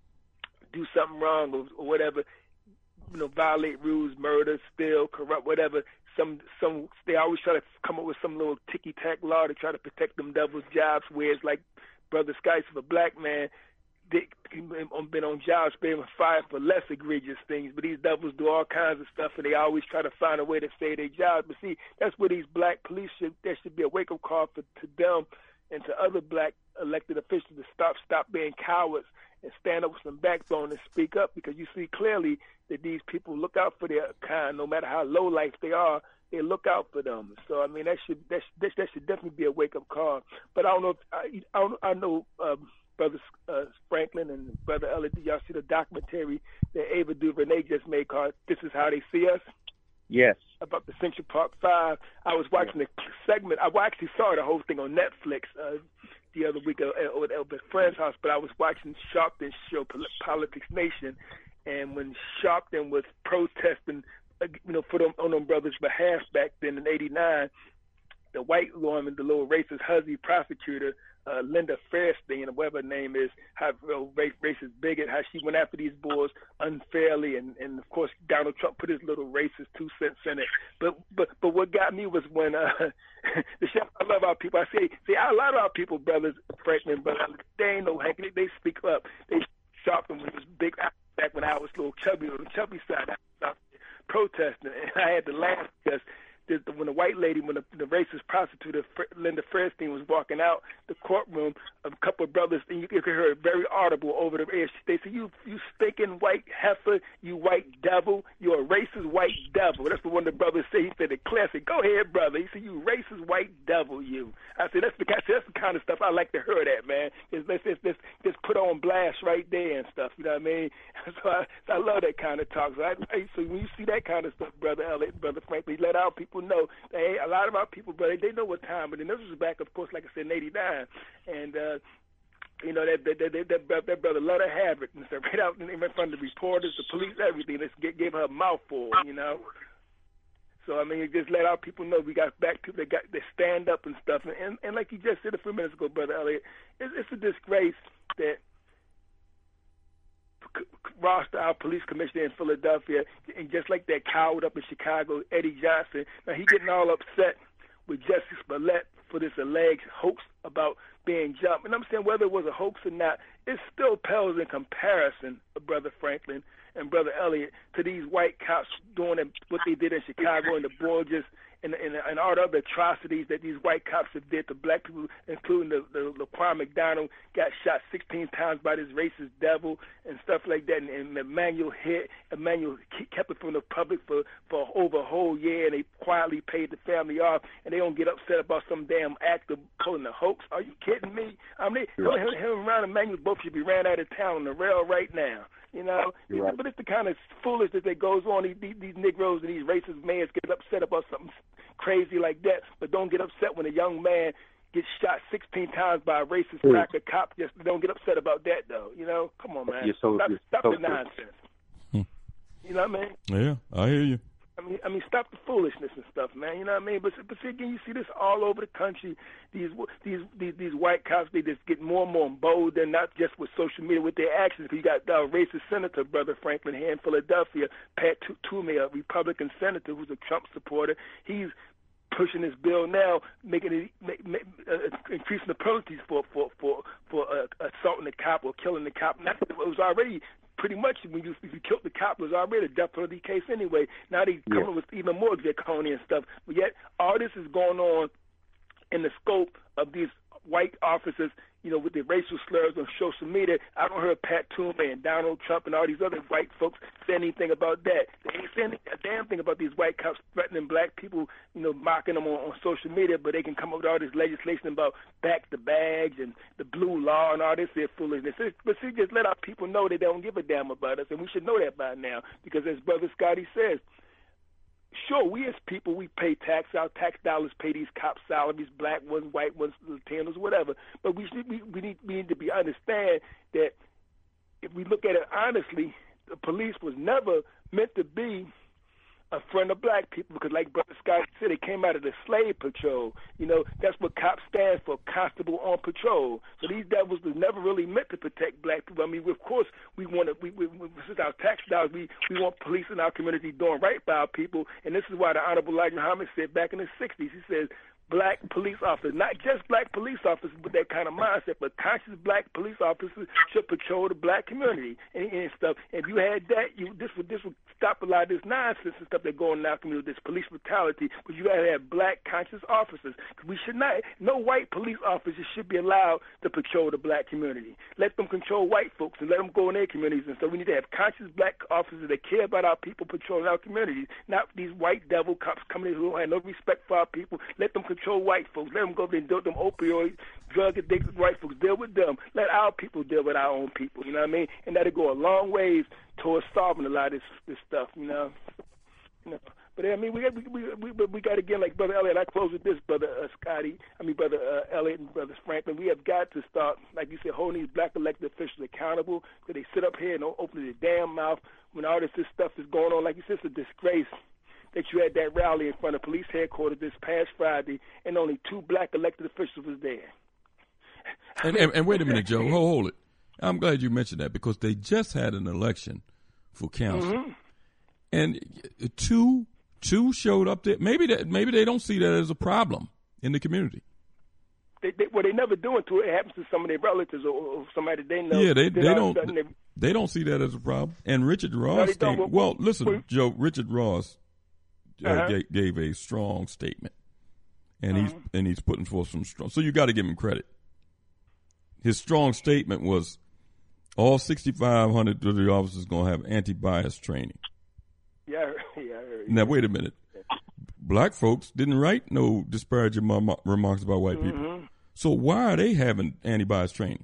do something wrong or, or whatever, you know, violate rules, murder, steal, corrupt, whatever. Some some they always try to come up with some little ticky tack law to try to protect them devils' jobs. Whereas like Brother Skies, if a black man they been on jobs, been fired for less egregious things, but these devils do all kinds of stuff, and they always try to find a way to save their jobs. But see, that's where these black police should there should be a wake up call for to them and to other black elected officials to stop stop being cowards and stand up with some backbone and speak up, because you see clearly that these people look out for their kind, no matter how low life they are. They look out for them. So I mean, that should that should, that should definitely be a wake up call. But I don't know. If, I, I, don't, I know. Um, Brother uh, Franklin and Brother Elliot, did y'all see the documentary that Ava DuVernay just made called "This Is How They See Us"? Yes. About the Central Park Five. I was watching yeah. the segment. I actually saw the whole thing on Netflix uh, the other week over at a friend's house, but I was watching Sharpton's show, Politics Nation, and when Sharpton was protesting, you know, for them on them brothers' behalf back then in eighty-nine, the white woman, the little racist hussy prosecutor, Uh, Linda Fairstein, or whatever her name is, how uh, racist bigot, how she went after these boys unfairly, and, and of course Donald Trump put his little racist two cents in it. But but but what got me was when uh, the chef. I love our people. I say see a lot of our people, brothers, Franklin, but they ain't no hank. They, they speak up. They sharpened when it was big back when I was a little chubby on the chubby side. I was protesting, and I had to laugh because. The, the, when the white lady, when the, the racist prosecutor Linda Fairstein was walking out the courtroom, a couple of brothers, and you could hear it very audible over the air. They said, "You, you stinking white heifer, you white devil, you're a racist white devil." That's what one of the brothers said. He said it clear. I said, "Go ahead, brother." He said, "You racist white devil, you." I said, "That's the I said, that's the kind of stuff I like to hear. That man, just let's just, just just put on blast right there and stuff. You know what I mean?" So I, so I love that kind of talk. So, I, so when you see that kind of stuff, brother Elliot, brother Franklin, let our people know that hey, a lot of our people, brother, they know what time. But then this was back, of course, like I said, in eighty-nine, and uh, you know that that that, that, that, that brother let her have it, and so right out in front of the reporters, the police, everything. They gave her a mouthful, you know. So I mean, it just let our people know we got black people that got they stand up and stuff. And, and and like you just said a few minutes ago, brother Elliot, it's, it's a disgrace that Ross, our police commissioner in Philadelphia, and just like that coward up in Chicago, Eddie Johnson, now he getting all upset with Justice Smollett for this alleged hoax about being jumped. And I'm saying whether it was a hoax or not, it still pales in comparison, Brother Franklin and Brother Elliot, to these white cops doing what they did in Chicago and the Borgias and, and, and all the other atrocities that these white cops have did to black people, including the, the Laquan McDonald got shot sixteen times by this racist devil and stuff like that. And, and Emmanuel hit, Emmanuel kept it from the public for, for over a whole year, and they quietly paid the family off, and they don't get upset about some damn act of calling a hoax. Are you kidding me? I mean, right. him, him and Ron Emmanuel both should be ran out of town on the rail right now. You know, right. But it's the kind of foolishness that goes on. These, these, these Negroes and these racist mayors get upset about something crazy like that, but don't get upset when a young man gets shot sixteen times by a racist mm. cracker cop. Just don't get upset about that, though. You know, come on, man. You're so, stop you're stop so the nonsense. Hmm. You know what I mean? Yeah, I hear you. I mean, I mean, stop the foolishness and stuff, man. You know what I mean? But, but see, again, you see this all over the country. These these these, these white cops, they just get more and more emboldened, not just with social media, with their actions. You got uh, racist senator, Brother Franklin, here in Philadelphia, Pat Toomey, a Republican senator who's a Trump supporter. He's pushing this bill now, making it make, make, uh, increasing the penalties for for for for uh, assaulting a cop or killing the cop. And that's, it was already. Pretty much, when you if you killed the cop, it was already a death penalty case anyway. Now they yeah. coming with even more draconian stuff. But yet, all this is going on in the scope of these white officers, you know, with their racial slurs on social media. I don't hear Pat Toomey and Donald Trump and all these other white folks say anything about that. They ain't saying a damn thing about these white cops threatening black people, you know, mocking them on, on social media, but they can come up with all this legislation about back the bags and the blue law and all this their foolishness. But see, just let our people know they don't give a damn about us, and we should know that by now, because as Brother Scotty says, sure, we as people, we pay tax. Our tax dollars pay these cops' salaries, black ones, white ones, Latinos, whatever. But we should, we, we, need, we need to be understand that if we look at it honestly, the police was never meant to be a friend of black people, because like Brother Scott said, it came out of the slave patrol. You know, that's what COP stands for, Constable on Patrol. So these devils was never really meant to protect black people. I mean, of course, we want to, we, we, this is our tax dollars, we, we want police in our community doing right by our people, and this is why the Honorable Elijah Muhammad said back in the sixties, he says, black police officers, not just black police officers with that kind of mindset, but conscious black police officers should patrol the black community and, and stuff. And if you had that, you this would this would stop a lot of this nonsense and stuff that go on in our community, this police brutality. But you got to have black conscious officers. We should not, no white police officers should be allowed to patrol the black community. Let them control white folks and let them go in their communities. And so we need to have conscious black officers that care about our people patrolling our communities, not these white devil cops coming in who don't have no respect for our people. Let them control white folks. Let them go there and deal with them opioids, drug addicted white folks. Deal with them. Let our people deal with our own people. You know what I mean? And that'll go a long ways towards solving a lot of this, this stuff. You know. You know. But I mean, we got we we we, we got again, like Brother Elliot. I close with this, Brother uh, Scotty. I mean, Brother uh, Elliot and Brother Franklin. We have got to start, like you said, holding these black elected officials accountable, because they sit up here and don't open their damn mouth when all this, this stuff is going on. Like you said, it's a disgrace that you had that rally in front of police headquarters this past Friday, and only two black elected officials was there. And, and, and wait a minute, Joe. Hold, hold it. I'm glad you mentioned that, because they just had an election for council, mm-hmm. and two two showed up there. Maybe that maybe they don't see that as a problem in the community. They, they, well, they never do until it happens to some of their relatives or, or somebody they know. Yeah, they, they don't they, they don't see that as a problem. And Richard Ross no, came, well, well, listen, well, Joe. Richard Ross uh, uh-huh. gave, gave a strong statement, and uh-huh. he's and he's putting forth some strong. So you got to give him credit. His strong statement was, all sixty-five hundred of the officers going to have anti-bias training. Yeah, I heard, yeah, I heard. Now, wait a minute. Black folks didn't write no disparaging remarks about white mm-hmm. people. So why are they having anti-bias training?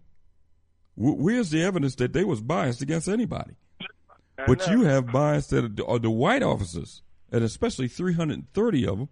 Where's the evidence that they was biased against anybody? I but know. you have bias that are the white officers, and especially three hundred thirty of them,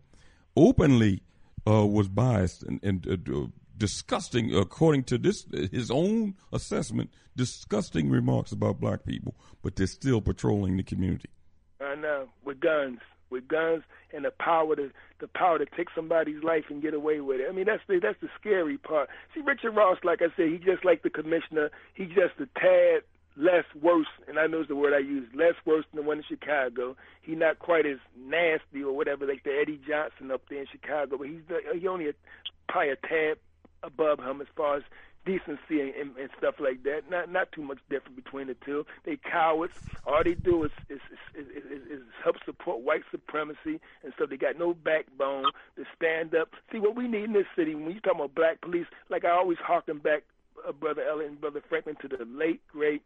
openly uh, was biased and, and uh, disgusting, according to this his own assessment, disgusting remarks about black people, but they're still patrolling the community. I know, with guns, with guns and the power to the power to take somebody's life and get away with it. I mean, that's the that's the scary part. See, Richard Ross, like I said, he just like the commissioner. He's just a tad less worse, and I know it's the word I use, less worse than the one in Chicago. He's not quite as nasty or whatever like the Eddie Johnson up there in Chicago, but he's the, he only a, probably a tad above him as far as decency and, and, and stuff like that. Not not too much different between the two. They cowards. All they do is is, is, is, is help support white supremacy, and so they got no backbone to stand up. See, what we need in this city, when you talk about black police, like I always harken back, uh, Brother Elliot and Brother Franklin, to the late, great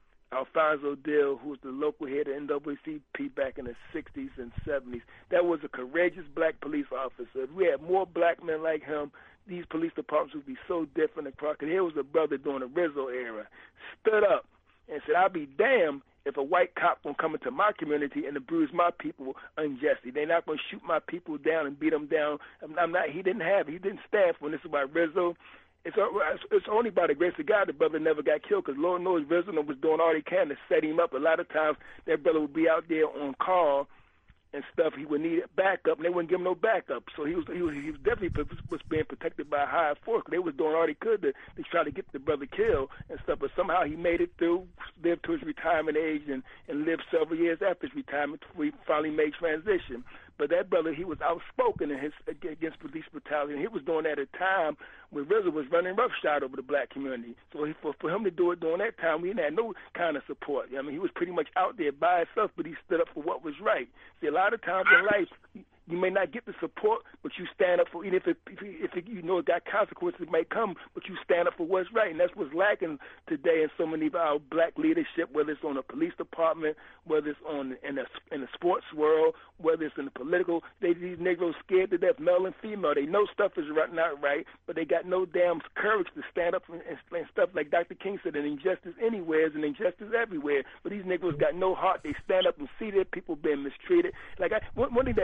Alfonso Dill, who was the local head of N double A C P back in the sixties and seventies. That was a courageous black police officer. If we had more black men like him, these police departments would be so different across. And here was a brother during the Rizzo era, stood up and said, I'll be damned if a white cop gonna come into my community and abuse my people unjustly. They're not gonna shoot my people down and beat them down. I'm, I'm not. He didn't have. He didn't stand for. And this is why Rizzo. It's it's only by the grace of God the brother never got killed, because Lord knows Rizzo was doing all he can to set him up. A lot of times that brother would be out there on call and stuff, he would need backup, and they wouldn't give him no backup. So he was he was, he was definitely was being protected by a higher force. They was doing all they could to, to try to get the brother killed and stuff. But somehow he made it through, lived to his retirement age, and, and lived several years after his retirement before he finally made transition. But that brother, he was outspoken in his against police brutality, and he was doing that at a time when Rizzo was running roughshod over the black community. So he, for, for him to do it during that time, we didn't have no kind of support. I mean, he was pretty much out there by himself, but he stood up for what was right. See, a lot of times in life, you may not get the support, but you stand up for, even if, it, if it, you know it got consequences, it might come, but you stand up for what's right. And that's what's lacking today in so many of our black leadership, whether it's on the police department, whether it's on in the, in the sports world, whether it's in the political. They, these Negroes scared to death, male and female. They know stuff is right, not right, but they got no damn courage to stand up and, and, and stuff like Doctor King said, and injustice anywhere is an injustice everywhere. But these Negroes got no heart. They stand up and see their people being mistreated. Like I, one, one thing that, that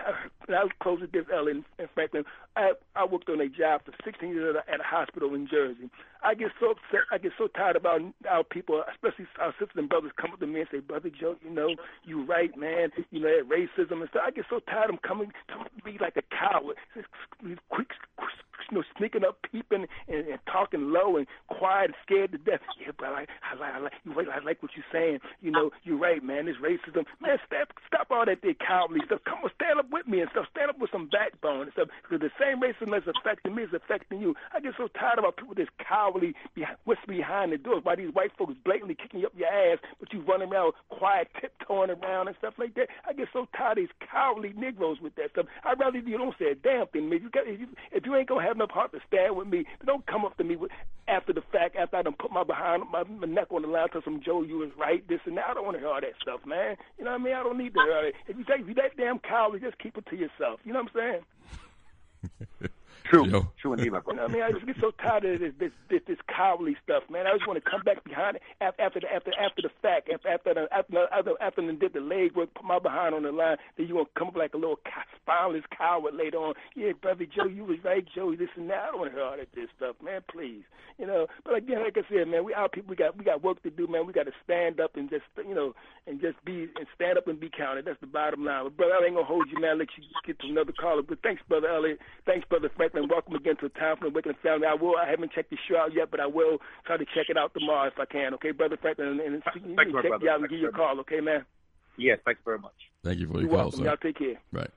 I, I was close to this, Ellen and Franklin. I I worked on a job for sixteen years at a, at a hospital in Jersey. I get so upset. I get so tired about our people, especially our sisters and brothers, come up to me and say, "Brother Joe, you know, you right, man. You know that racism and stuff." I get so tired of them coming to me like a coward, quick, you know, sneaking up, peeping, and, and talking low and quiet and scared to death. Yeah, but I, I like, I like, you right. I like what you're saying. You know, you're right, man. This racism, man. Stop, stop all that there cowardly stuff. Come on, stand up with me and stuff. Stand up with some backbone and stuff. Because the same racism that's affecting me is affecting you. I get so tired about people that's cowardly, behind, what's behind the doors. Why these white folks blatantly kicking you up your ass, but you running around quiet, tiptoeing around and stuff like that. I get so tired of these cowardly Negroes with that stuff. I'd rather you don't say a damn thing to me. If you, got, if, you, if you ain't gonna have enough heart to stand with me, don't come up to me with, after the fact, after I done put my behind my, my neck on the line to some Joe, you was right, this and that. I don't want to hear all that stuff, man. You know what I mean? I don't need to hear all that. If you think if you that damn cowardly, just keep it to yourself. You know what I'm saying? True, Yo. true indeed, my You know brother. what I mean? I just get so tired of this this this, this cowardly stuff, man. I just want to come back behind it after after the, after after the fact, after after the, after after after I did the leg work, put my behind on the line. Then you gonna come up like a little spineless coward later on. Yeah, brother Joe, you was right, Joe. This and that. I don't want to hear all that this stuff, man. Please, you know. But again, like I said, man, we our people, we got we got work to do, man. We got to stand up and just you know and just be and stand up and be counted. That's the bottom line. But brother, I ain't gonna hold you, man. I'll let you get to another caller. But thanks, brother Elliot. Thanks, brother Franklin. Welcome again to Time for the Awakening Family. I will. I haven't checked the show out yet, but I will try to check it out tomorrow if I can. Okay, brother Franklin, and, and Thank you you, can my check brother. you out and Thank give you you a very call. Okay, man. Yes, thanks very much. Thank you for your You're call, welcome. sir. Y'all take care. Right.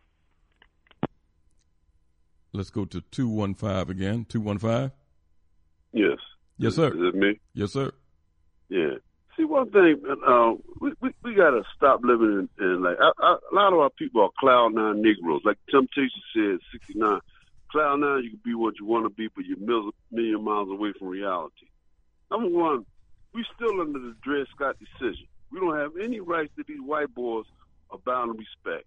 Let's go to two one five again. two one five? Yes. Yes, sir. Is it me? Yes, sir. Yeah. See, one thing, uh, we, we we got to stop living in, in like, I, I, a lot of our people are cloud nine Negroes. Like Temptation said, sixty-nine, cloud nine, you can be what you want to be, but you're a million miles away from reality. Number one, we still under the Dred Scott decision. We don't have any rights that these white boys are bound to respect.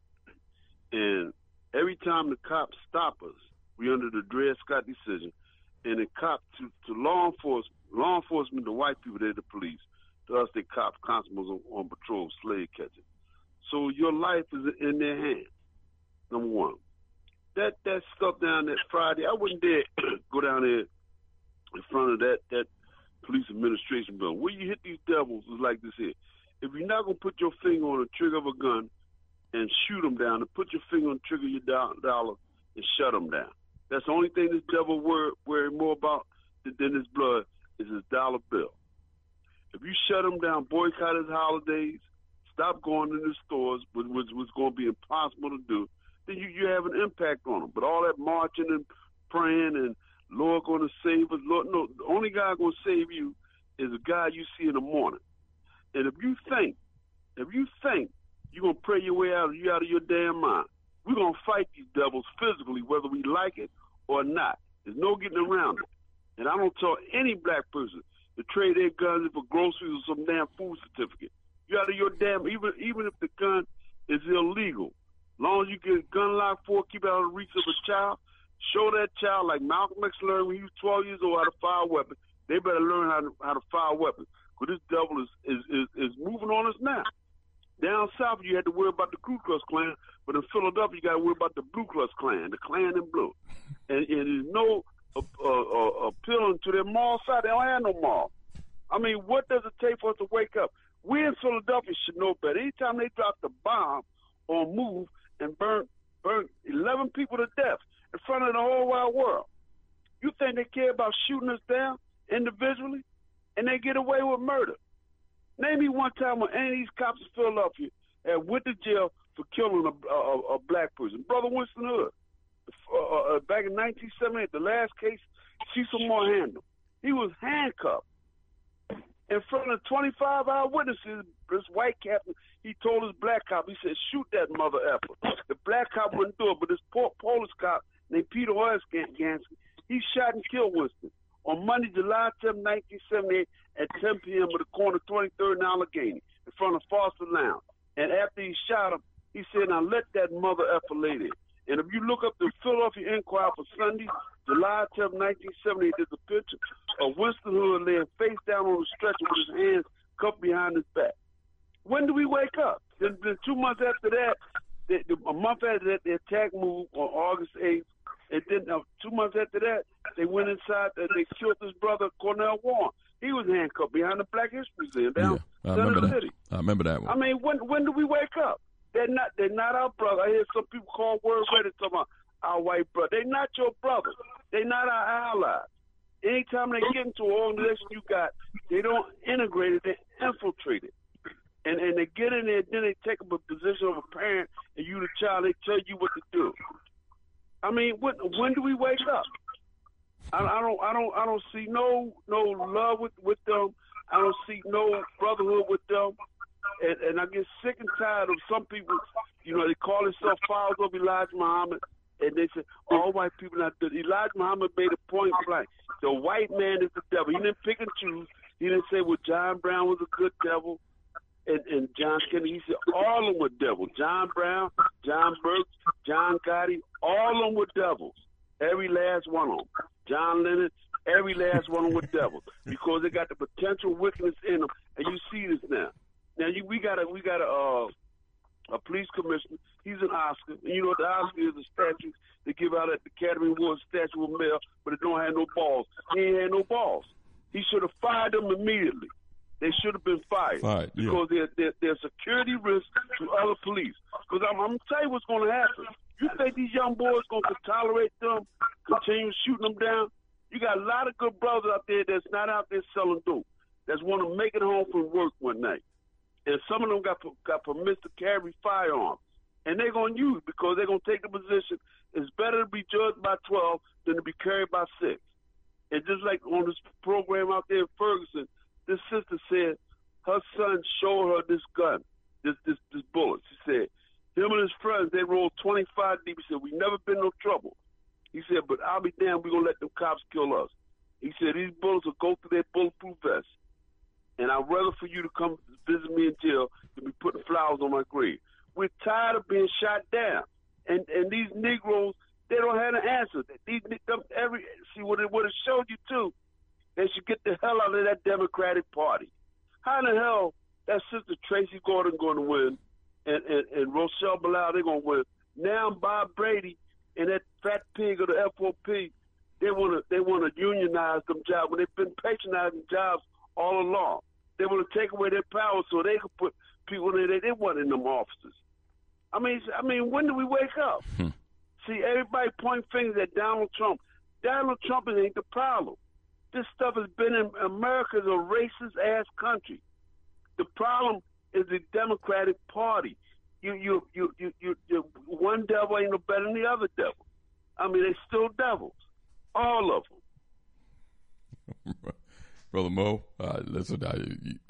And every time the cops stop us, we under the Dred Scott decision. And the cops, to, to law enforcement, law enforcement, the white people, they're the police. To us, they cops, constables on, on patrol, slave catching. So your life is in their hands, number one. That that stuff down that Friday, I wouldn't dare go down there in front of that, that police administration building. Where you hit these devils is like this here. If you're not going to put your finger on the trigger of a gun and shoot them down, and put your finger on the trigger of your dollar and shut them down. That's the only thing this devil worry, worry more about than his blood is his dollar bill. If you shut him down, boycott his holidays, stop going in the stores, which was going to be impossible to do, then you, you have an impact on them. But all that marching and praying and Lord going to save us, Lord, no, the only guy going to save you is the guy you see in the morning. And if you think, if you think you're going to pray your way out of you out of your damn mind, we're going to fight these devils physically, whether we like it or not. There's no getting around it. And I don't tell any black person to trade their guns for groceries or some damn food certificate. You out of your damn, even even if the gun is illegal, as long as you get a gun lock for it, keep it out of the reach of a child, show that child like Malcolm X learned when he was twelve years old how to fire a weapon. They better learn how to, how to fire weapons. Because this devil is, is, is, is moving on us now. Down south, you had to worry about the Ku Klux Klan, but in Philadelphia, you got to worry about the Blue Klux Klan, the Klan in blue. And, and there's no uh, uh, appealing to their moral side. They don't have no moral. I mean, what does it take for us to wake up? We in Philadelphia should know better. Anytime they drop the bomb or move and burn, burn eleven people to death in front of the whole wide world, you think they care about shooting us down individually? And they get away with murder. Name me one time when any of these cops in Philadelphia have went to jail for killing a, a, a black person. Brother Winston Hood, uh, uh, back in nineteen seventy-eight, the last case, Cecil Moore handled. He was handcuffed in front of twenty-five eyewitnesses. This white captain, he told his black cop, he said, shoot that mother effer. The black cop wouldn't do it, but this poor Polish cop named Peter Hoyskansky, he shot and killed Winston on Monday, July seventh, nineteen seventy-eight, at ten p.m. at the corner of twenty-third and Allegheny, in front of Foster Lounge. And after he shot him, he said, now let that mother effer lay there. And if you look up the Philadelphia Inquirer for Sunday, July tenth, nineteen seventy-eight, there's a picture of Winston Hood laying face down on the stretcher with his hands cupped behind his back. When do we wake up? Then, then two months after that, they, the, a month after that, the attack moved on August eighth. And then uh, two months after that, they went inside and they killed his brother, Cornell Warren. He was handcuffed behind the Black History Museum down Yeah, I Center remember that. City. I remember that one. I mean, when when do we wake up? They're not they're not our brother. I hear some people call word ready talking about our white brother. They're not your brother. They're not our allies. Anytime they get into an organization you got, they don't integrate it, they infiltrate it. And and they get in there, then they take up a position of a parent, and you the child, they tell you what to do. I mean, when when do we wake up? I, I don't I don't I don't see no no love with, with them. I don't see no brotherhood with them. And, and I get sick and tired of some people, you know, they call themselves followers of Elijah Muhammad, and they say, all white people not good. Elijah Muhammad made a point blank. The white man is the devil. He didn't pick and choose. He didn't say, well, John Brown was a good devil. And, and John Kennedy, he said all of them were devils. John Brown, John Burke, John Gotti, all of them were devils. Every last one of them. John Lennon, every last one of them were devils because they got the potential wickedness in them. And you see this now. Now you, we got a we got a uh, a police commissioner. He's an Oscar. And you know the Oscar is a statue they give out at the Academy Awards, statue of male, but it don't have no balls. He ain't had no balls. He should have fired them immediately. They should have been fired, fired yeah. because they're, they're, they're security risk to other police. Because I'm, I'm going to tell you what's going to happen. You think these young boys going to tolerate them, continue shooting them down? You got a lot of good brothers out there that's not out there selling dope, that's want to make it home from work one night. And some of them got got permits to carry firearms. And they're going to use it because they're going to take the position it's better to be judged by twelve than to be carried by six. And just like on this program out there in Ferguson, this sister said her son showed her this gun, this this this bullet. She said him and his friends, they rolled twenty-five deep. He said, we never been no trouble. He said, but I'll be damned, we're going to let them cops kill us. He said, these bullets will go through their bulletproof vests. And I'd rather for you to come visit me in jail than be putting flowers on my grave. We're tired of being shot down. And and these Negroes, they don't have an answer. These them, every See, what it, what it showed you, too, they should get the hell out of that Democratic Party. How in the hell that sister Tracy Gordon going to win and, and, and Rochelle Bilal, they're going to win. Now Bob Brady and that fat pig of the F O P, they want to they want to unionize them jobs when they've been patronizing jobs all along. They want to take away their power so they can put people in there they want in them offices. I mean, I mean, when do we wake up? Hmm. See, everybody point fingers at Donald Trump. Donald Trump ain't the problem. This stuff has been in America is a racist-ass country. The problem is the Democratic Party. You, you, you, you, you, you, one devil ain't no better than the other devil. I mean, they still devils, all of them. Brother Mo, uh, listen, I,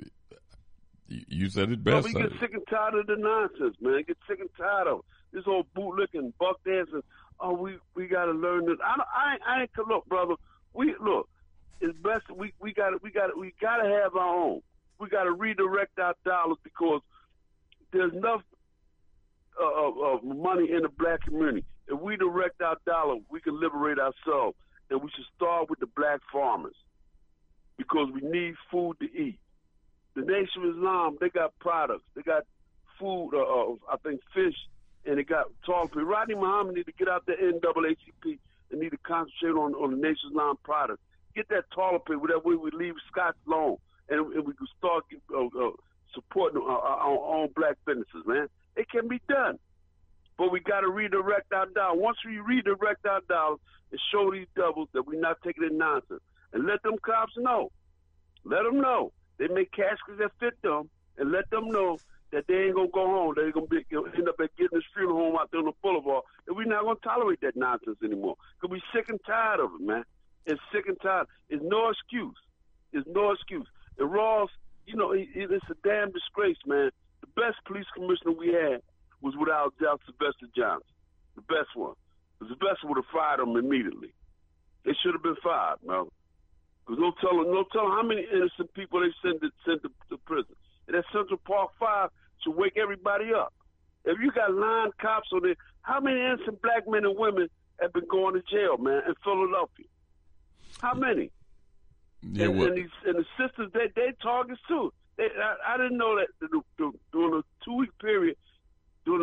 you, you said it best. Well, we get sick and tired of the nonsense, man. Get sick and tired of it. This whole bootlicking, buck dancing. Oh, we we got to learn this. I don't, I, I ain't look, brother. We look. It's best we we got we got we got to have our own. We got to redirect our dollars because there's enough uh, of, of money in the black community. If we direct our dollar, we can liberate ourselves, and we should start with the black farmers because we need food to eat. The Nation of Islam, they got products. They got food, uh, uh, I think fish, and they got toilet paper. Rodney Muhammad need to get out the N double A C P and need to concentrate on, on the Nation of Islam products. Get that toilet paper. That way we leave Scott alone, and, and we can start uh, uh, supporting our, our own black businesses, man. It can be done. But we got to redirect our dollars. Once we redirect our dollars and show these devils that we're not taking it nonsense, and let them cops know. Let them know. They make caskets that fit them, and let them know that they ain't going to go home. They're going to be, you know, end up at getting this funeral home out there on the boulevard, and we're not going to tolerate that nonsense anymore. Because we're sick and tired of it, man. It's sick and tired. It's no excuse. It's no excuse. And Ross, you know, it, it's a damn disgrace, man. The best police commissioner we had was without doubt Sylvester Johnson. The best one. Sylvester would have fired him immediately. They should have been fired, man. Because no telling, no telling how many innocent people they send to, send to, to prison. And that Central Park Five should wake everybody up. If you got nine cops on there, how many innocent black men and women have been going to jail, man, in Philadelphia? How many? Yeah, and, well, and, these, and the sisters, they they targets too. They, I, I didn't know that the, the, during a two week period, during the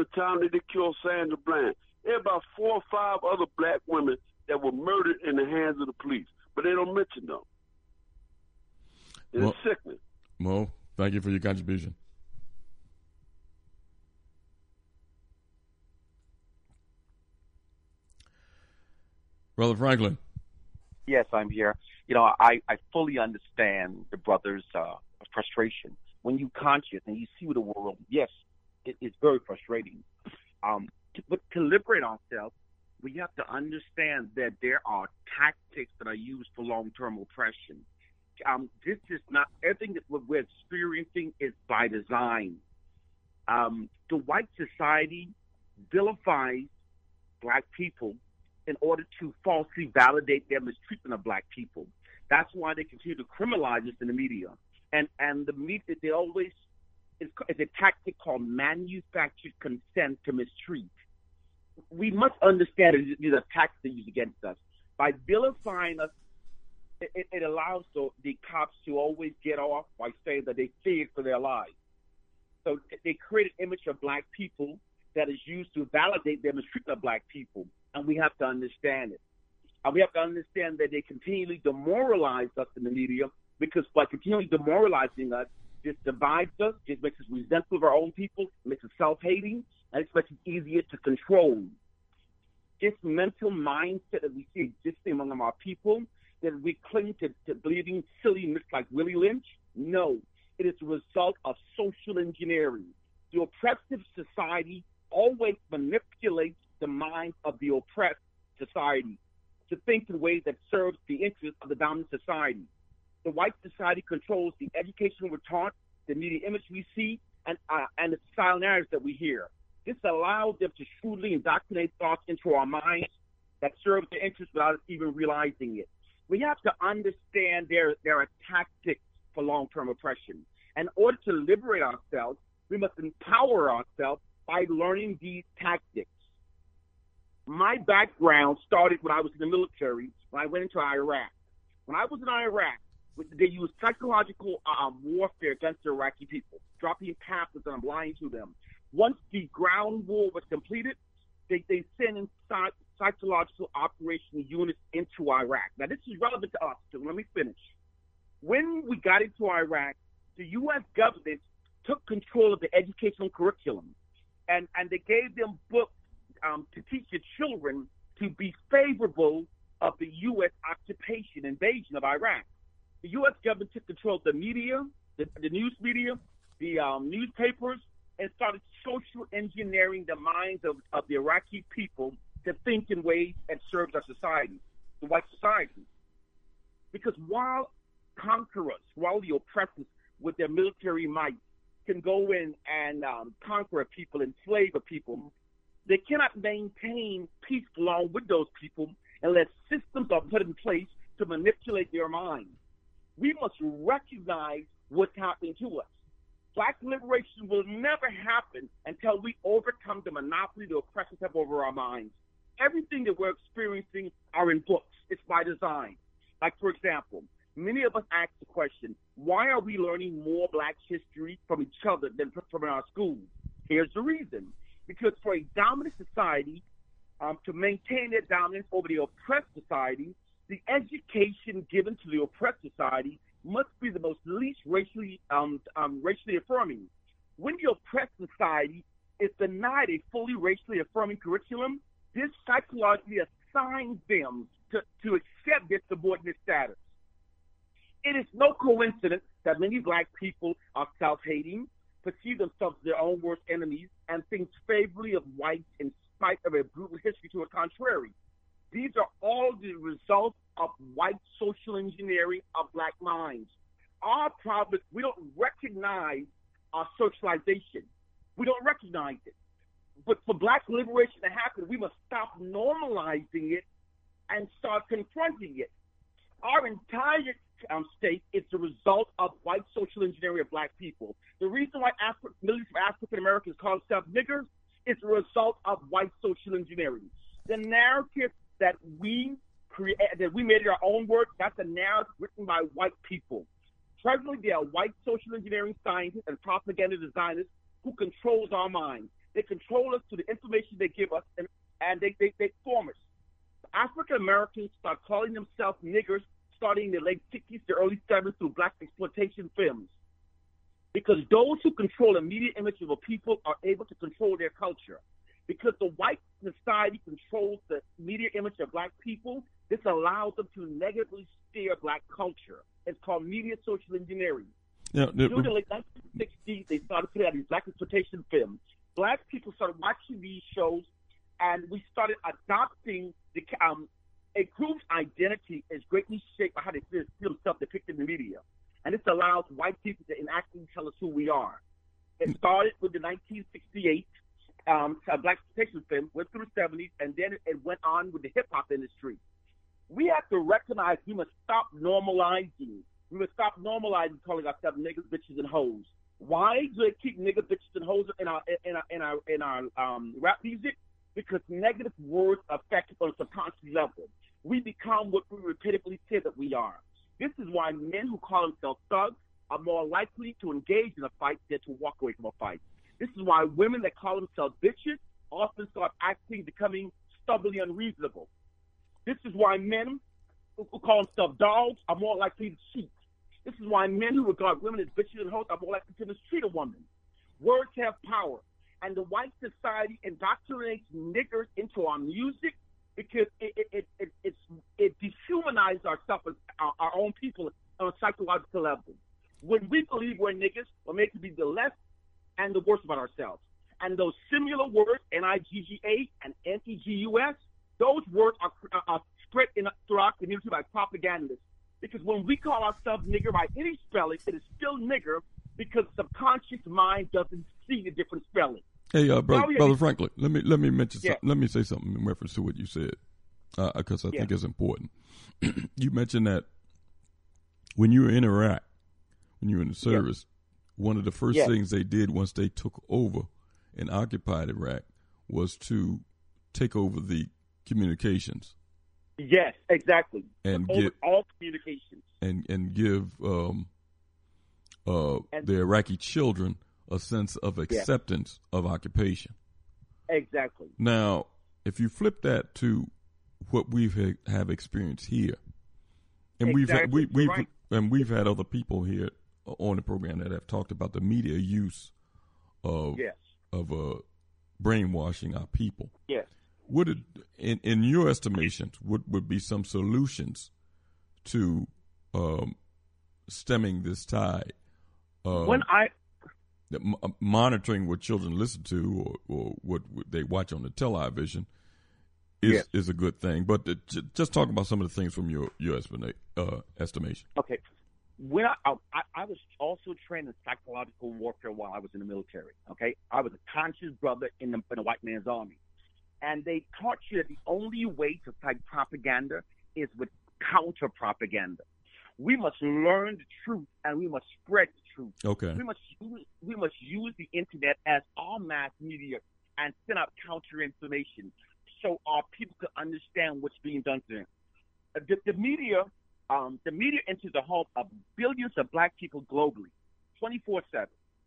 time that they killed Sandra Bland. There are about four or five other black women that were murdered in the hands of the police, but they don't mention them. It's Well, sickening. Mo, thank you for your contribution. Brother Franklin. Yes, I'm here. You know, I, I fully understand the brother's uh, frustration. When you conscious and you see the world, yes, it, it's very frustrating. Um, to, but to liberate ourselves, we have to understand that there are tactics that are used for long-term oppression. Um, this is not, everything that we're experiencing is by design. Um, the white society vilifies black people in order to falsely validate their mistreatment of black people. That's why they continue to criminalize us in the media. And and the media, they always, it's, it's a tactic called manufactured consent to mistreat. We must understand that these are tactics they use against us. By vilifying us, it, it allows the, the cops to always get off by saying that they feared for their lives. So they create an image of black people that is used to validate their mistreatment of black people. And we have to understand it. And we have to understand that they continually demoralize us in the media, because by continually demoralizing us, this divides us, just makes us resentful of our own people, makes us self-hating, and it makes it easier to control. This mental mindset that we see existing among our people, that we cling to, to believing silly myths like Willie Lynch, no. It is a result of social engineering. The oppressive society always manipulates the mind of the oppressed society to think in ways that serves the interests of the dominant society. The white society controls the education we're taught, the media image we see, and uh, and the style narratives that we hear. This allows them to shrewdly indoctrinate thoughts into our minds that serve their interests without us even realizing it. We have to understand there, there are tactics for long-term oppression. In order to liberate ourselves, we must empower ourselves by learning these tactics. My background started when I was in the military, when I went into Iraq. When I was in Iraq, they used psychological um, warfare against the Iraqi people, dropping pamphlets and lying to them. Once the ground war was completed, they, they sent in psych- psychological operation units into Iraq. Now, this is relevant to us, so let me finish. When we got into Iraq, the U S government took control of the educational curriculum, and, and they gave them books um, to teach the children to be favorable of the U S occupation, invasion of Iraq. The U S government took control of the media, the, the news media, the um, newspapers, and started social engineering the minds of, of the Iraqi people to think in ways that serves our society, the white society. Because while conquerors, while the oppressors with their military might can go in and um, conquer a people, enslave a people, they cannot maintain peace along with those people unless systems are put in place to manipulate their minds. We must recognize what's happening to us. Black liberation will never happen until we overcome the monopoly the oppressors have over our minds. Everything that we're experiencing are in books. It's by design. Like, for example, many of us ask the question, why are we learning more black history from each other than from our schools? Here's the reason. Because for a dominant society, um, to maintain their dominance over the oppressed society, the education given to the oppressed society must be the most least racially um, um, racially affirming. When the oppressed society is denied a fully racially affirming curriculum, this psychologically assigns them to, to accept their subordinate status. It is no coincidence that many black people are self-hating, perceive themselves as their own worst enemies, and think favorably of whites in spite of a brutal history to the contrary. These are all the results of white social engineering of black minds. Our problem is we don't recognize our socialization. We don't recognize it. But for black liberation to happen, we must stop normalizing it and start confronting it. Our entire um, state is the result of white social engineering of black people. The reason why Afri- millions of African Americans call themselves niggers is the result of white social engineering. The narrative that we create, that we made our own work, that's a narrative written by white people. Presently, there are white social engineering scientists and propaganda designers who controls our minds. They control us through the information they give us, and, and they, they, they form us. African Americans start calling themselves niggers starting in the late sixties to early seventies through black exploitation films. Because those who control the media image of a people are able to control their culture. Because the white society controls the media image of black people, this allows them to negatively steer black culture. It's called media social engineering. Yeah, the, During the late nineteen sixties, they started putting out these black exploitation films. Black people started watching these shows, and we started adopting the um, a group's identity is greatly shaped by how they see themselves depicted in the media. And this allows white people to inactively tell us who we are. It started with the nineteen sixty-eight um, black exploitation film, went through the seventies, and then it went on with the hip-hop industry. We have to recognize we must stop normalizing. We must stop normalizing calling ourselves niggas, bitches, and hoes. Why do they keep niggas, bitches, and hoes in our in our in our, in our um, rap music? Because negative words affect us on a subconscious level. We become what we repeatedly say that we are. This is why men who call themselves thugs are more likely to engage in a fight than to walk away from a fight. This is why women that call themselves bitches often start acting, becoming stubbornly unreasonable. This is why men who call themselves dogs are more likely to cheat. This is why men who regard women as bitches and hoes are more likely to mistreat a woman. Words have power, and the white society indoctrinates niggers into our music because it it it it, it, it dehumanizes ourselves, our, our own people, on a psychological level. When we believe we're niggas, we're made to be the less and the worst about ourselves. And those similar words, N I G G A and N E G U S, those words are, are, are spread in, throughout the community by propagandists. Because when we call ourselves nigger by any spelling, it is still nigger because the subconscious mind doesn't see the different spelling. Hey, uh, brother, brother Franklin, let me let me mention yeah. something. Let me say something in reference to what you said, because uh, I yeah. think it's important. You mentioned that when you were in Iraq, when you were in the service, yeah. one of the first yeah. things they did once they took over and occupied Iraq was to take over the communications. Yes, exactly. And over get all communications. And and give um, uh, and, the Iraqi children a sense of acceptance yeah. of occupation. Exactly. Now, if you flip that to what we've ha- have experienced here, and exactly. we've had, we, we've right. and we've had other people here on the program that have talked about the media use of yes. of uh, brainwashing our people. Yes. Would it, in in your estimations, would would be some solutions to um, stemming this tide? Um, when I m- monitoring what children listen to or, or what, what they watch on the television is yes. is a good thing. But the, j- just talk about some of the things from your your estimate, uh, estimation. Okay. When I, I I was also trained in psychological warfare while I was in the military. Okay, I was a conscious brother in the in the white man's army. And they taught you that the only way to fight propaganda is with counter-propaganda. We must learn the truth, and we must spread the truth. Okay. We must use, we must use the internet as our mass media and send out counter-information so our people can understand what's being done to them. The, the media, um, the media enters the home of billions of black people globally, twenty-four seven.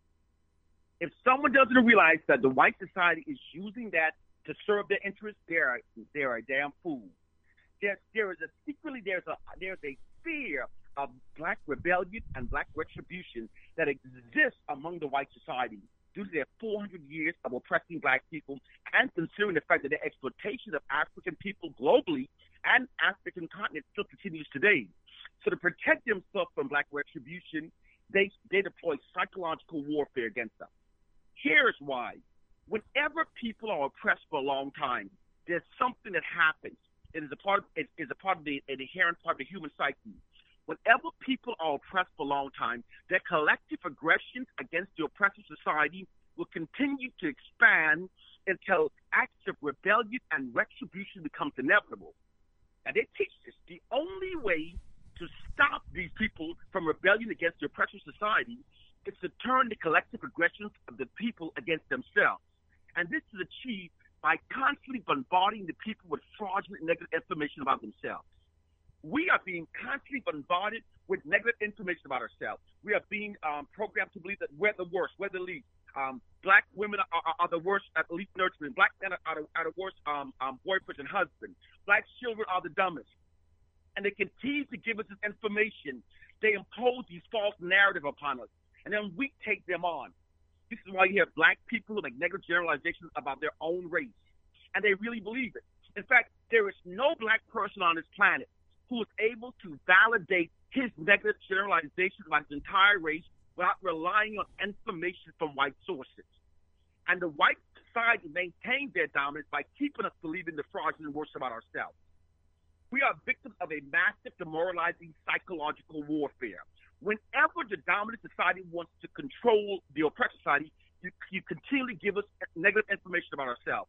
If someone doesn't realize that the white society is using that to serve their interests, they're they're a damn fool. There there is a secretly there's a there's a fear of black rebellion and black retribution that exists among the white society due to their four hundred years of oppressing black people, and considering the fact that their exploitation of African people globally and African continent still continues today. So to protect themselves from black retribution, they they deploy psychological warfare against them. Here's why. Whenever people are oppressed for a long time, there's something that happens. It is a part of, it is a part of the an inherent part of the human psyche. Whenever people are oppressed for a long time, their collective aggressions against the oppressive society will continue to expand until acts of rebellion and retribution becomes inevitable. And they teach this. The only way to stop these people from rebellion against the oppressive society is to turn the collective aggressions of the people against themselves. And this is achieved by constantly bombarding the people with fraudulent negative information about themselves. We are being constantly bombarded with negative information about ourselves. We are being um, programmed to believe that we're the worst, we're the least. Um, black women are, are, are the worst at least nurturing. Black men are, are, the, are the worst um, um, boyfriends and husbands. Black children are the dumbest. And they continue to give us this information. They impose these false narratives upon us, and then we take them on. This is why you have black people who make negative generalizations about their own race, and they really believe it. In fact, there is no black person on this planet who is able to validate his negative generalizations about his entire race without relying on information from white sources. And the white society maintains their dominance by keeping us believing the fraudulent worst about ourselves. We are victims of a massive demoralizing psychological warfare. Whenever the dominant society wants to control the oppressed society, you, you continually give us negative information about ourselves.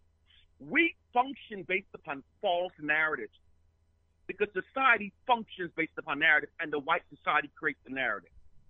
We function based upon false narratives because society functions based upon narrative, and the white society creates the narrative.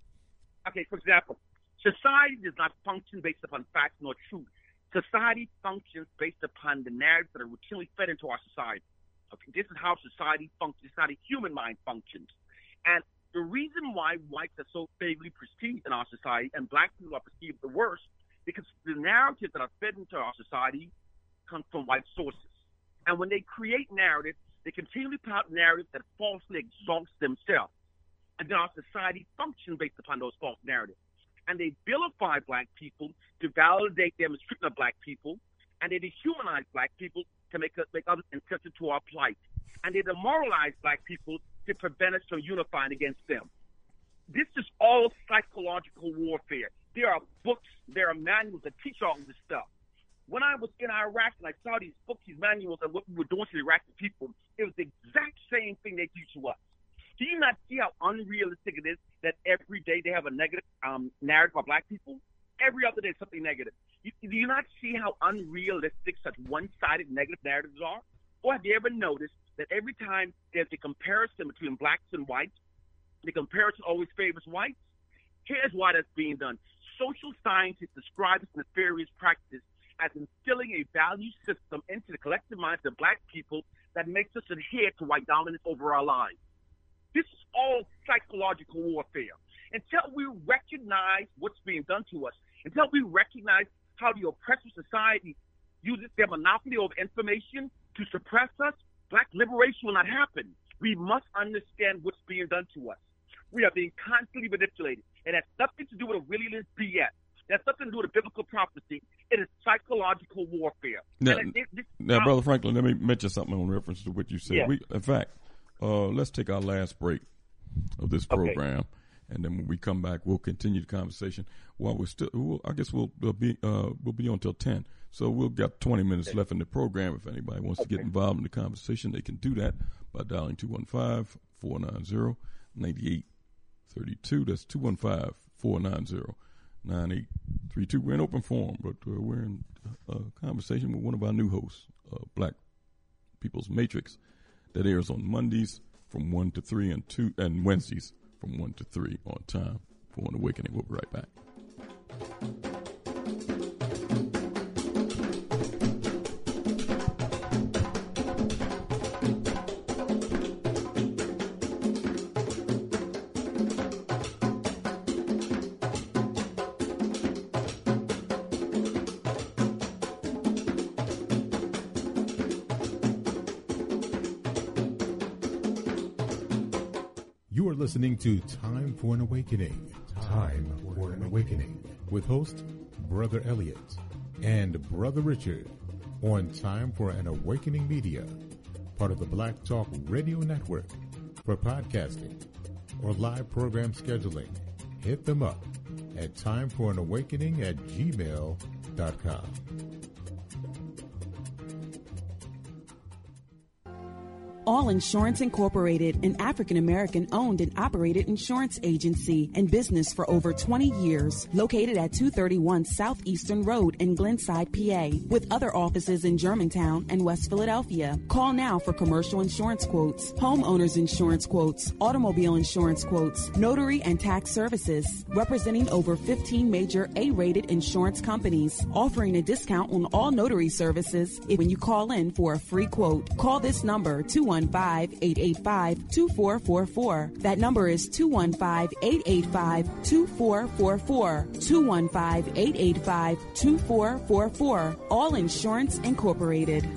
Okay, for example, society does not function based upon facts nor truth. Society functions based upon the narratives that are routinely fed into our society. Okay, this is how society functions, how the human mind functions. And the reason why whites are so favorably perceived in our society and black people are perceived the worst, because the narratives that are fed into our society come from white sources. And when they create narratives, they continually put out narratives that falsely exalt themselves. And then our society functions based upon those false narratives. And they vilify black people to validate their mistreatment of black people, and they dehumanize black people to make, make others insensitive to our plight. And they demoralize black people to prevent us from unifying against them. This is all psychological warfare. There are books, there are manuals that teach all this stuff. When I was in Iraq and I saw these books, these manuals, and what we were doing to the Iraqi people, it was the exact same thing they teach to us. Do you not see how unrealistic it is that every day they have a negative um, narrative about black people? Every other day something negative. You, do you not see how unrealistic such one-sided negative narratives are? Or have you ever noticed that every time there's a comparison between blacks and whites, the comparison always favors whites? Here's why that's being done. Social scientists describe this nefarious practice as instilling a value system into the collective minds of black people that makes us adhere to white dominance over our lives. This is all psychological warfare. Until we recognize what's being done to us, until we recognize how the oppressive society uses their monopoly over information to suppress us, black liberation will not happen. We must understand what's being done to us. We are being constantly manipulated. It has nothing to do with a realist B S. It has nothing to do with a biblical prophecy. It is psychological warfare. Now, and it, it, now Brother Franklin, let me mention something in reference to what you said. Yeah. We, in fact, uh, let's take our last break of this program. Okay. And then when we come back, we'll continue the conversation. While we're still, we'll, I guess we'll, we'll be uh, we'll be on till ten. So we'll got twenty minutes okay. left in the program. If anybody wants okay. to get involved in the conversation, they can do that by dialing two one five, four nine zero, nine eight three two. That's two one five, four nine zero, nine eight three two. We're in open forum, but uh, we're in a conversation with one of our new hosts, uh, Black People's Matrix, that airs on Mondays from one to three and two, and Wednesdays from one to three on Time for an Awakening. We'll be right back. You are listening to Time for an Awakening. Time for an Awakening with host Brother Elliot and Brother Richard on Time for an Awakening Media, part of the Black Talk Radio Network. For podcasting or live program scheduling, hit them up at timeforanawakening at gmail dot com. All Insurance Incorporated, an African-American owned and operated insurance agency and business for over twenty years, located at two thirty-one Southeastern Road in Glenside, P A, with other offices in Germantown and West Philadelphia. Call now for commercial insurance quotes, homeowners insurance quotes, automobile insurance quotes, notary and tax services, representing over fifteen major A-rated insurance companies, offering a discount on all notary services when you call in for a free quote. Call this number, two one one five, eight eight five, two four four four. That number is two one five, eight eight five, two four four four. two one five, eight eight five, two four four four. All Insurance Incorporated.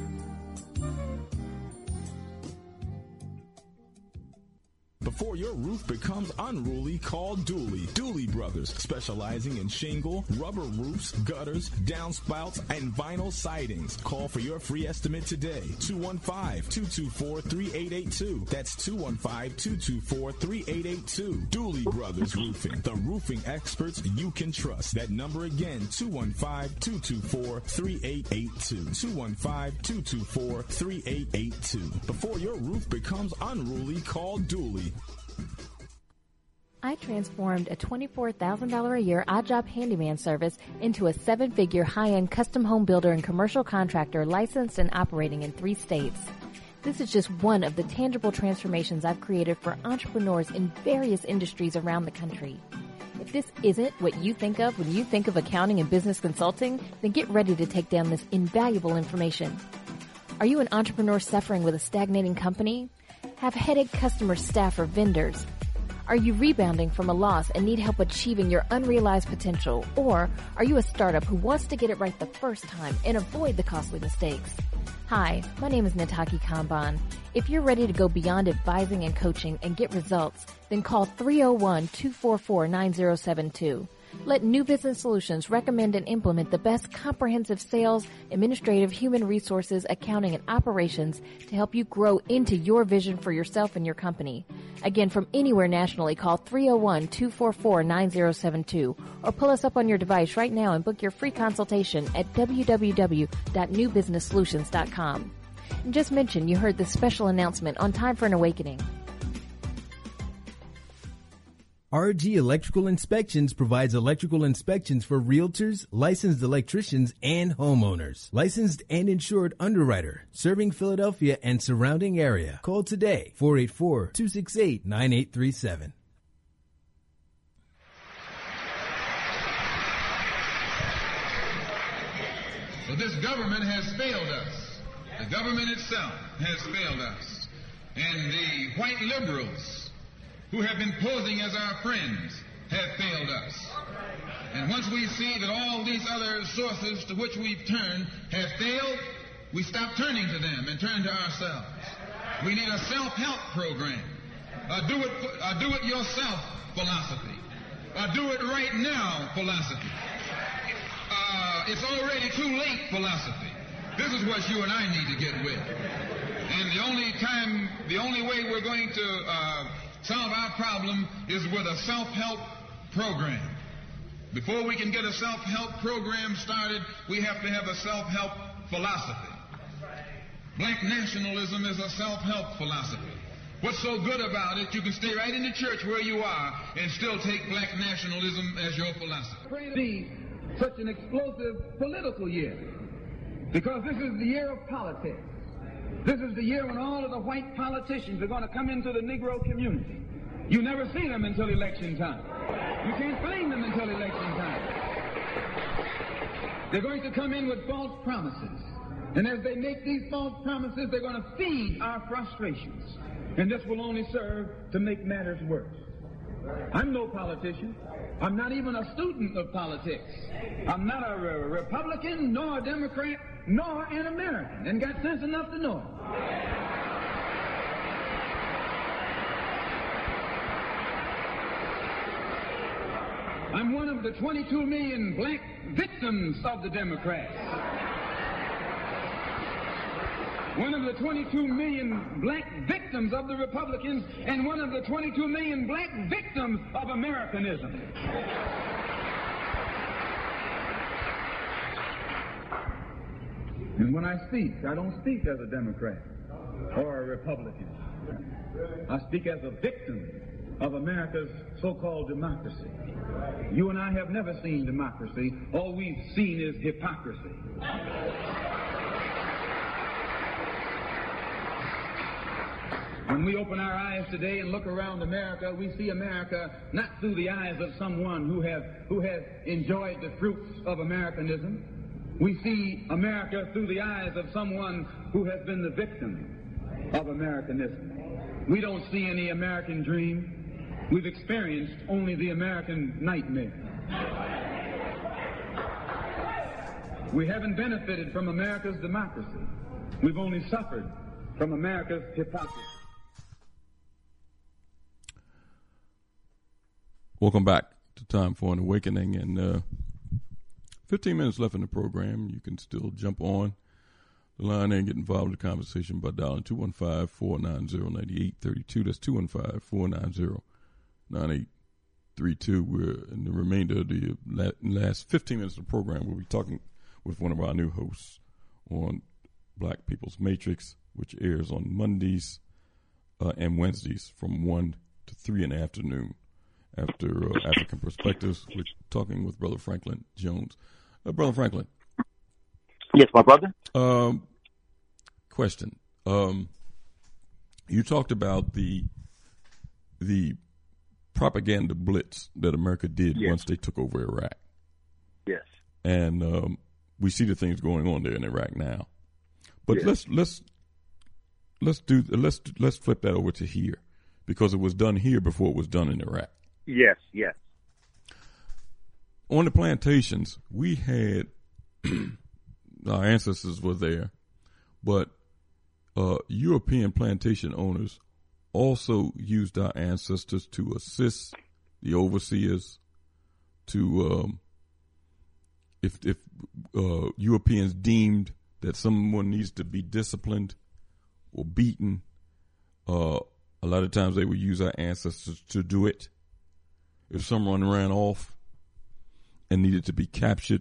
Before your roof becomes unruly, call Dooley. Dooley Brothers, specializing in shingle, rubber roofs, gutters, downspouts, and vinyl sidings. Call for your free estimate today. two one five, two two four, three eight eight two. That's two one five, two two four, three eight eight two. Dooley Brothers Roofing, the roofing experts you can trust. That number again, two one five, two two four, three eight eight two. two one five, two two four, three eight eight two. Before your roof becomes unruly, call Dooley. I transformed a twenty-four thousand dollars a year odd job handyman service into a seven-figure high-end custom home builder and commercial contractor licensed and operating in three states. This is just one of the tangible transformations I've created for entrepreneurs in various industries around the country. If this isn't what you think of when you think of accounting and business consulting, then get ready to take down this invaluable information. Are you an entrepreneur suffering with a stagnating company? Have headache customer staff or vendors? Are you rebounding from a loss and need help achieving your unrealized potential? Or are you a startup who wants to get it right the first time and avoid the costly mistakes? Hi, my name is Nataki Kanban. If you're ready to go beyond advising and coaching and get results, then call three oh one, two four four, nine oh seven two. Let New Business Solutions recommend and implement the best comprehensive sales, administrative, human resources, accounting, and operations to help you grow into your vision for yourself and your company. Again, from anywhere nationally, call three oh one, two four four, nine oh seven two or pull us up on your device right now and book your free consultation at w w w dot new business solutions dot com. And just mention you heard this special announcement on Time for an Awakening. R G Electrical Inspections provides electrical inspections for realtors, licensed electricians, and homeowners. Licensed and insured underwriter, serving Philadelphia and surrounding area. Call today, four eight four, two six eight, nine eight three seven. So this government has failed us. The government itself has failed us. And the white liberals who have been posing as our friends have failed us. And once we see that all these other sources to which we've turned have failed, we stop turning to them and turn to ourselves. We need a self-help program, a do it, a do it yourself philosophy, a do it right now philosophy. Uh, it's already too late philosophy. This is what you and I need to get with. And the only time, the only way we're going to uh, solve our problem is with a self-help program. Before we can get a self-help program started, we have to have a self-help philosophy. Black nationalism is a self-help philosophy. What's so good about it, you can stay right in the church where you are and still take black nationalism as your philosophy. Be such an explosive political year, because this is the year of politics. This is the year when all of the white politicians are going to come into the Negro community. You never see them until election time. You can't find them until election time. They're going to come in with false promises. And as they make these false promises, they're going to feed our frustrations. And this will only serve to make matters worse. I'm no politician. I'm not even a student of politics. I'm not a re- Republican, nor a Democrat, nor an American, and got sense enough to know it. I'm one of the twenty-two million black victims of the Democrats. One of the twenty-two million black victims of the Republicans, and one of the twenty-two million black victims of Americanism. And when I speak, I don't speak as a Democrat or a Republican. I speak as a victim of America's so-called democracy. You and I have never seen democracy. All we've seen is hypocrisy. When we open our eyes today and look around America, we see America not through the eyes of someone who have who has enjoyed the fruits of Americanism. We see America through the eyes of someone who has been the victim of Americanism. We don't see any American dream. We've experienced only the American nightmare. We haven't benefited from America's democracy. We've only suffered from America's hypocrisy. Welcome back to Time for an Awakening. And uh, fifteen minutes left in the program. You can still jump on the line and get involved in the conversation by dialing two one five, four nine zero, nine eight three two. That's two one five, four nine zero, nine eight three two. We're in the remainder of the last fifteen minutes of the program. We'll be talking with one of our new hosts on Black People's Matrix, which airs on Mondays uh, and Wednesdays from one to three in the afternoon. After uh, African Perspectives, we're talking with Brother Franklin Jones. Uh, Brother Franklin. Yes, my brother. Um, question. Um, you talked about the the propaganda blitz that America did yes. once they took over Iraq. Yes. And um, we see the things going on there in Iraq now. But yes. let's let's let's do let's let's flip that over to here, because it was done here before it was done in Iraq. Yes, yes. On the plantations, we had our ancestors were there, but uh, European plantation owners also used our ancestors to assist the overseers to, um, if if uh, Europeans deemed that someone needs to be disciplined or beaten, uh, a lot of times they would use our ancestors to do it. If someone ran off and needed to be captured,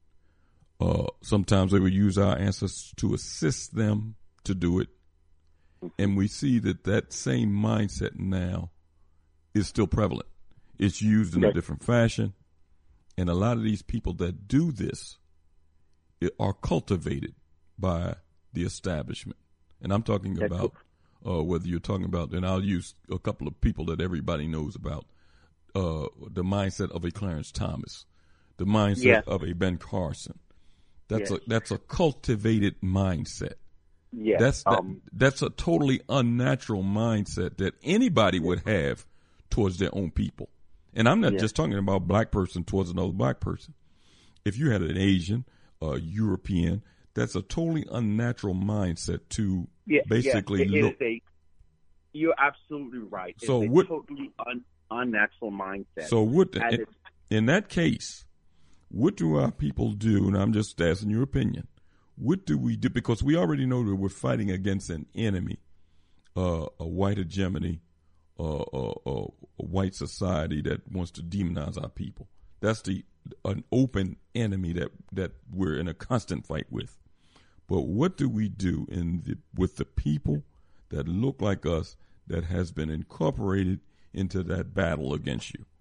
uh, sometimes they would use our ancestors to assist them to do it. And we see that that same mindset now is still prevalent. It's used in a different fashion. And a lot of these people that do this are cultivated by the establishment. And I'm talking about uh, whether you're talking about, and I'll use a couple of people that everybody knows about. Uh, the mindset of a Clarence Thomas, the mindset yes. of a Ben Carson. That's yes. a that's a cultivated mindset. Yes. That's that, um, that's a totally unnatural mindset that anybody would have towards their own people. And I'm not yes. just talking about a black person towards another black person. If you had an Asian, uh, European, that's a totally unnatural mindset to yeah, basically yeah, it, look. It is a, you're absolutely right. It's so a what? Totally un, unnatural mindset. So what? In, in that case, what do our people do? And I'm just asking your opinion. What do we do? Because we already know that we're fighting against an enemy, uh, a white hegemony, uh, uh, uh, a white society that wants to demonize our people. That's the an open enemy that that we're in a constant fight with. But what do we do in the, with the people that look like us that has been incorporated into that battle against you?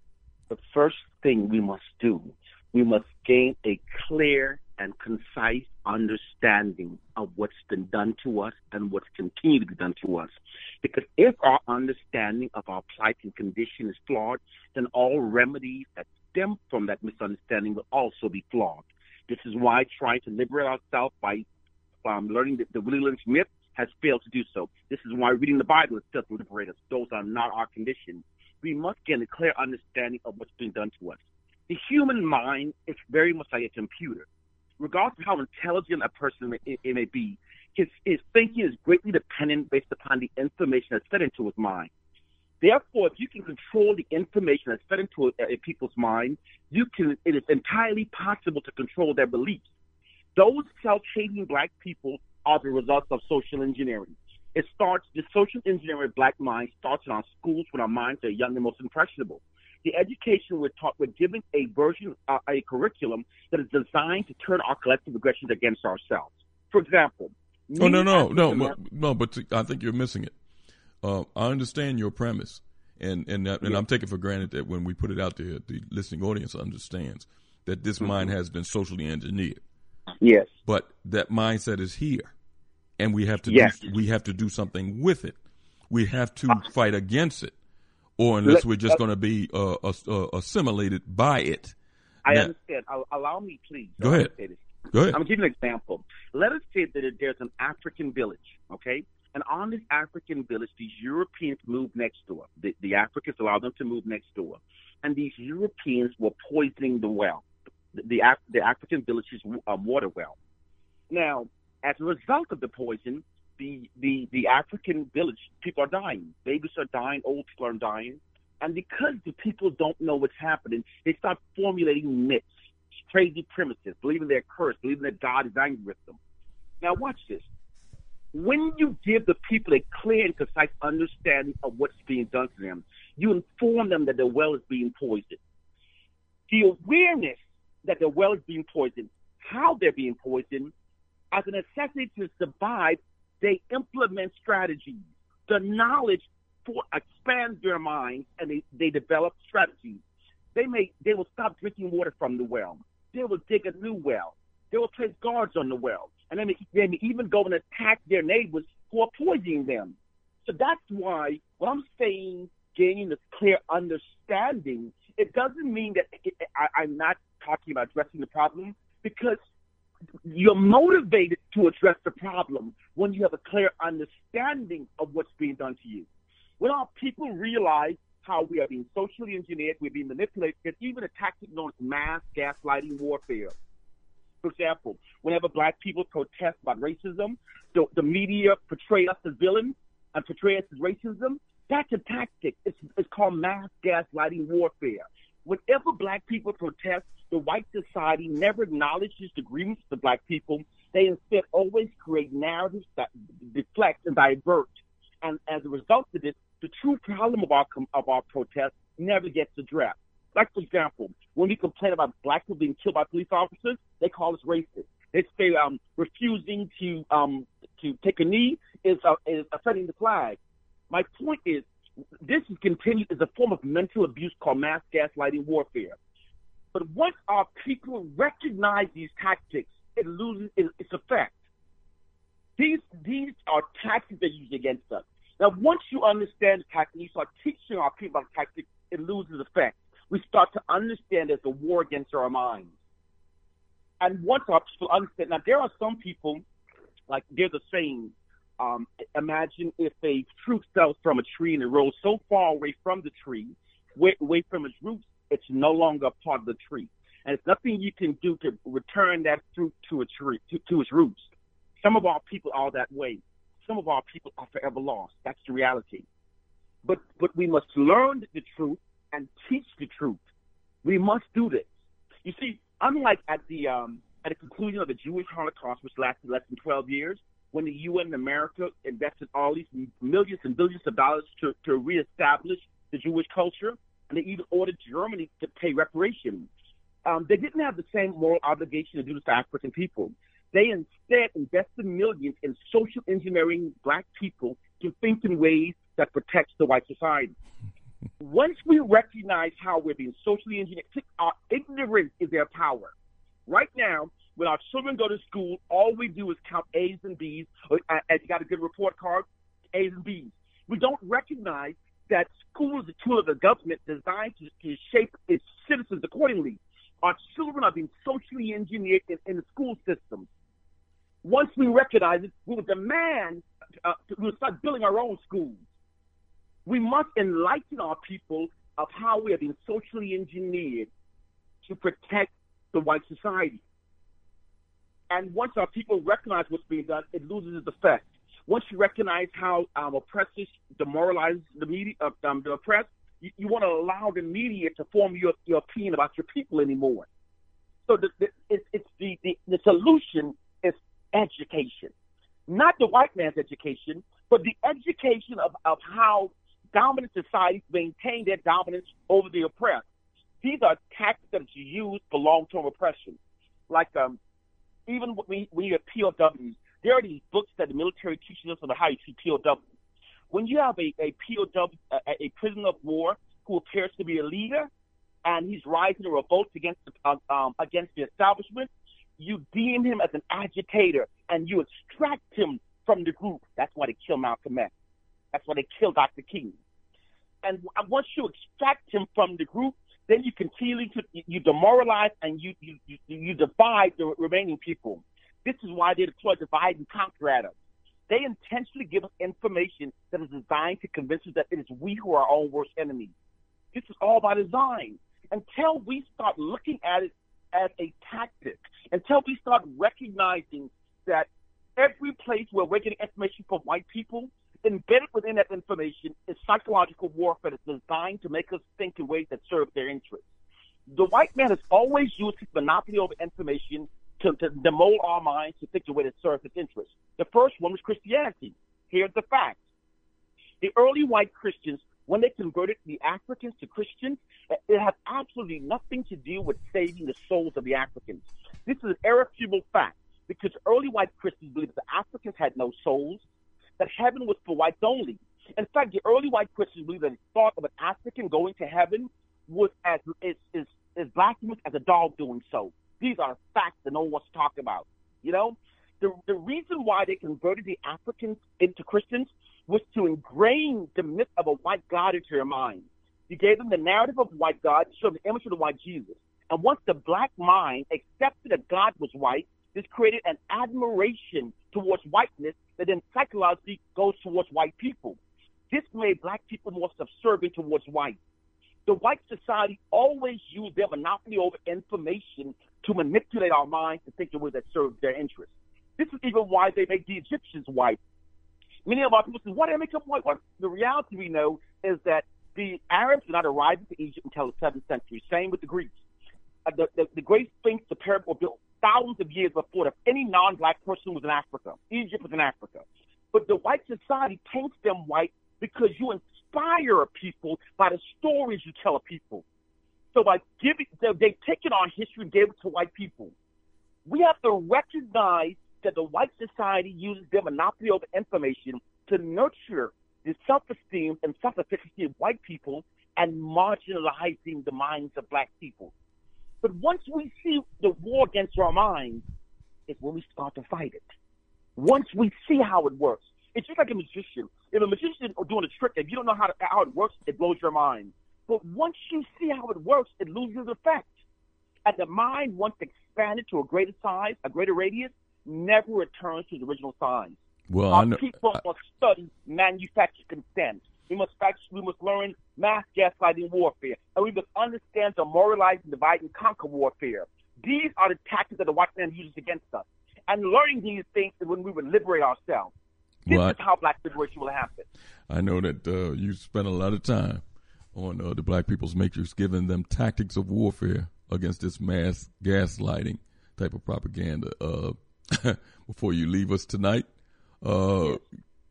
The first thing we must do, we must gain a clear and concise understanding of what's been done to us and what's continued to be done to us. Because if our understanding of our plight and condition is flawed, then all remedies that stem from that misunderstanding will also be flawed. This is why trying to liberate ourselves by um, learning the, the Willie Lynch myth has failed to do so. This is why reading the Bible is still to liberate us. Those are not our conditions. We must gain a clear understanding of what's been done to us. The human mind is very much like a computer. Regardless of how intelligent a person may, it, it may be, his, his thinking is greatly dependent based upon the information that's fed into his mind. Therefore, if you can control the information that's fed into a, a people's mind, you can. It is entirely possible to control their beliefs. Those self-hating black people are the results of social engineering. It starts, the social engineering of black minds starts in our schools when our minds are young and most impressionable. The education we're taught, we're given a version, uh, a curriculum that is designed to turn our collective aggressions against ourselves. For example, oh no, no, no, no, no, but I think you're missing it. Uh, I understand your premise, and and that, and yeah. I'm taking for granted that when we put it out there, the listening audience understands that this mm-hmm. mind has been socially engineered. Yes, but that mindset is here, and we have to yes. do, we have to do something with it. We have to uh, fight against it, or unless let, we're just uh, going to be uh, uh, assimilated by it. I now, understand. I'll, allow me, please. Go ahead. Go ahead. I'm going to give you an example. let us say that there's an African village, okay? And on this African village, these Europeans moved next door. The, the Africans allowed them to move next door. And these Europeans were poisoning the well, the, the, the African village's uh, water well. Now, as a result of the poison, the, the, the African village, people are dying. Babies are dying, old people are dying. And because the people don't know what's happening, they start formulating myths, crazy premises, believing they're cursed, believing that God is angry with them. Now, watch this. When you give the people a clear and concise understanding of what's being done to them, you inform them that the well is being poisoned. The awareness that the well is being poisoned, how they're being poisoned, as a necessity to survive, they implement strategies. The knowledge for expands their minds, and they, they develop strategies. They may they will stop drinking water from the well. They will dig a new well. They will place guards on the well. And they may, they may even go and attack their neighbors who are poisoning them. So that's why when I'm saying gaining this clear understanding, it doesn't mean that it, I, I'm not talking about addressing the problem, because you're motivated to address the problem when you have a clear understanding of what's being done to you. When our people realize how we are being socially engineered, we're being manipulated, there's even a tactic known as mass gaslighting warfare. For example, whenever black people protest about racism, the, the media portray us as villains and portray us as racism. That's a tactic. It's, it's called mass gaslighting warfare. Whenever black people protest, the white society never acknowledges the grievances of black people. They instead always create narratives that deflect and divert. And as a result of this, the true problem of our of our protests never gets addressed. Like, for example, when we complain about black people being killed by police officers, they call us racist. They say um, refusing to um, to take a knee is uh, is offending the flag. My point is, this is continued as a form of mental abuse called mass gaslighting warfare. But once our people recognize these tactics, it loses its effect. These these are tactics that are used against us. Now, once you understand the tactic, you start teaching our people about the tactics, it loses effect. We start to understand there's a war against our minds. And once our people understand, now there are some people, like there's a saying, um, imagine if a fruit fell from a tree and it rolls so far away from the tree, away, away from its roots, it's no longer a part of the tree. And there's nothing you can do to return that fruit to, a tree, to, to its roots. Some of our people are that way. Some of our people are forever lost. That's the reality. But but we must learn the truth and teach the truth. We must do this. You see, unlike at the um, at the conclusion of the Jewish Holocaust, which lasted less than twelve years, when the U N and America invested all these millions and billions of dollars to, to reestablish the Jewish culture, and they even ordered Germany to pay reparations, um, they didn't have the same moral obligation to do this to African people. They instead invested millions in social engineering black people to think in ways that protects the white society. Once we recognize how we're being socially engineered, our ignorance is their power. Right now, when our children go to school, all we do is count A's and B's, and you got a good report card, A's and B's. We don't recognize that school is a tool of the government designed to, to shape its citizens accordingly. Our children are being socially engineered in, in the school system. Once we recognize it, we will demand, uh, we will start building our own schools. We must enlighten our people of how we are being socially engineered to protect the white society. And once our people recognize what's being done, it loses its effect. Once you recognize how um, oppressors demoralize the media, uh, um, the oppressed, you, you want to allow the media to form your, your opinion about your people anymore. So the, the, it, it's the, the, the solution is education. Not the white man's education, but the education of, of how dominant societies maintain their dominance over the oppressed. These are tactics that you use for long-term oppression. Like um, even when we have P O Ws, there are these books that the military teaches us on how you treat P O Ws. When you have a, a P O W, a, a prisoner of war who appears to be a leader, and he's rising a revolt against the, uh, um, against the establishment, you deem him as an agitator, and you extract him from the group. That's why they kill Malcolm X. That's why they kill Doctor King. And once you extract him from the group, then you continually to, you demoralize and you, you you you divide the remaining people. This is why they deploy divide and conquer at us. They intentionally give us information that is designed to convince us that it is we who are our own worst enemies. This is all by design. Until we start looking at it as a tactic, until we start recognizing that every place where we're getting information from white people, embedded within that information is psychological warfare that's designed to make us think in ways that serve their interests. The white man has always used his monopoly over information to, to, to mold our minds to think in a way that serves its interests. The first one was Christianity. Here's the fact. The early white Christians, when they converted the Africans to Christians, it had absolutely nothing to do with saving the souls of the Africans. This is an irrefutable fact because early white Christians believed that the Africans had no souls, that heaven was for whites only. In fact, the early white Christians believed that the thought of an African going to heaven was as is is as blasphemous as a dog doing so. These are facts that no one wants to talk about. You know, the the reason why they converted the Africans into Christians was to ingrain the myth of a white God into their mind. You gave them the narrative of white God, showed the image of the white Jesus. And once the black mind accepted that God was white, this created an admiration towards whiteness that then psychologically goes towards white people. This made black people more subservient towards white. The white society always used their monopoly over information to manipulate our minds to think in ways that serve their interests. This is even why they make the Egyptians white. Many of our people say, why did they make them white? Well, the reality we know is that the Arabs did not arrive to Egypt until the seventh century. Same with the Greeks. Uh, the, the, the Great Sphinx, the pyramid, were built thousands of years before that any non-black person was in Africa. Egypt was in Africa. But the white society paints them white because you inspire people by the stories you tell people. So by giving, they've taken our history and gave it to white people. We have to recognize that the white society uses their monopoly over information to nurture the self-esteem and self-efficacy of white people and marginalizing the minds of black people. But once we see the war against our minds, it's when we start to fight it. Once we see how it works, it's just like a magician. If a magician is doing a trick, if you don't know how, to, how it works, it blows your mind. But once you see how it works, it loses effect. And the mind, once expanded to a greater size, a greater radius, never returns to its original size. Well, Our I know, people I, must study manufactured consent. We must we must learn mass gaslighting warfare, and we must understand demoralizing, divide, and conquer warfare. These are the tactics that the white man uses against us. And learning these things is when we will liberate ourselves. This well, is how black liberation will happen. I know that uh, you spent a lot of time on uh, the Black People's Matrix, giving them tactics of warfare against this mass gaslighting type of propaganda. Uh, before you leave us tonight, uh, yes.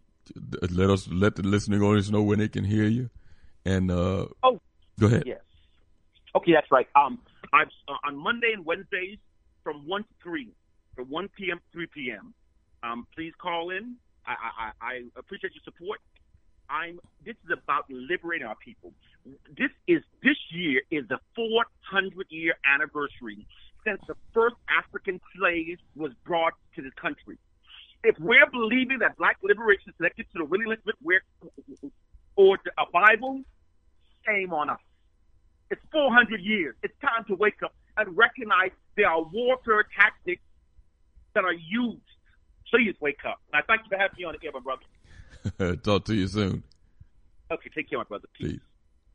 let us let the listening audience know when they can hear you. And uh, oh, go ahead. Yes. Okay, that's right. Um, I'm uh, on Monday and Wednesdays from one to three, from one p.m. to three p.m. Um, please call in. I, I, I appreciate your support. I'm. This is about liberating our people. This is this year is the four hundred year anniversary since the first African slave was brought to this country. If we're believing that black liberation is connected to the Willie Lynch or to a Bible, shame on us. It's four hundred years. It's time to wake up and recognize there are warfare tactics that are used. Please wake up. I thank you for having me on the air, my brother. Talk to you soon. Okay, take care, my brother. Peace. Peace.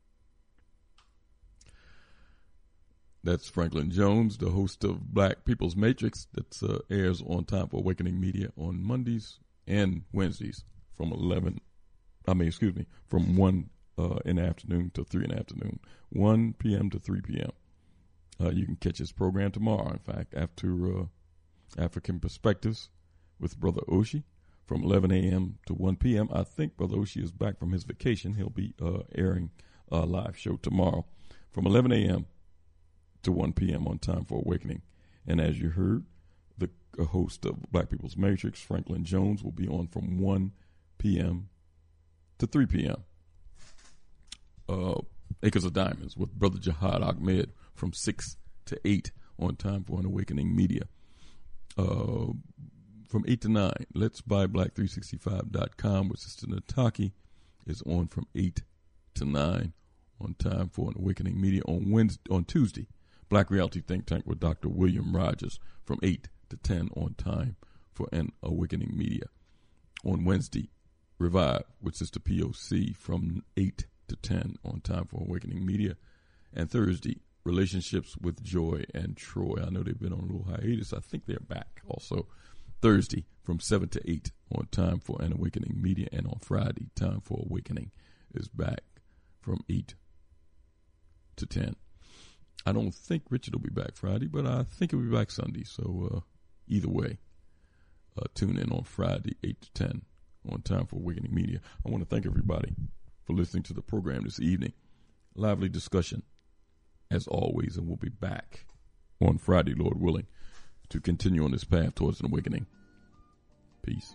That's Franklin Jones, the host of Black People's Matrix, that uh, airs on Time for Awakening Media on Mondays and Wednesdays from eleven. I mean, excuse me, from one uh, in the afternoon to three in the afternoon, one p.m. to three p.m. Uh, you can catch his program tomorrow. In fact, after uh, African Perspectives with Brother Oshi from eleven a.m. to one p.m. I think Brother Oshi is back from his vacation. He'll be uh, airing a live show tomorrow from eleven a.m. to one p.m. on Time for Awakening. And as you heard, the host of Black People's Matrix, Franklin Jones, will be on from one p.m. to three p.m. Uh, Acres of Diamonds with Brother Jihad Ahmed from six to eight on Time for an Awakening Media. Uh, from eight to nine, Let's Buy Black three sixty-five dot com with Sister Nataki is on from eight to nine on Time for an Awakening Media. On Wednesday, on Tuesday, Black Reality Think Tank with Doctor William Rogers from eight to ten on Time for an Awakening Media. On Wednesday, Revive with Sister P O C from eight to ten on Time for Awakening Media. And Thursday, Relationships with Joy and Troy. I know they've been on a little hiatus. I think they're back also. Thursday from seven to eight on Time for an Awakening Media. And on Friday, Time for Awakening is back from eight to ten. I don't think Richard will be back Friday, but I think he'll be back Sunday. So uh, either way, uh, tune in on Friday, eight to ten on Time for Awakening Media. I want to thank everybody for listening to the program this evening. Lively discussion, as always, and we'll be back on Friday, Lord willing, to continue on this path towards an awakening. Peace.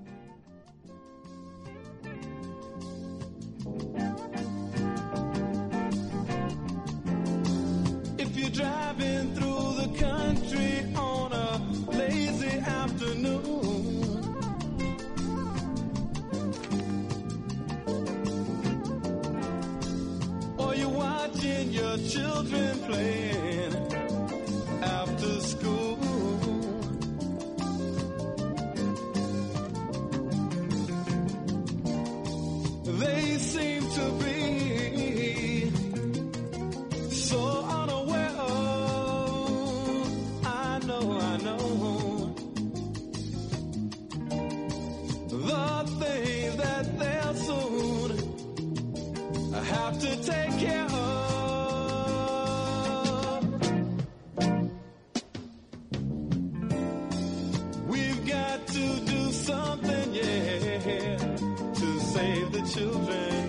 If you're driving through the country on a lazy afternoon, or you're watching your children playing after school, they seem to be so unaware of, I know, I know, the things that they'll soon have to take care of. We've got to do something, yeah, to save the children.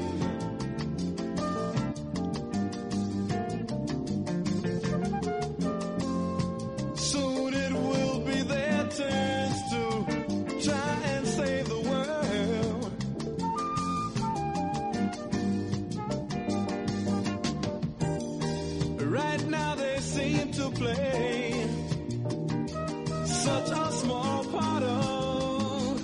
Soon it will be their turns to try and save the world. Right now they seem to play such a small part of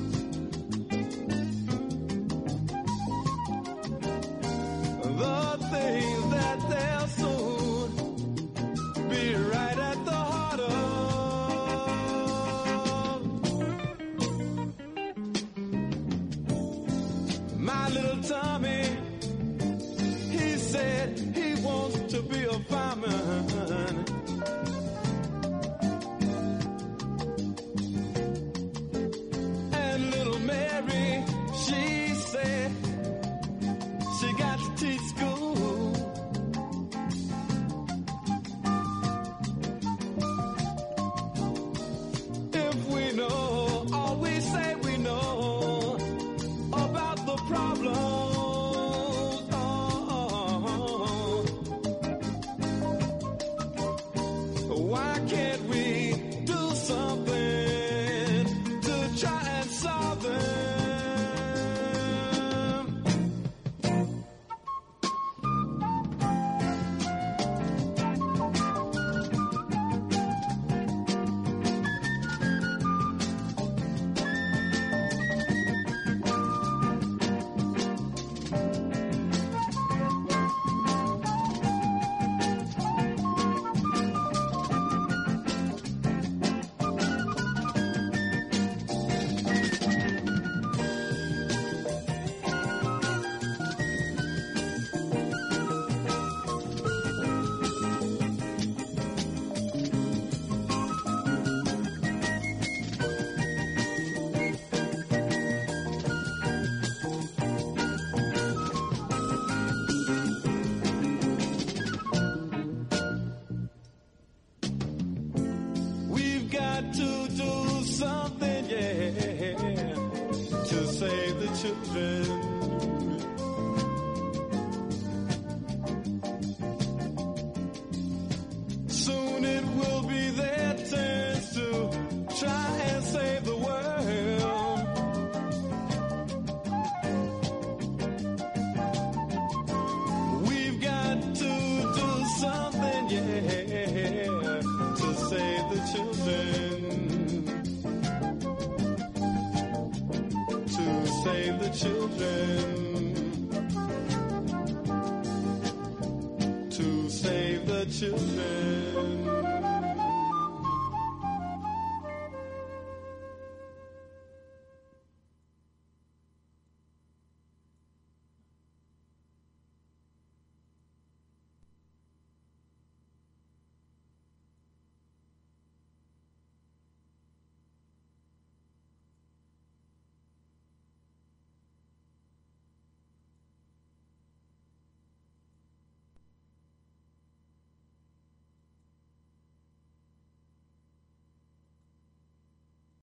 the things that they'll soon be right at the heart of. My little Tommy, he said he wants to be a fireman. And little Mary, she said she got to teach school. If we know all we say we know about the problems, oh, why can't we do something to try and solve them? We've got to do something, yeah, to save the children. Soon it will be their turns to try and save the world. We've got to do something, yeah, to save the children. To save the children. To save the children.